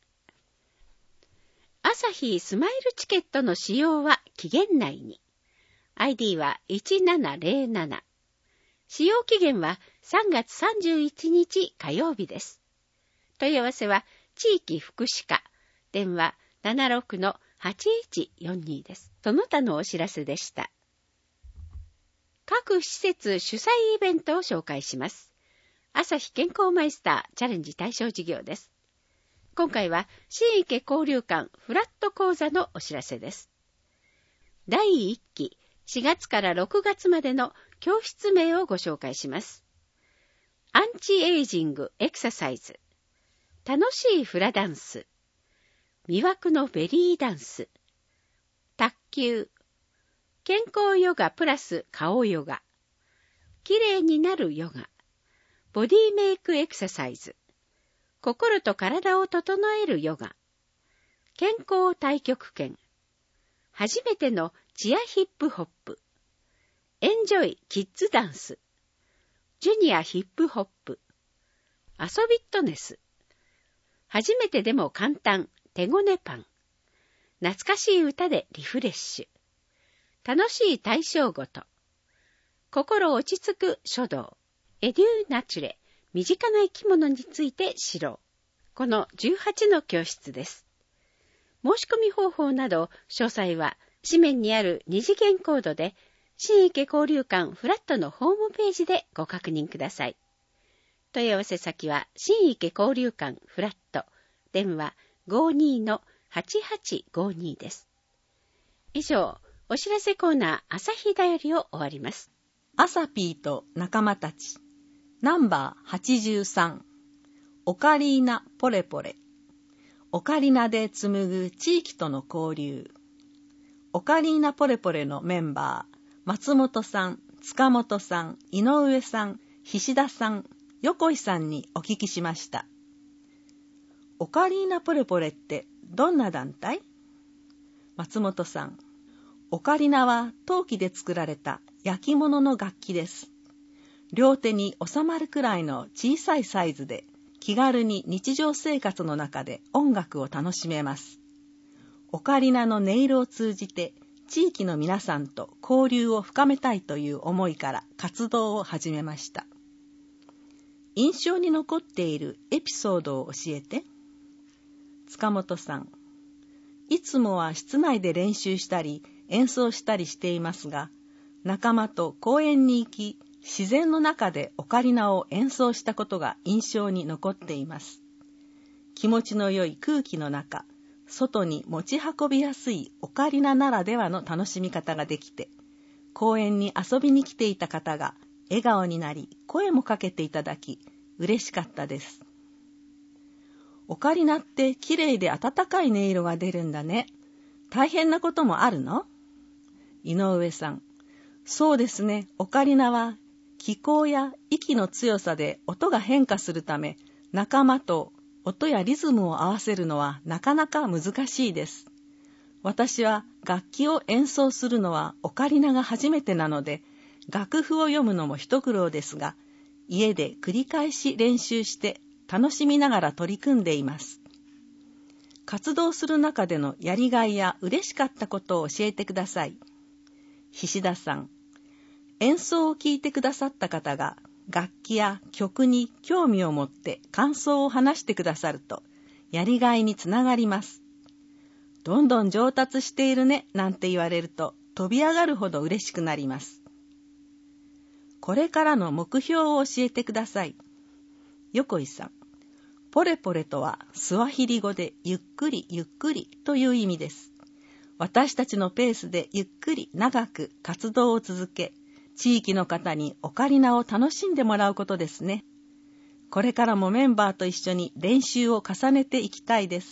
朝日スマイルチケットの使用は期限内に。アイディー はいちななぜろなな。使用期限はさんがつさんじゅういちにち火曜日です。問い合わせは地域福祉課、電話 ななろくのはちいちよんに です。その他のお知らせでした。各施設主催イベントを紹介します。朝日健康マイスターチャレンジ対象事業です。今回は新池交流館フラット講座のお知らせです。だいいっきしがつからろくがつまでの教室名をご紹介します。アンチエイジングエクササイズ、楽しいフラダンス、魅惑のベリーダンス、卓球、健康ヨガプラス顔ヨガ、きれいになるヨガ、ボディメイクエクササイズ、心と体を整えるヨガ、健康太極拳、初めてのチアヒップホップ、エンジョイキッズダンス、ジュニアヒップホップ、遊びットネス、初めてでも簡単手ごねパン、懐かしい歌でリフレッシュ、楽しい対象ごと、心落ち着く書道、エデューナチュレ、身近な生き物について知ろう。このじゅうはちの教室です。申し込み方法など詳細は紙面にある二次元コードで新池交流館フラットのホームページでご確認ください。問い合わせ先は新池交流館フラット、電話 ごじゅうにのはちはちごに です。 以上、お知らせコーナー朝日だよりを終わります。 アサピーと仲間たち、ナンバーはちじゅうさん、オカリーナポレポレ。オカリナで紡ぐ地域との交流。オカリーナポレポレのメンバー、松本さん、塚本さん、井上さん、菱田さん、横井さんにお聞きしました。オカリーナポレポレってどんな団体？松本さん、オカリナは陶器で作られた焼き物の楽器です。両手に収まるくらいの小さいサイズで気軽に日常生活の中で音楽を楽しめます。オカリナの音色を通じて地域の皆さんと交流を深めたいという思いから活動を始めました。印象に残っているエピソードを教えて。塚本さん、いつもは室内で練習したり演奏したりしていますが、仲間と公園に行き、自然の中でオカリナを演奏したことが印象に残っています。気持ちの良い空気の中、外に持ち運びやすいオカリナならではの楽しみ方ができて、公園に遊びに来ていた方が笑顔になり、声もかけていただき、嬉しかったです。オカリナって綺麗で温かい音色が出るんだね。大変なこともあるの？井上さん、そうですね。オカリナは気候や息の強さで音が変化するため、仲間と音やリズムを合わせるのはなかなか難しいです。私は楽器を演奏するのはオカリナが初めてなので、楽譜を読むのも一苦労ですが、家で繰り返し練習して楽しみながら取り組んでいます。活動する中でのやりがいや嬉しかったことを教えてください。菱田さん、演奏を聞いてくださった方が楽器や曲に興味を持って感想を話してくださるとやりがいにつながります。どんどん上達しているねなんて言われると飛び上がるほど嬉しくなります。これからの目標を教えてください。横井さん、ポレポレとはスワヒリ語でゆっくりゆっくりという意味です。私たちのペースでゆっくり長く活動を続け、地域の方にオカリナを楽しんでもらうことですね。これからもメンバーと一緒に練習を重ねていきたいです。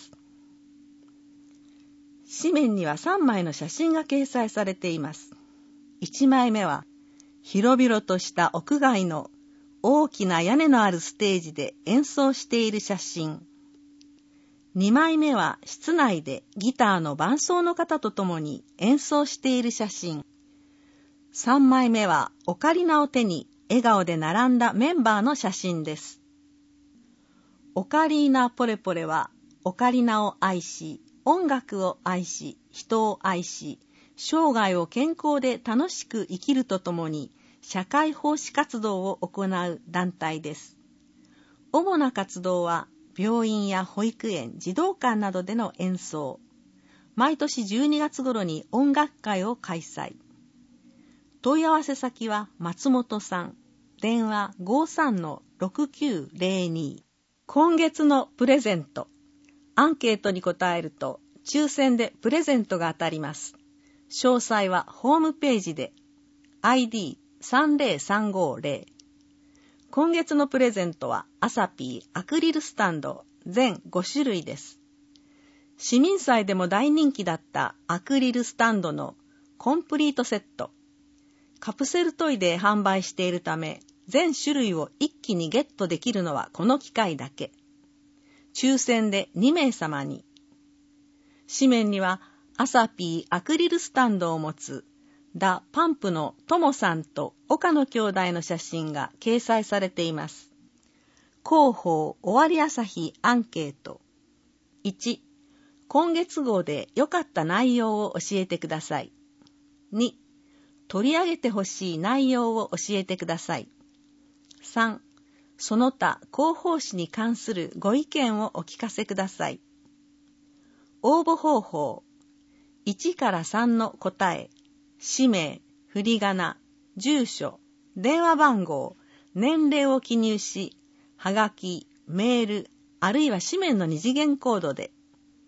紙面にはさんまいの写真が掲載されています。いちまいめは広々とした屋外の大きな屋根のあるステージで演奏している写真。にまいめは室内でギターの伴奏の方と共に演奏している写真。さんまいめはオカリナを手に笑顔で並んだメンバーの写真です。オカリーナポレポレはオカリナを愛し、音楽を愛し、人を愛し、生涯を健康で楽しく生きるとともに社会奉仕活動を行う団体です。主な活動は病院や保育園、児童館などでの演奏。毎年じゅうにがつ頃に音楽会を開催。問い合わせ先は松本さん。電話 ごさんのろくきゅうぜろに。今月のプレゼント。アンケートに答えると抽選でプレゼントが当たります。詳細はホームページで アイディーさんぜろさんごぜろ。今月のプレゼントはアサピーアクリルスタンド全ごしゅるいです。市民祭でも大人気だったアクリルスタンドのコンプリートセット。カプセルトイで販売しているため、全種類を一気にゲットできるのはこの機会だけ。抽選でにめいさまに。紙面にはアサピーアクリルスタンドを持つダ・パンプのトモさんと岡野兄弟の写真が掲載されています。広報終わり朝日アンケート。いち、今月号で良かった内容を教えてください。に、取り上げてほしい内容を教えてください。さん、その他広報誌に関するご意見をお聞かせください。応募方法。いちからさんの答え。氏名、振り仮名、住所、電話番号、年齢を記入し、はがき、メール、あるいは紙面の二次元コードで。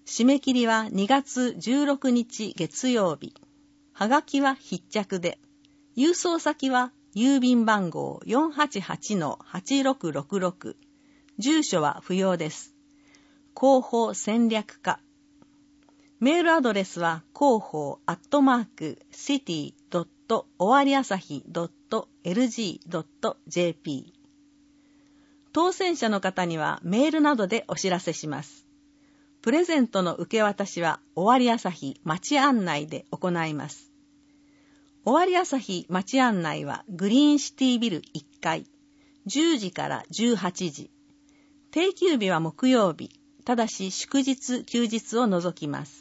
締め切りはにがつじゅうろくにち月曜日。はがきは必着で。郵送先は郵便番号 よんはちはちのはちろくろくろく。住所は不要です。広報戦略課。メールアドレスは広報アットマークシティドット終わり朝日ドットエルジードットジェーピー。当選者の方にはメールなどでお知らせします。プレゼントの受け渡しは終わり朝日町案内で行います。終わり朝日町案内はグリーンシティビルいっかい、じゅうじからじゅうはちじ。定休日は木曜日、ただし祝日休日を除きます。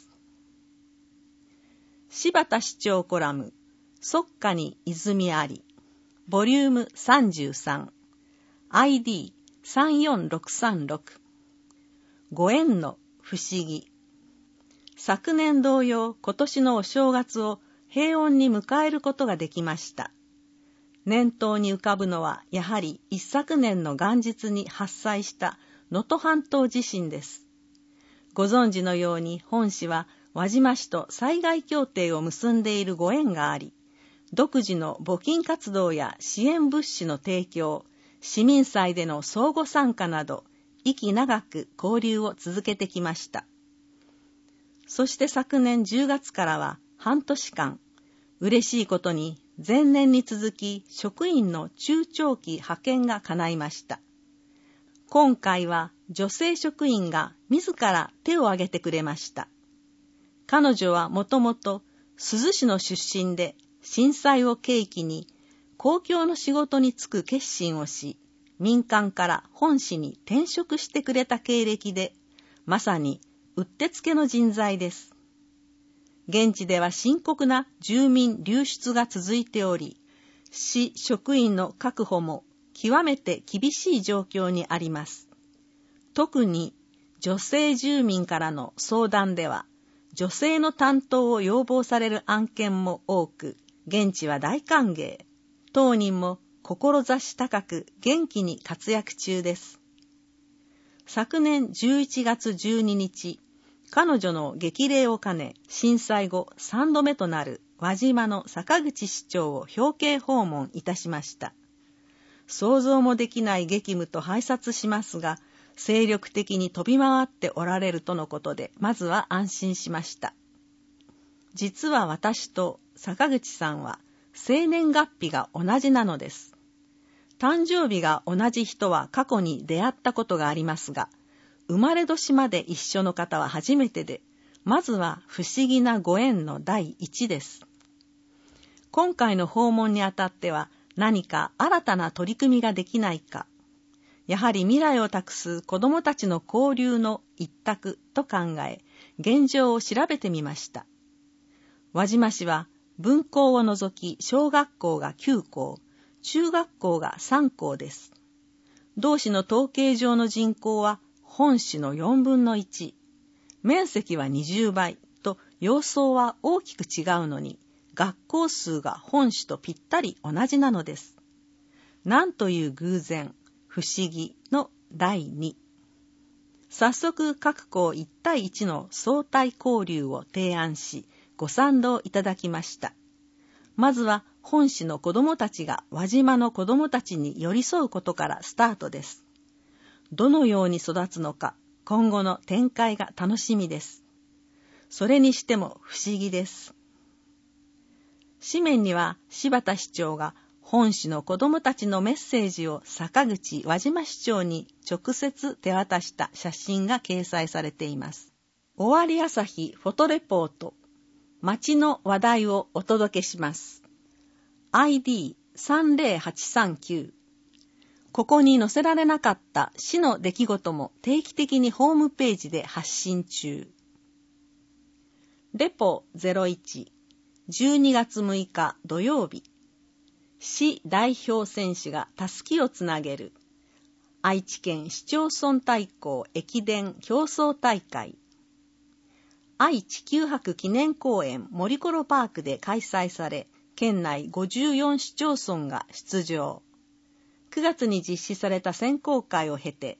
柴田市長コラム、即下に泉あり、ボリュームさんじゅうさん、アイディーさんよんろくさんろく、ご縁の不思議。昨年同様、今年のお正月を平穏に迎えることができました。念頭に浮かぶのは、やはり一昨年の元日に発災した能登半島地震です。ご存知のように、本市は輪島市と災害協定を結んでいるご縁があり、独自の募金活動や支援物資の提供、市民祭での相互参加など、息長く交流を続けてきました。そして昨年じゅうがつからは半年間、嬉しいことに前年に続き職員の中長期派遣が叶いました。今回は女性職員が自ら手を挙げてくれました。彼女はもともと珠洲市の出身で、震災を契機に公共の仕事に就く決心をし、民間から本市に転職してくれた経歴で、まさにうってつけの人材です。現地では深刻な住民流出が続いており、市職員の確保も極めて厳しい状況にあります。特に女性住民からの相談では、女性の担当を要望される案件も多く、現地は大歓迎。当人も志高く元気に活躍中です。昨年じゅういちがつじゅうににち、彼女の激励を兼ね、震災後さんどめとなる輪島の坂口市長を表敬訪問いたしました。想像もできない激務と拝察しますが、精力的に飛び回っておられるとのことで、まずは安心しました。実は私と坂口さんは生年月日が同じなのです。誕生日が同じ人は過去に出会ったことがありますが、生まれ年まで一緒の方は初めてで、まずは不思議なご縁の第一です。今回の訪問にあたっては何か新たな取り組みができないか、やはり未来を託す子どもたちの交流の一択と考え、現状を調べてみました。輪島市は分校を除き小学校がきゅうこう、中学校がさんこうです。同市の統計上の人口は本市のよんぶんのいち、面積はにじゅうばいと様相は大きく違うのに、学校数が本市とぴったり同じなのです。なんという偶然、不思議のだいに。早速各校いちたいいちの相対交流を提案し、ご賛同いただきました。まずは本市の子どもたちが輪島の子どもたちに寄り添うことからスタートです。どのように育つのか、今後の展開が楽しみです。それにしても不思議です。紙面には柴田市長が本市の子どもたちのメッセージを坂口輪島市長に直接手渡した写真が掲載されています。終わり朝日フォトレポート、街の話題をお届けします。アイディーさんぜろはちさんきゅう。ここに載せられなかった市の出来事も定期的にホームページで発信中。レポゼロいち、じゅうにがつむいか土曜日。市代表選手がたすきをつなげる。愛知県市町村対抗駅伝競争大会。愛知九博記念公園森コロパークで開催され、県内ごじゅうよんしちょうそんが出場。くがつに実施された選考会を経て、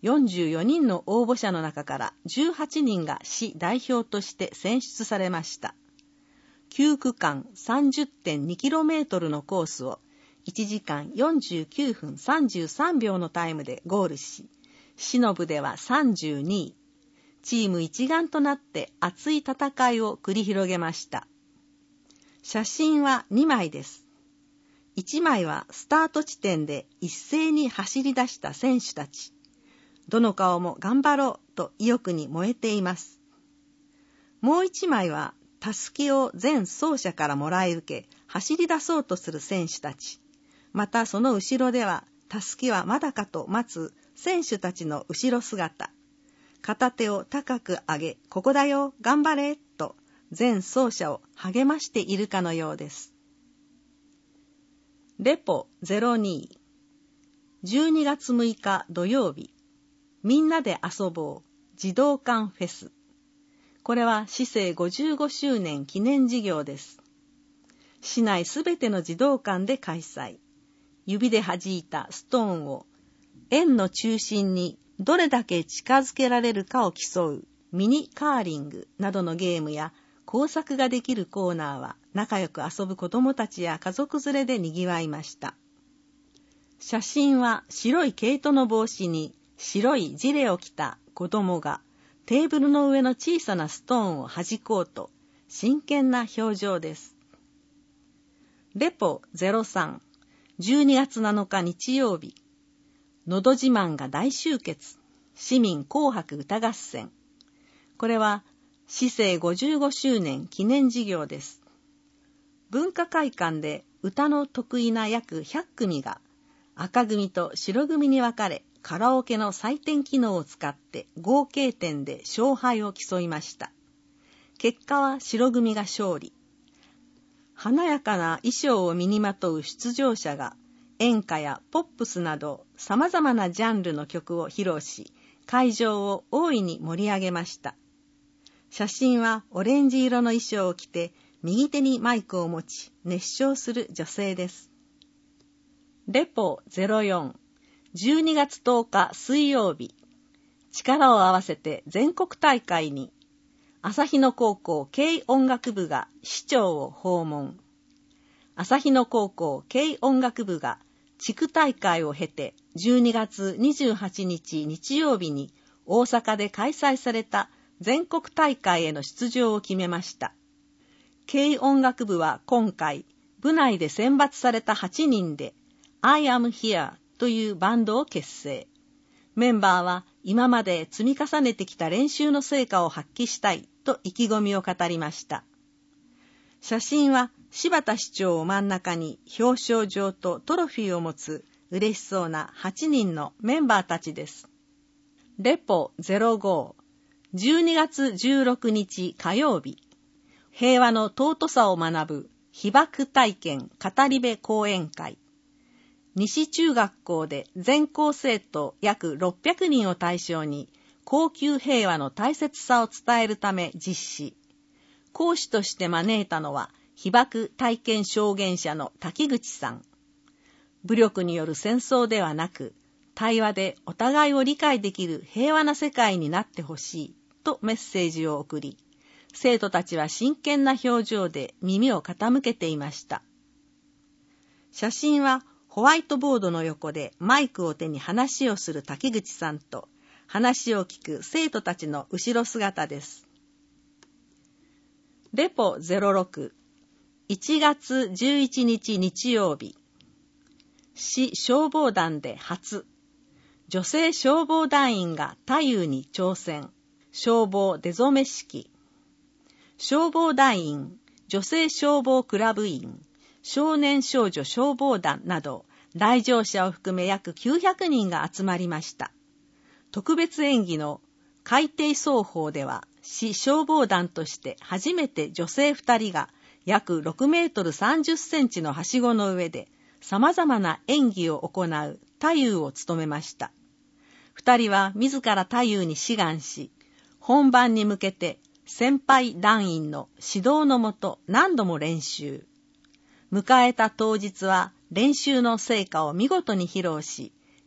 よんじゅうよにんの応募者の中からじゅうはちにんが市代表として選出されました。きゅうくかん さんじゅってんにキロメートル のコースをいちじかんよんじゅうきゅうふんさんじゅうさんびょうのタイムでゴールし、市の部ではさんじゅうにい、チーム一丸となって熱い戦いを繰り広げました。写真はにまいです。いちまいはスタート地点で一斉に走り出した選手たち。どの顔も頑張ろうと意欲に燃えています。もういちまいはたすきを全走者からもらい受け、走り出そうとする選手たち。またその後ろでは、たすきはまだかと待つ選手たちの後ろ姿。片手を高く上げ、ここだよ、頑張れ、と全走者を励ましているかのようです。レポゼロに、じゅうにがつむいか土曜日、みんなで遊ぼう児童館フェス。これは市政ごじゅうごしゅうねん記念事業です。市内すべての児童館で開催。指で弾いたストーンを円の中心にどれだけ近づけられるかを競うミニカーリングなどのゲームや工作ができるコーナーは仲良く遊ぶ子どもたちや家族連れでにぎわいました。写真は白い毛糸の帽子に白いジレを着た子どもがテーブルの上の小さなストーンを弾こうと真剣な表情です。レポゼロさん、じゅうにがつなのか日曜日、のど自慢が大集結、市民紅白歌合戦。これは市政ごじゅうごしゅうねん記念事業です。文化会館で歌の得意な約ひゃくくみが赤組と白組に分かれ、カラオケの採点機能を使って合計点で勝敗を競いました。結果は白組が勝利。華やかな衣装を身にまとう出場者が演歌やポップスなど様々なジャンルの曲を披露し、会場を大いに盛り上げました。写真はオレンジ色の衣装を着て右手にマイクを持ち熱唱する女性です。レポゼロよん、じゅうにがつとおか水曜日、力を合わせて全国大会に、朝日野高校軽音楽部が市長を訪問。朝日野高校軽音楽部が地区大会を経てじゅうにがつにじゅうはちにち日曜日に大阪で開催された全国大会への出場を決めました。軽音楽部は今回部内で選抜されたはちにんで I am hereというバンドを結成。メンバーは今まで積み重ねてきた練習の成果を発揮したいと意気込みを語りました。写真は柴田市長を真ん中に表彰状とトロフィーを持つ嬉しそうなはちにんのメンバーたちです。レポゼロご、じゅうにがつじゅうろくにち火曜日、平和の尊さを学ぶ被爆体験語り部講演会。西中学校で全校生徒約ろっぴゃくにんを対象に恒久平和の大切さを伝えるため実施。講師として招いたのは被爆体験証言者の滝口さん。武力による戦争ではなく、対話でお互いを理解できる平和な世界になってほしいとメッセージを送り、生徒たちは真剣な表情で耳を傾けていました。写真はホワイトボードの横でマイクを手に話をする滝口さんと話を聞く生徒たちの後ろ姿です。レポゼロろく、いちがつじゅういちにち日曜日、市消防団で初、女性消防団員が太夫に挑戦、消防出初め式。消防団員、女性消防クラブ員、少年少女消防団など来場者を含め約きゅうひゃくにんが集まりました。特別演技の海底奏法では市消防団として初めて女性ふたりが約ろくメートルさんじゅっセンチのはしごの上で様々な演技を行う太夫を務めました。二人は自ら太夫に志願し、本番に向けて先輩団員の指導のもと何度も練習。迎えた当日は練習の成果を見事に披露し、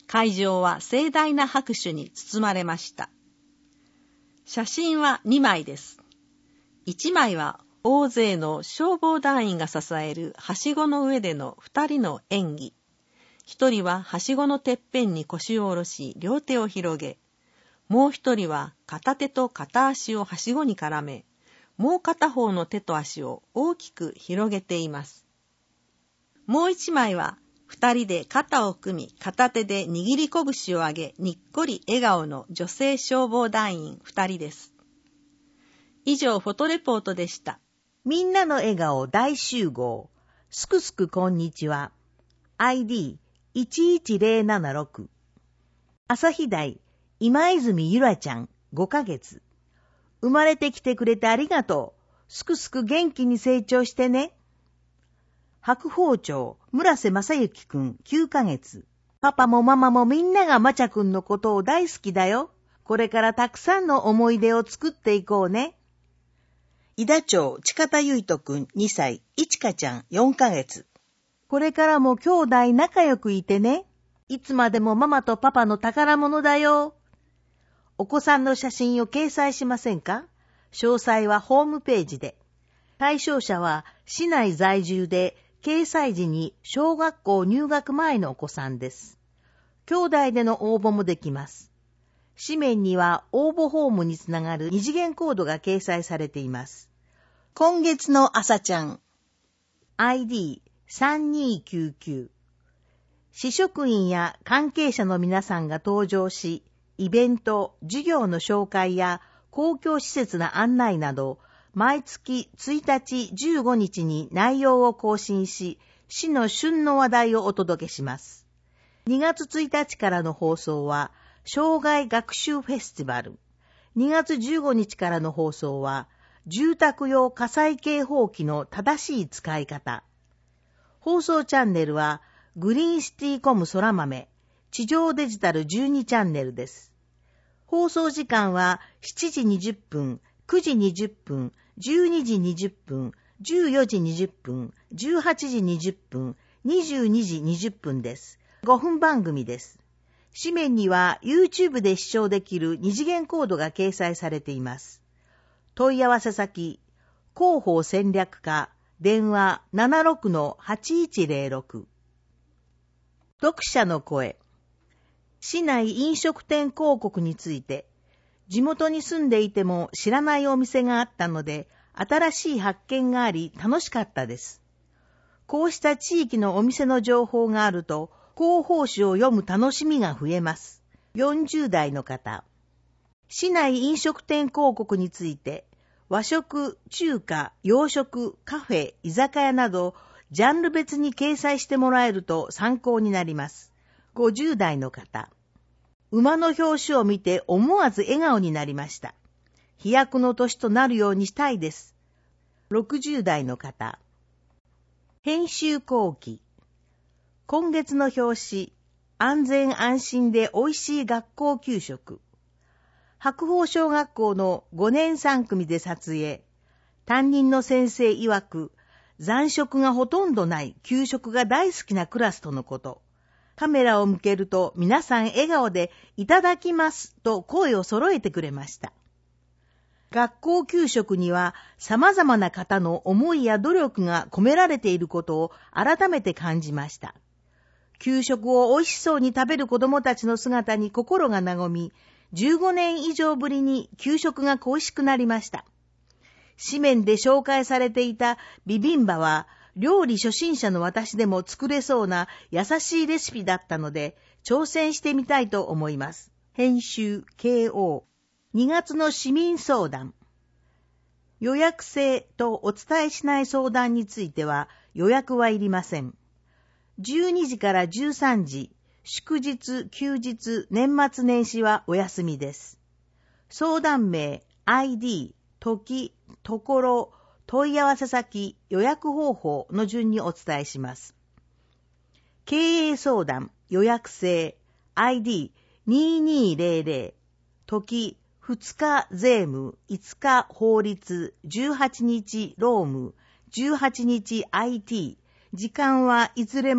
会場は盛大な拍手に包まれました。写真はにまいです。いちまいは大勢の消防団員が支えるはしごの上でのふたりの演技。ひとりははしごのてっぺんに腰を下ろし両手を広げ、もうひとりは片手と片足をはしごに絡め、もう片方の手と足を大きく広げています。もう一枚は二人で肩を組み、片手で握り拳を上げ、にっこり笑顔の女性消防団員二人です。以上、フォトレポートでした。 みんなの笑顔大集合。すくすくこんにちは。アイディーいちいちゼロななろく。朝日大、今泉ゆらちゃん、ごかげつ。生まれてきてくれてありがとう。すくすく元気に成長してね。白鳳町、村瀬正幸くん、きゅうかげつ。パパもママもみんながまちゃくんのことを大好きだよ。これからたくさんの思い出を作っていこうね。井田町、近田ゆいとくん、にさい、いちかちゃん、よんかげつ。これからも兄弟仲良くいてね。いつまでもママとパパの宝物だよ。お子さんの写真を掲載しませんか？詳細はホームページで。対象者は市内在住で、掲載時に小学校入学前のお子さんです。兄弟での応募もできます。紙面には応募フォームにつながる二次元コードが掲載されています。今月の朝ちゃん アイディーさんにーきゅうきゅう 市職員や関係者の皆さんが登場し、イベント、授業の紹介や公共施設の案内など、毎月ついたちじゅうごにちに内容を更新し、市の旬の話題をお届けします。にがつついたちからの放送は、障害学習フェスティバル。にがつじゅうごにちからの放送は、住宅用火災警報器の正しい使い方。放送チャンネルは、グリーンシティコム空豆、地上デジタルじゅうにチャンネルです。放送時間はしちじにじゅっぷん、くじにじゅっぷん、じゅうにじにじゅっぷん、じゅうよじにじゅっぷん、じゅうはちじにじゅっぷん、にじゅうにじにじゅっぷんです。ごふん番組です。紙面には YouTube で視聴できる二次元コードが掲載されています。問い合わせ先、広報戦略課、電話 ななろくのはちいちゼロろく。読者の声。市内飲食店広告について、地元に住んでいても知らないお店があったので、新しい発見があり楽しかったです。こうした地域のお店の情報があると、広報誌を読む楽しみが増えます。よんじゅうだいの方。市内飲食店広告について、和食、中華、洋食、カフェ、居酒屋など、ジャンル別に掲載してもらえると参考になります。ごじゅうだいの方。馬の表紙を見て思わず笑顔になりました。飛躍の年となるようにしたいです。ろくじゅうだいの方。編集後期。今月の表紙、安全安心で美味しい学校給食。白鳳小学校のごねんさん組で撮影。担任の先生曰く、残食がほとんどない給食が大好きなクラスとのこと。カメラを向けると皆さん笑顔でいただきますと声を揃えてくれました。学校給食には様々な方の思いや努力が込められていることを改めて感じました。給食を美味しそうに食べる子どもたちの姿に心が和み、じゅうごねん以上ぶりに給食が恋しくなりました。紙面で紹介されていたビビンバは、料理初心者の私でも作れそうな優しいレシピだったので、挑戦してみたいと思います。編集 ケーオー。にがつの市民相談。予約制とお伝えしない相談については予約はいりません。じゅうにじからじゅうさんじ、祝日、休日、年末年始はお休みです。相談名、アイディー、時、ところ、問い合わせ先、予約方法の順にお伝えします。経営相談、予約制、アイディーにーにーゼロゼロ、時、ふつか税務、いつか法律、じゅうはちにち労務、じゅうはちにち アイティー、時間はいずれも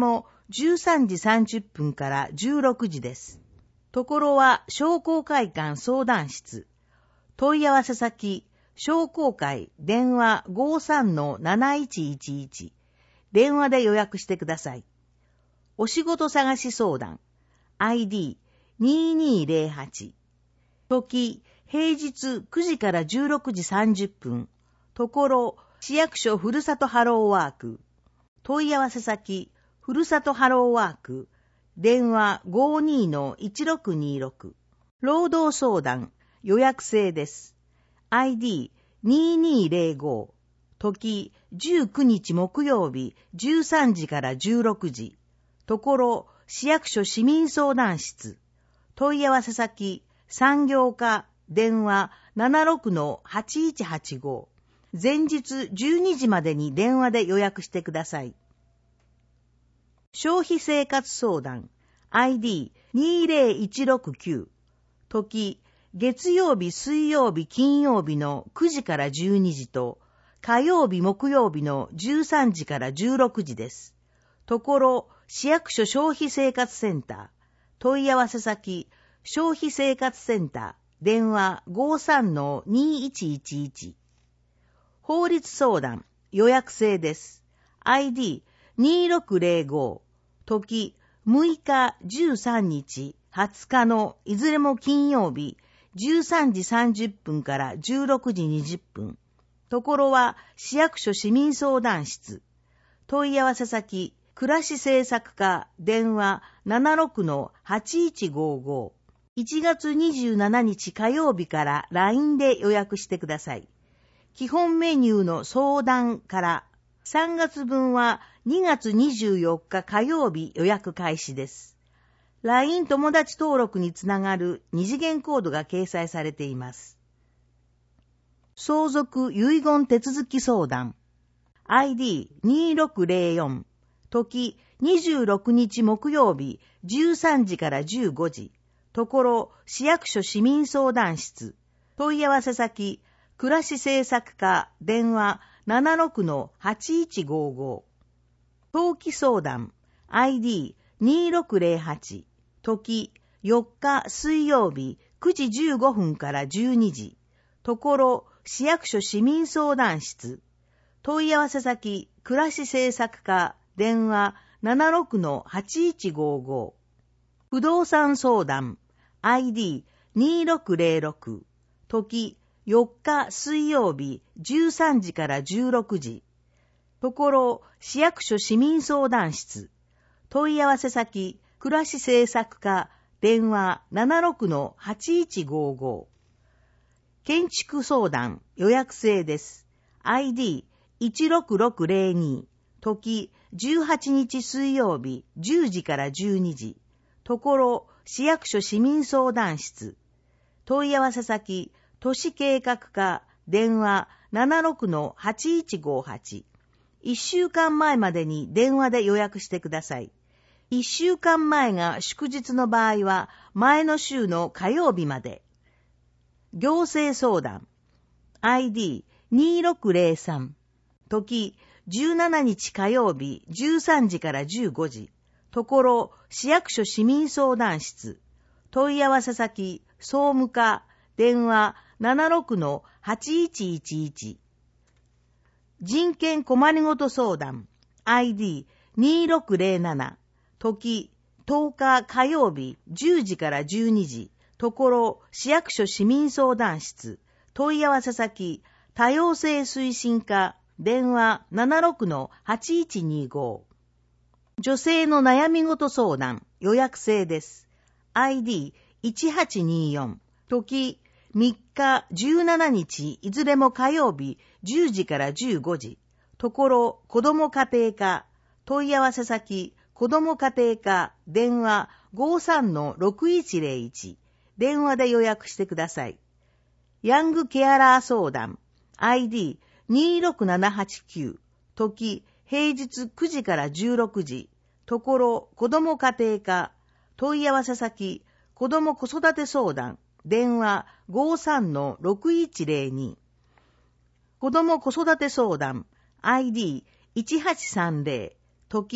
じゅうさんじさんじゅっぷんからじゅうろくじです。ところは商工会館相談室。問い合わせ先、商工会電話 ごさんのなないちいちいち。電話で予約してください。お仕事探し相談。アイディーにーにーぜろはち。時、平日くじからじゅうろくじさんじゅっぷん。ところ、市役所ふるさとハローワーク。問い合わせ先、ふるさとハローワーク。電話 ごにーのいちろくにーろく。労働相談、予約制です。アイディーにーにーぜろご。時、じゅうくにち木曜日じゅうさんじからじゅうろくじ。ところ、市役所市民相談室。問い合わせ先、産業課、電話 ななろくのはちいちはちご。前日じゅうにじまでに電話で予約してください。消費生活相談 アイディーにーぜろいちろくきゅう。時、月曜日水曜日金曜日のくじからじゅうにじと火曜日木曜日のじゅうさんじからじゅうろくじです。ところ、市役所消費生活センター。問い合わせ先、消費生活センター。電話 ごさんのにいちいちいち。法律相談、予約制です。アイディーにーろくぜろご。時、むいかじゅうさんにちはつかのいずれも金曜日、じゅうさんじさんじゅっぷんからじゅうろくじにじゅっぷん。ところは市役所市民相談室。問い合わせ先、暮らし政策課、電話 ななろくのはちいちごご。いちがつにじゅうしちにち火曜日から ライン で予約してください。基本メニューの相談からさんがつぶんはにがつにじゅうよっか火曜日予約開始です。ライン 友達登録につながる二次元コードが掲載されています。相続遺言手続き相談 アイディーにーろくぜろよん。時、にじゅうろくにち木曜日じゅうさんじからじゅうごじ。ところ、市役所市民相談室。問い合わせ先、暮らし政策課、電話 ななろくのはちいちごご。登記相談 アイディーにーろくぜろはち。時、よっか水曜日くじじゅうごふんからじゅうにじ。ところ、市役所市民相談室。問い合わせ先、暮らし政策課、電話 ななろくのはちいちごご。不動産相談 アイディーにーろくぜろろく。時、よっか水曜日じゅうさんじからじゅうろくじ。ところ、市役所市民相談室。問い合わせ先、暮らし政策課、電話 ななろくのはちいちごご。建築相談、予約制です。アイディーいちろくろくぜろに。時、じゅうはちにち水曜日じゅうじからじゅうにじ。ところ、市役所市民相談室。問い合わせ先、都市計画課、電話 ななろくのはちいちごはち。いっしゅうかんまえまでに電話で予約してください。いっしゅうかんまえが祝日の場合は、前の週の火曜日まで。行政相談。アイディーにーろくぜろさん。時、じゅうしちにち火曜日じゅうさんじからじゅうごじ。ところ、市役所市民相談室。問い合わせ先、総務課、電話 ななろくのはちいちいちいち。人権困りごと相談。アイディーにーろくぜろなな。時、とおか火曜日じゅうじからじゅうにじ。ところ、市役所市民相談室。問い合わせ先、多様性推進課、電話 ななろくのはちいちにご。女性の悩みごと相談、予約制です。アイディーいちはちによん。時、みっかじゅうしちにちいずれも火曜日じゅうじからじゅうごじ。ところ、子ども家庭課、問い合わせ先、子ども家庭課、電話 ごさんのろくいちぜろいち。電話で予約してください。ヤングケアラー相談、アイディーにーろくななはちきゅう。時、平日くじからじゅうろくじ。ところ、子ども家庭課、問い合わせ先、子ども子育て相談、電話 ごさんのろくいちぜろに。子ども子育て相談、アイディーいちはちさんぜろ。時、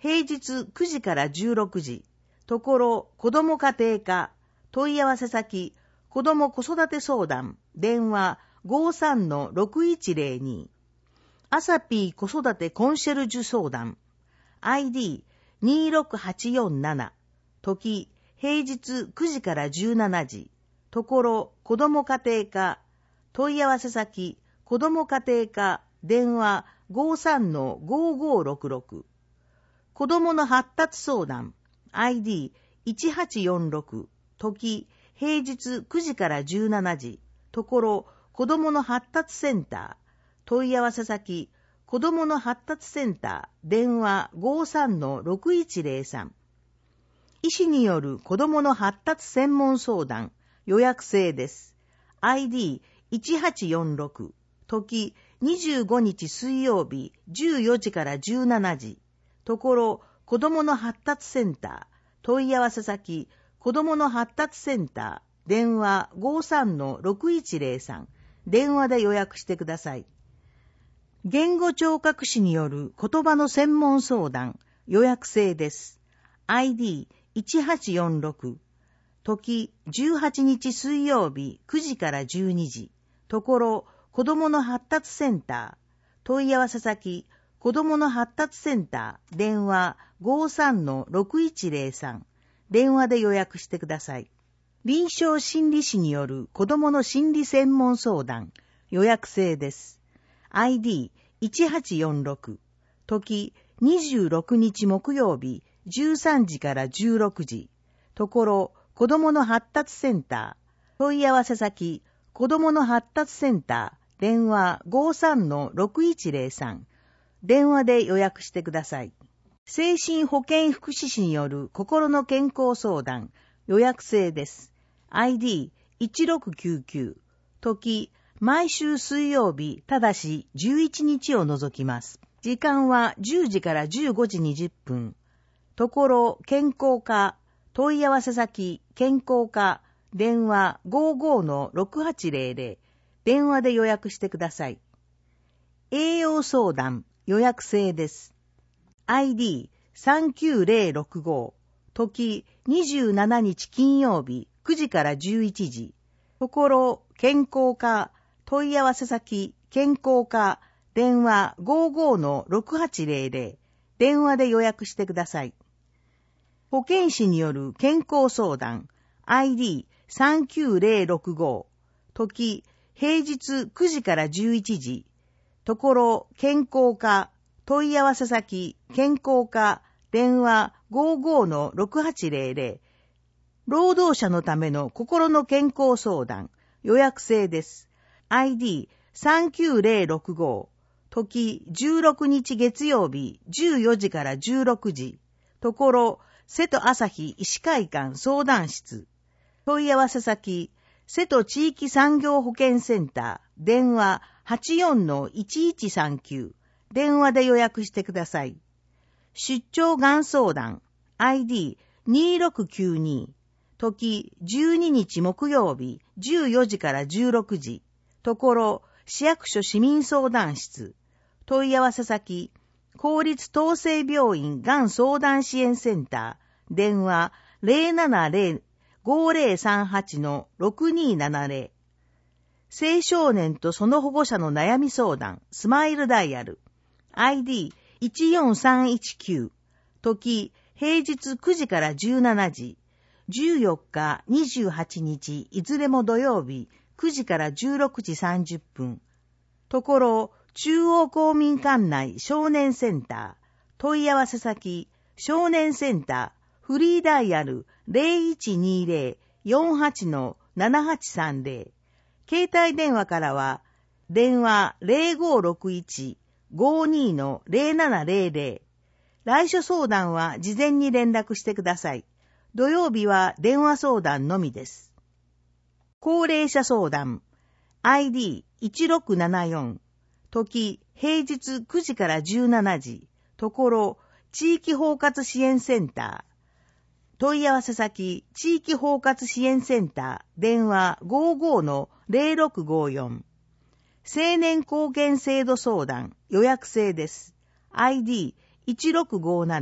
平日くじからじゅうろくじ、ところ子ども家庭科、問い合わせ先、子ども子育て相談、電話 ごーさんのろくいちゼロに。アサピー子育てコンシェルジュ相談、アイディーにーろくはちよんなな、時、平日くじからじゅうしちじ、ところ子ども家庭科、問い合わせ先、子ども家庭科、電話 ごーさんのごーごーろくろく。子どもの発達相談、アイディーいちはちよんろく、時、平日くじからじゅうしちじ、ところ子どもの発達センター、問い合わせ先、子どもの発達センター、電話 ごーさんのろくいちゼロさん。医師による子どもの発達専門相談、予約制です。アイディーいちはちよんろく、時にじゅうごにち水曜日じゅうよじからじゅうしちじ、ところ子どもの発達センター、問い合わせ先、子どもの発達センター、電話 ごーさんのろくいちゼロさん、電話で予約してください。言語聴覚士による言葉の専門相談、予約制です。アイディーいちはちよんろく、時じゅうはちにち水曜日くじからじゅうにじ、ところ子どもの発達センター、問い合わせ先、子どもの発達センター、電話 ごーさんのろくいちゼロさん、電話で予約してください。臨床心理士による子どもの心理専門相談、予約制です。アイディーいちはちよんろく、時にじゅうろくにち木曜日じゅうさんじからじゅうろくじ、ところ子どもの発達センター、問い合わせ先、子どもの発達センター、電話 ごーさんのろくいちゼロさん、電話で予約してください。精神保健福祉士による心の健康相談、予約制です。アイディーいちろくきゅうきゅう、時、毎週水曜日、ただしじゅういちにちを除きます。時間はじゅうじからじゅうごじにじゅっぷん。ところ、健康課、問い合わせ先、健康課、電話 ごーごーのろくはちゼロゼロ、電話で予約してください。栄養相談、予約制です。アイディーさんきゅうゼロろくご、時にじゅうしちにち金曜日くじからじゅういちじ、ところ健康課、問い合わせ先、健康課、電話 ごーごーのろくはちゼロゼロ、電話で予約してください。保健師による健康相談、アイディーさんきゅうゼロろくご、時平日くじからじゅういちじ、ところ健康課、問い合わせ先、健康課、電話 ごーごーのろくはちゼロゼロ、労働者のための心の健康相談、予約制です。アイディーさんきゅうゼロろくご、時じゅうろくにち月曜日じゅうよじからじゅうろくじ、ところ瀬戸朝日医師会館相談室、問い合わせ先、瀬戸地域産業保健センター、電話 はちよんのいちいちさんきゅう、電話で予約してください。出張がん相談、アイディーにーろくきゅうに、時じゅうににち木曜日じゅうよじからじゅうろくじ、ところ市役所市民相談室、問い合わせ先、公立統制病院がん相談支援センター、電話 ゼロななゼロ ごーゼロさんはち のろくにーななゼロ、青少年とその保護者の悩み相談、スマイルダイヤル、アイディーいちよんさんいちきゅう、時平日くじからじゅうしちじ、じゅうよっか、にじゅうはちにちいずれも土曜日くじからじゅうろくじさんじゅっぷん、ところ中央公民館内少年センター、問い合わせ先、少年センター、フリーダイヤル ゼロいちにゼロ よんはちのななはちさんゼロ、携帯電話からは、電話 ゼロごーろくいち ごーにーのゼロななゼロゼロ、来所相談は事前に連絡してください。土曜日は電話相談のみです。高齢者相談、アイディーいちろくななよん、時平日くじからじゅうしちじ、ところ地域包括支援センター、問い合わせ先、地域包括支援センター、電話 ごーごーのゼロろくごーよん、青年貢献制度相談、予約制です。アイディーいちろくごーなな、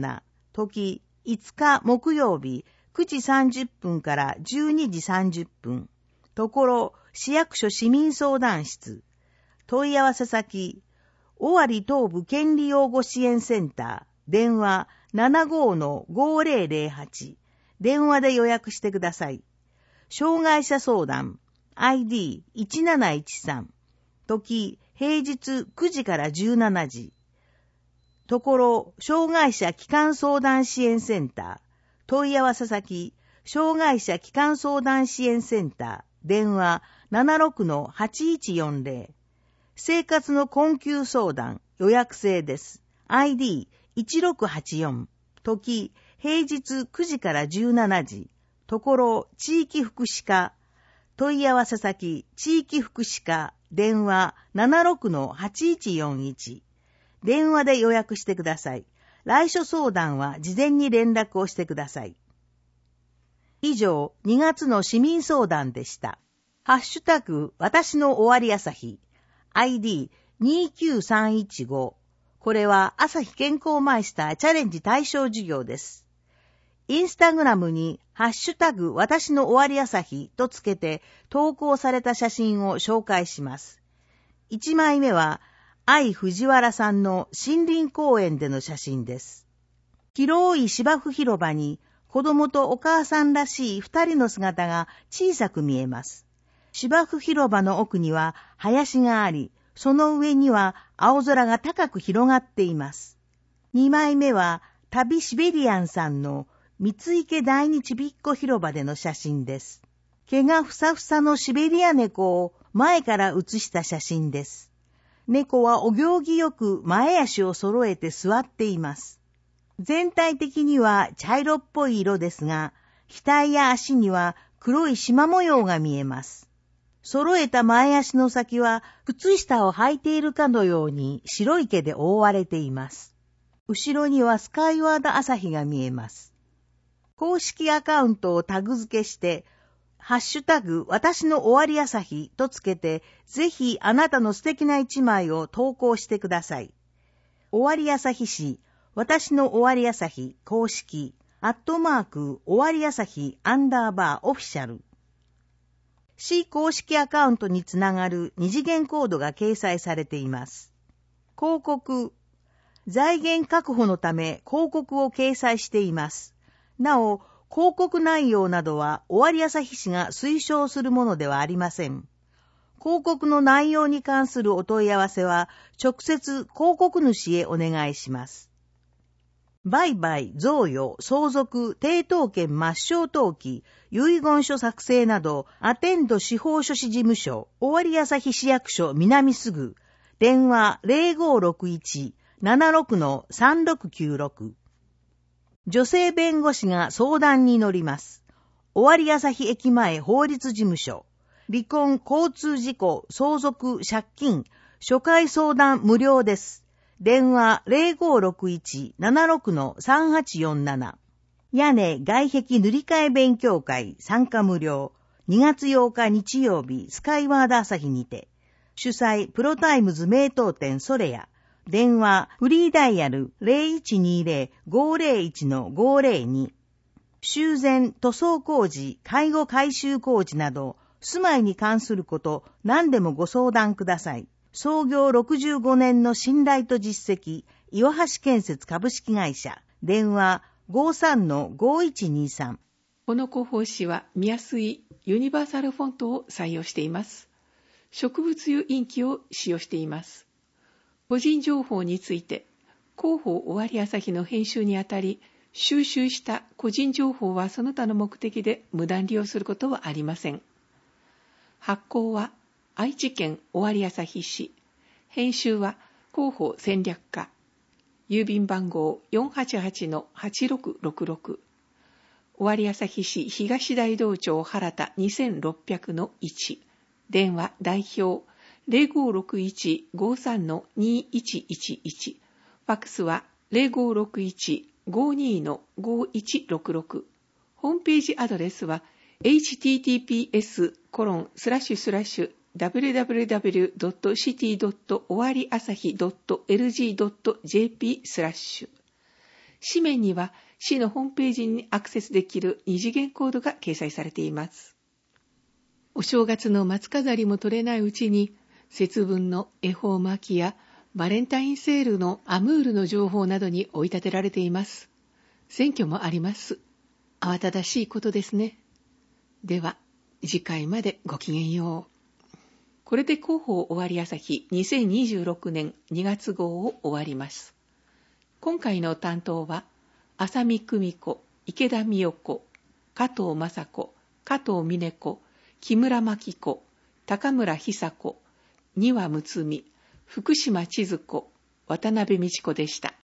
時いつか木曜日くじさんじゅっぷんからじゅうにじさんじゅっぷん。ところ市役所市民相談室。問い合わせ先、尾張東部権利擁護支援センター。電話 ななごーのごーぜろぜろはち。電話で予約してください。障害者相談 アイディーいちなないちさん。時平日くじからじゅうしちじ。ところ障害者基幹相談支援センター。問い合わせ先、障害者基幹相談支援センター。電話 ななろくのはちいちよんぜろ。生活の困窮相談、予約制です。アイディーいちろくはちよん。時、平日くじからじゅうしちじ。ところ、地域福祉課。問い合わせ先、地域福祉課。電話 ななろくのはちいちよんいち。電話で予約してください。来所相談は事前に連絡をしてください。以上、にがつの市民相談でした。ハッシュタグ、私の終わり朝日。アイディーにきゅうさんいちご。これは朝日健康マイスターチャレンジ対象授業です。インスタグラムにハッシュタグ私の終わり朝日とつけて投稿された写真を紹介します。いちまいめは愛藤原さんの森林公園での写真です。広い芝生広場に子供とお母さんらしい二人の姿が小さく見えます。芝生広場の奥には林があり、その上には青空が高く広がっています。にまいめは旅シベリアンさんの三池第二ちびっこ広場での写真です。毛がふさふさのシベリア猫を前から写した写真です。猫はお行儀よく前足を揃えて座っています。全体的には茶色っぽい色ですが、額や足には黒い縞模様が見えます。揃えた前足の先は靴下を履いているかのように白い毛で覆われています。後ろにはスカイワード朝日が見えます。公式アカウントをタグ付けして、ハッシュタグ私の終わり朝日とつけて、ぜひあなたの素敵な一枚を投稿してください。終わり朝日誌、私の終わり朝日公式、アットマーク終わり朝日アンダーバーオフィシャル。市公式アカウントにつながる二次元コードが掲載されています。広告。財源確保のため広告を掲載しています。なお、広告内容などは終わり朝日市が推奨するものではありません。広告の内容に関するお問い合わせは直接広告主へお願いします。売買、贈与、相続、抵当権抹消登記、遺言書作成など、アテンド司法書士事務所、終わり朝日市役所南すぐ、電話 ゼロごろくいち ななろくのさんろくきゅうろく。女性弁護士が相談に乗ります。終わり朝日駅前法律事務所、離婚、交通事故、相続、借金、初回相談無料です。電話 ゼロごろくいち ななろくのさんはちよんなな。屋根外壁塗り替え勉強会参加無料。にがつようか日曜日スカイワード朝日にて。主催プロタイムズ名東店ソレア。電話フリーダイヤル ゼロいちにゼロ ごゼロいちのごゼロに。修繕、塗装工事、介護改修工事など住まいに関すること何でもご相談ください。創業ろくじゅうごねんの信頼と実績、岩橋建設株式会社。電話 ごさんのごいちにさん。 この広報誌は見やすいユニバーサルフォントを採用しています。植物油インキを使用しています。個人情報について、広報終わり朝日の編集にあたり、収集した個人情報はその他の目的で無断利用することはありません。発行は愛知県終わり朝日市。編集は広報戦略課。郵便番号 よんはちはちのはちろくろくろく。終わり朝日市東大道町原田 にせんろっぴゃくのいち。電話代表 ゼロごろくいち ごさんのにいちいちいち。ファックスは ゼロごろくいち ごにのごいちろくろく。ホームページアドレスは エイチティーティーピーエスコロンスラッシュスラッシュダブリューダブリューダブリュードットシティドット終わり朝日ドットエルジードットジェーピー スラッシュ紙面には市のホームページにアクセスできる二次元コードが掲載されています。お正月の松飾りも取れないうちに、節分の恵方巻きやバレンタインセールのアムールの情報などに追い立てられています。選挙もあります。慌ただしいことですね。では、次回までごきげんよう。これで広報終わり朝日にせんにじゅうろくねんにがつ号を終わります。今回の担当は、浅見久美子、池田美代子、加藤雅子、加藤美音子、木村真紀子、高村久子、丹羽睦美、福島千鶴子、渡辺美智子でした。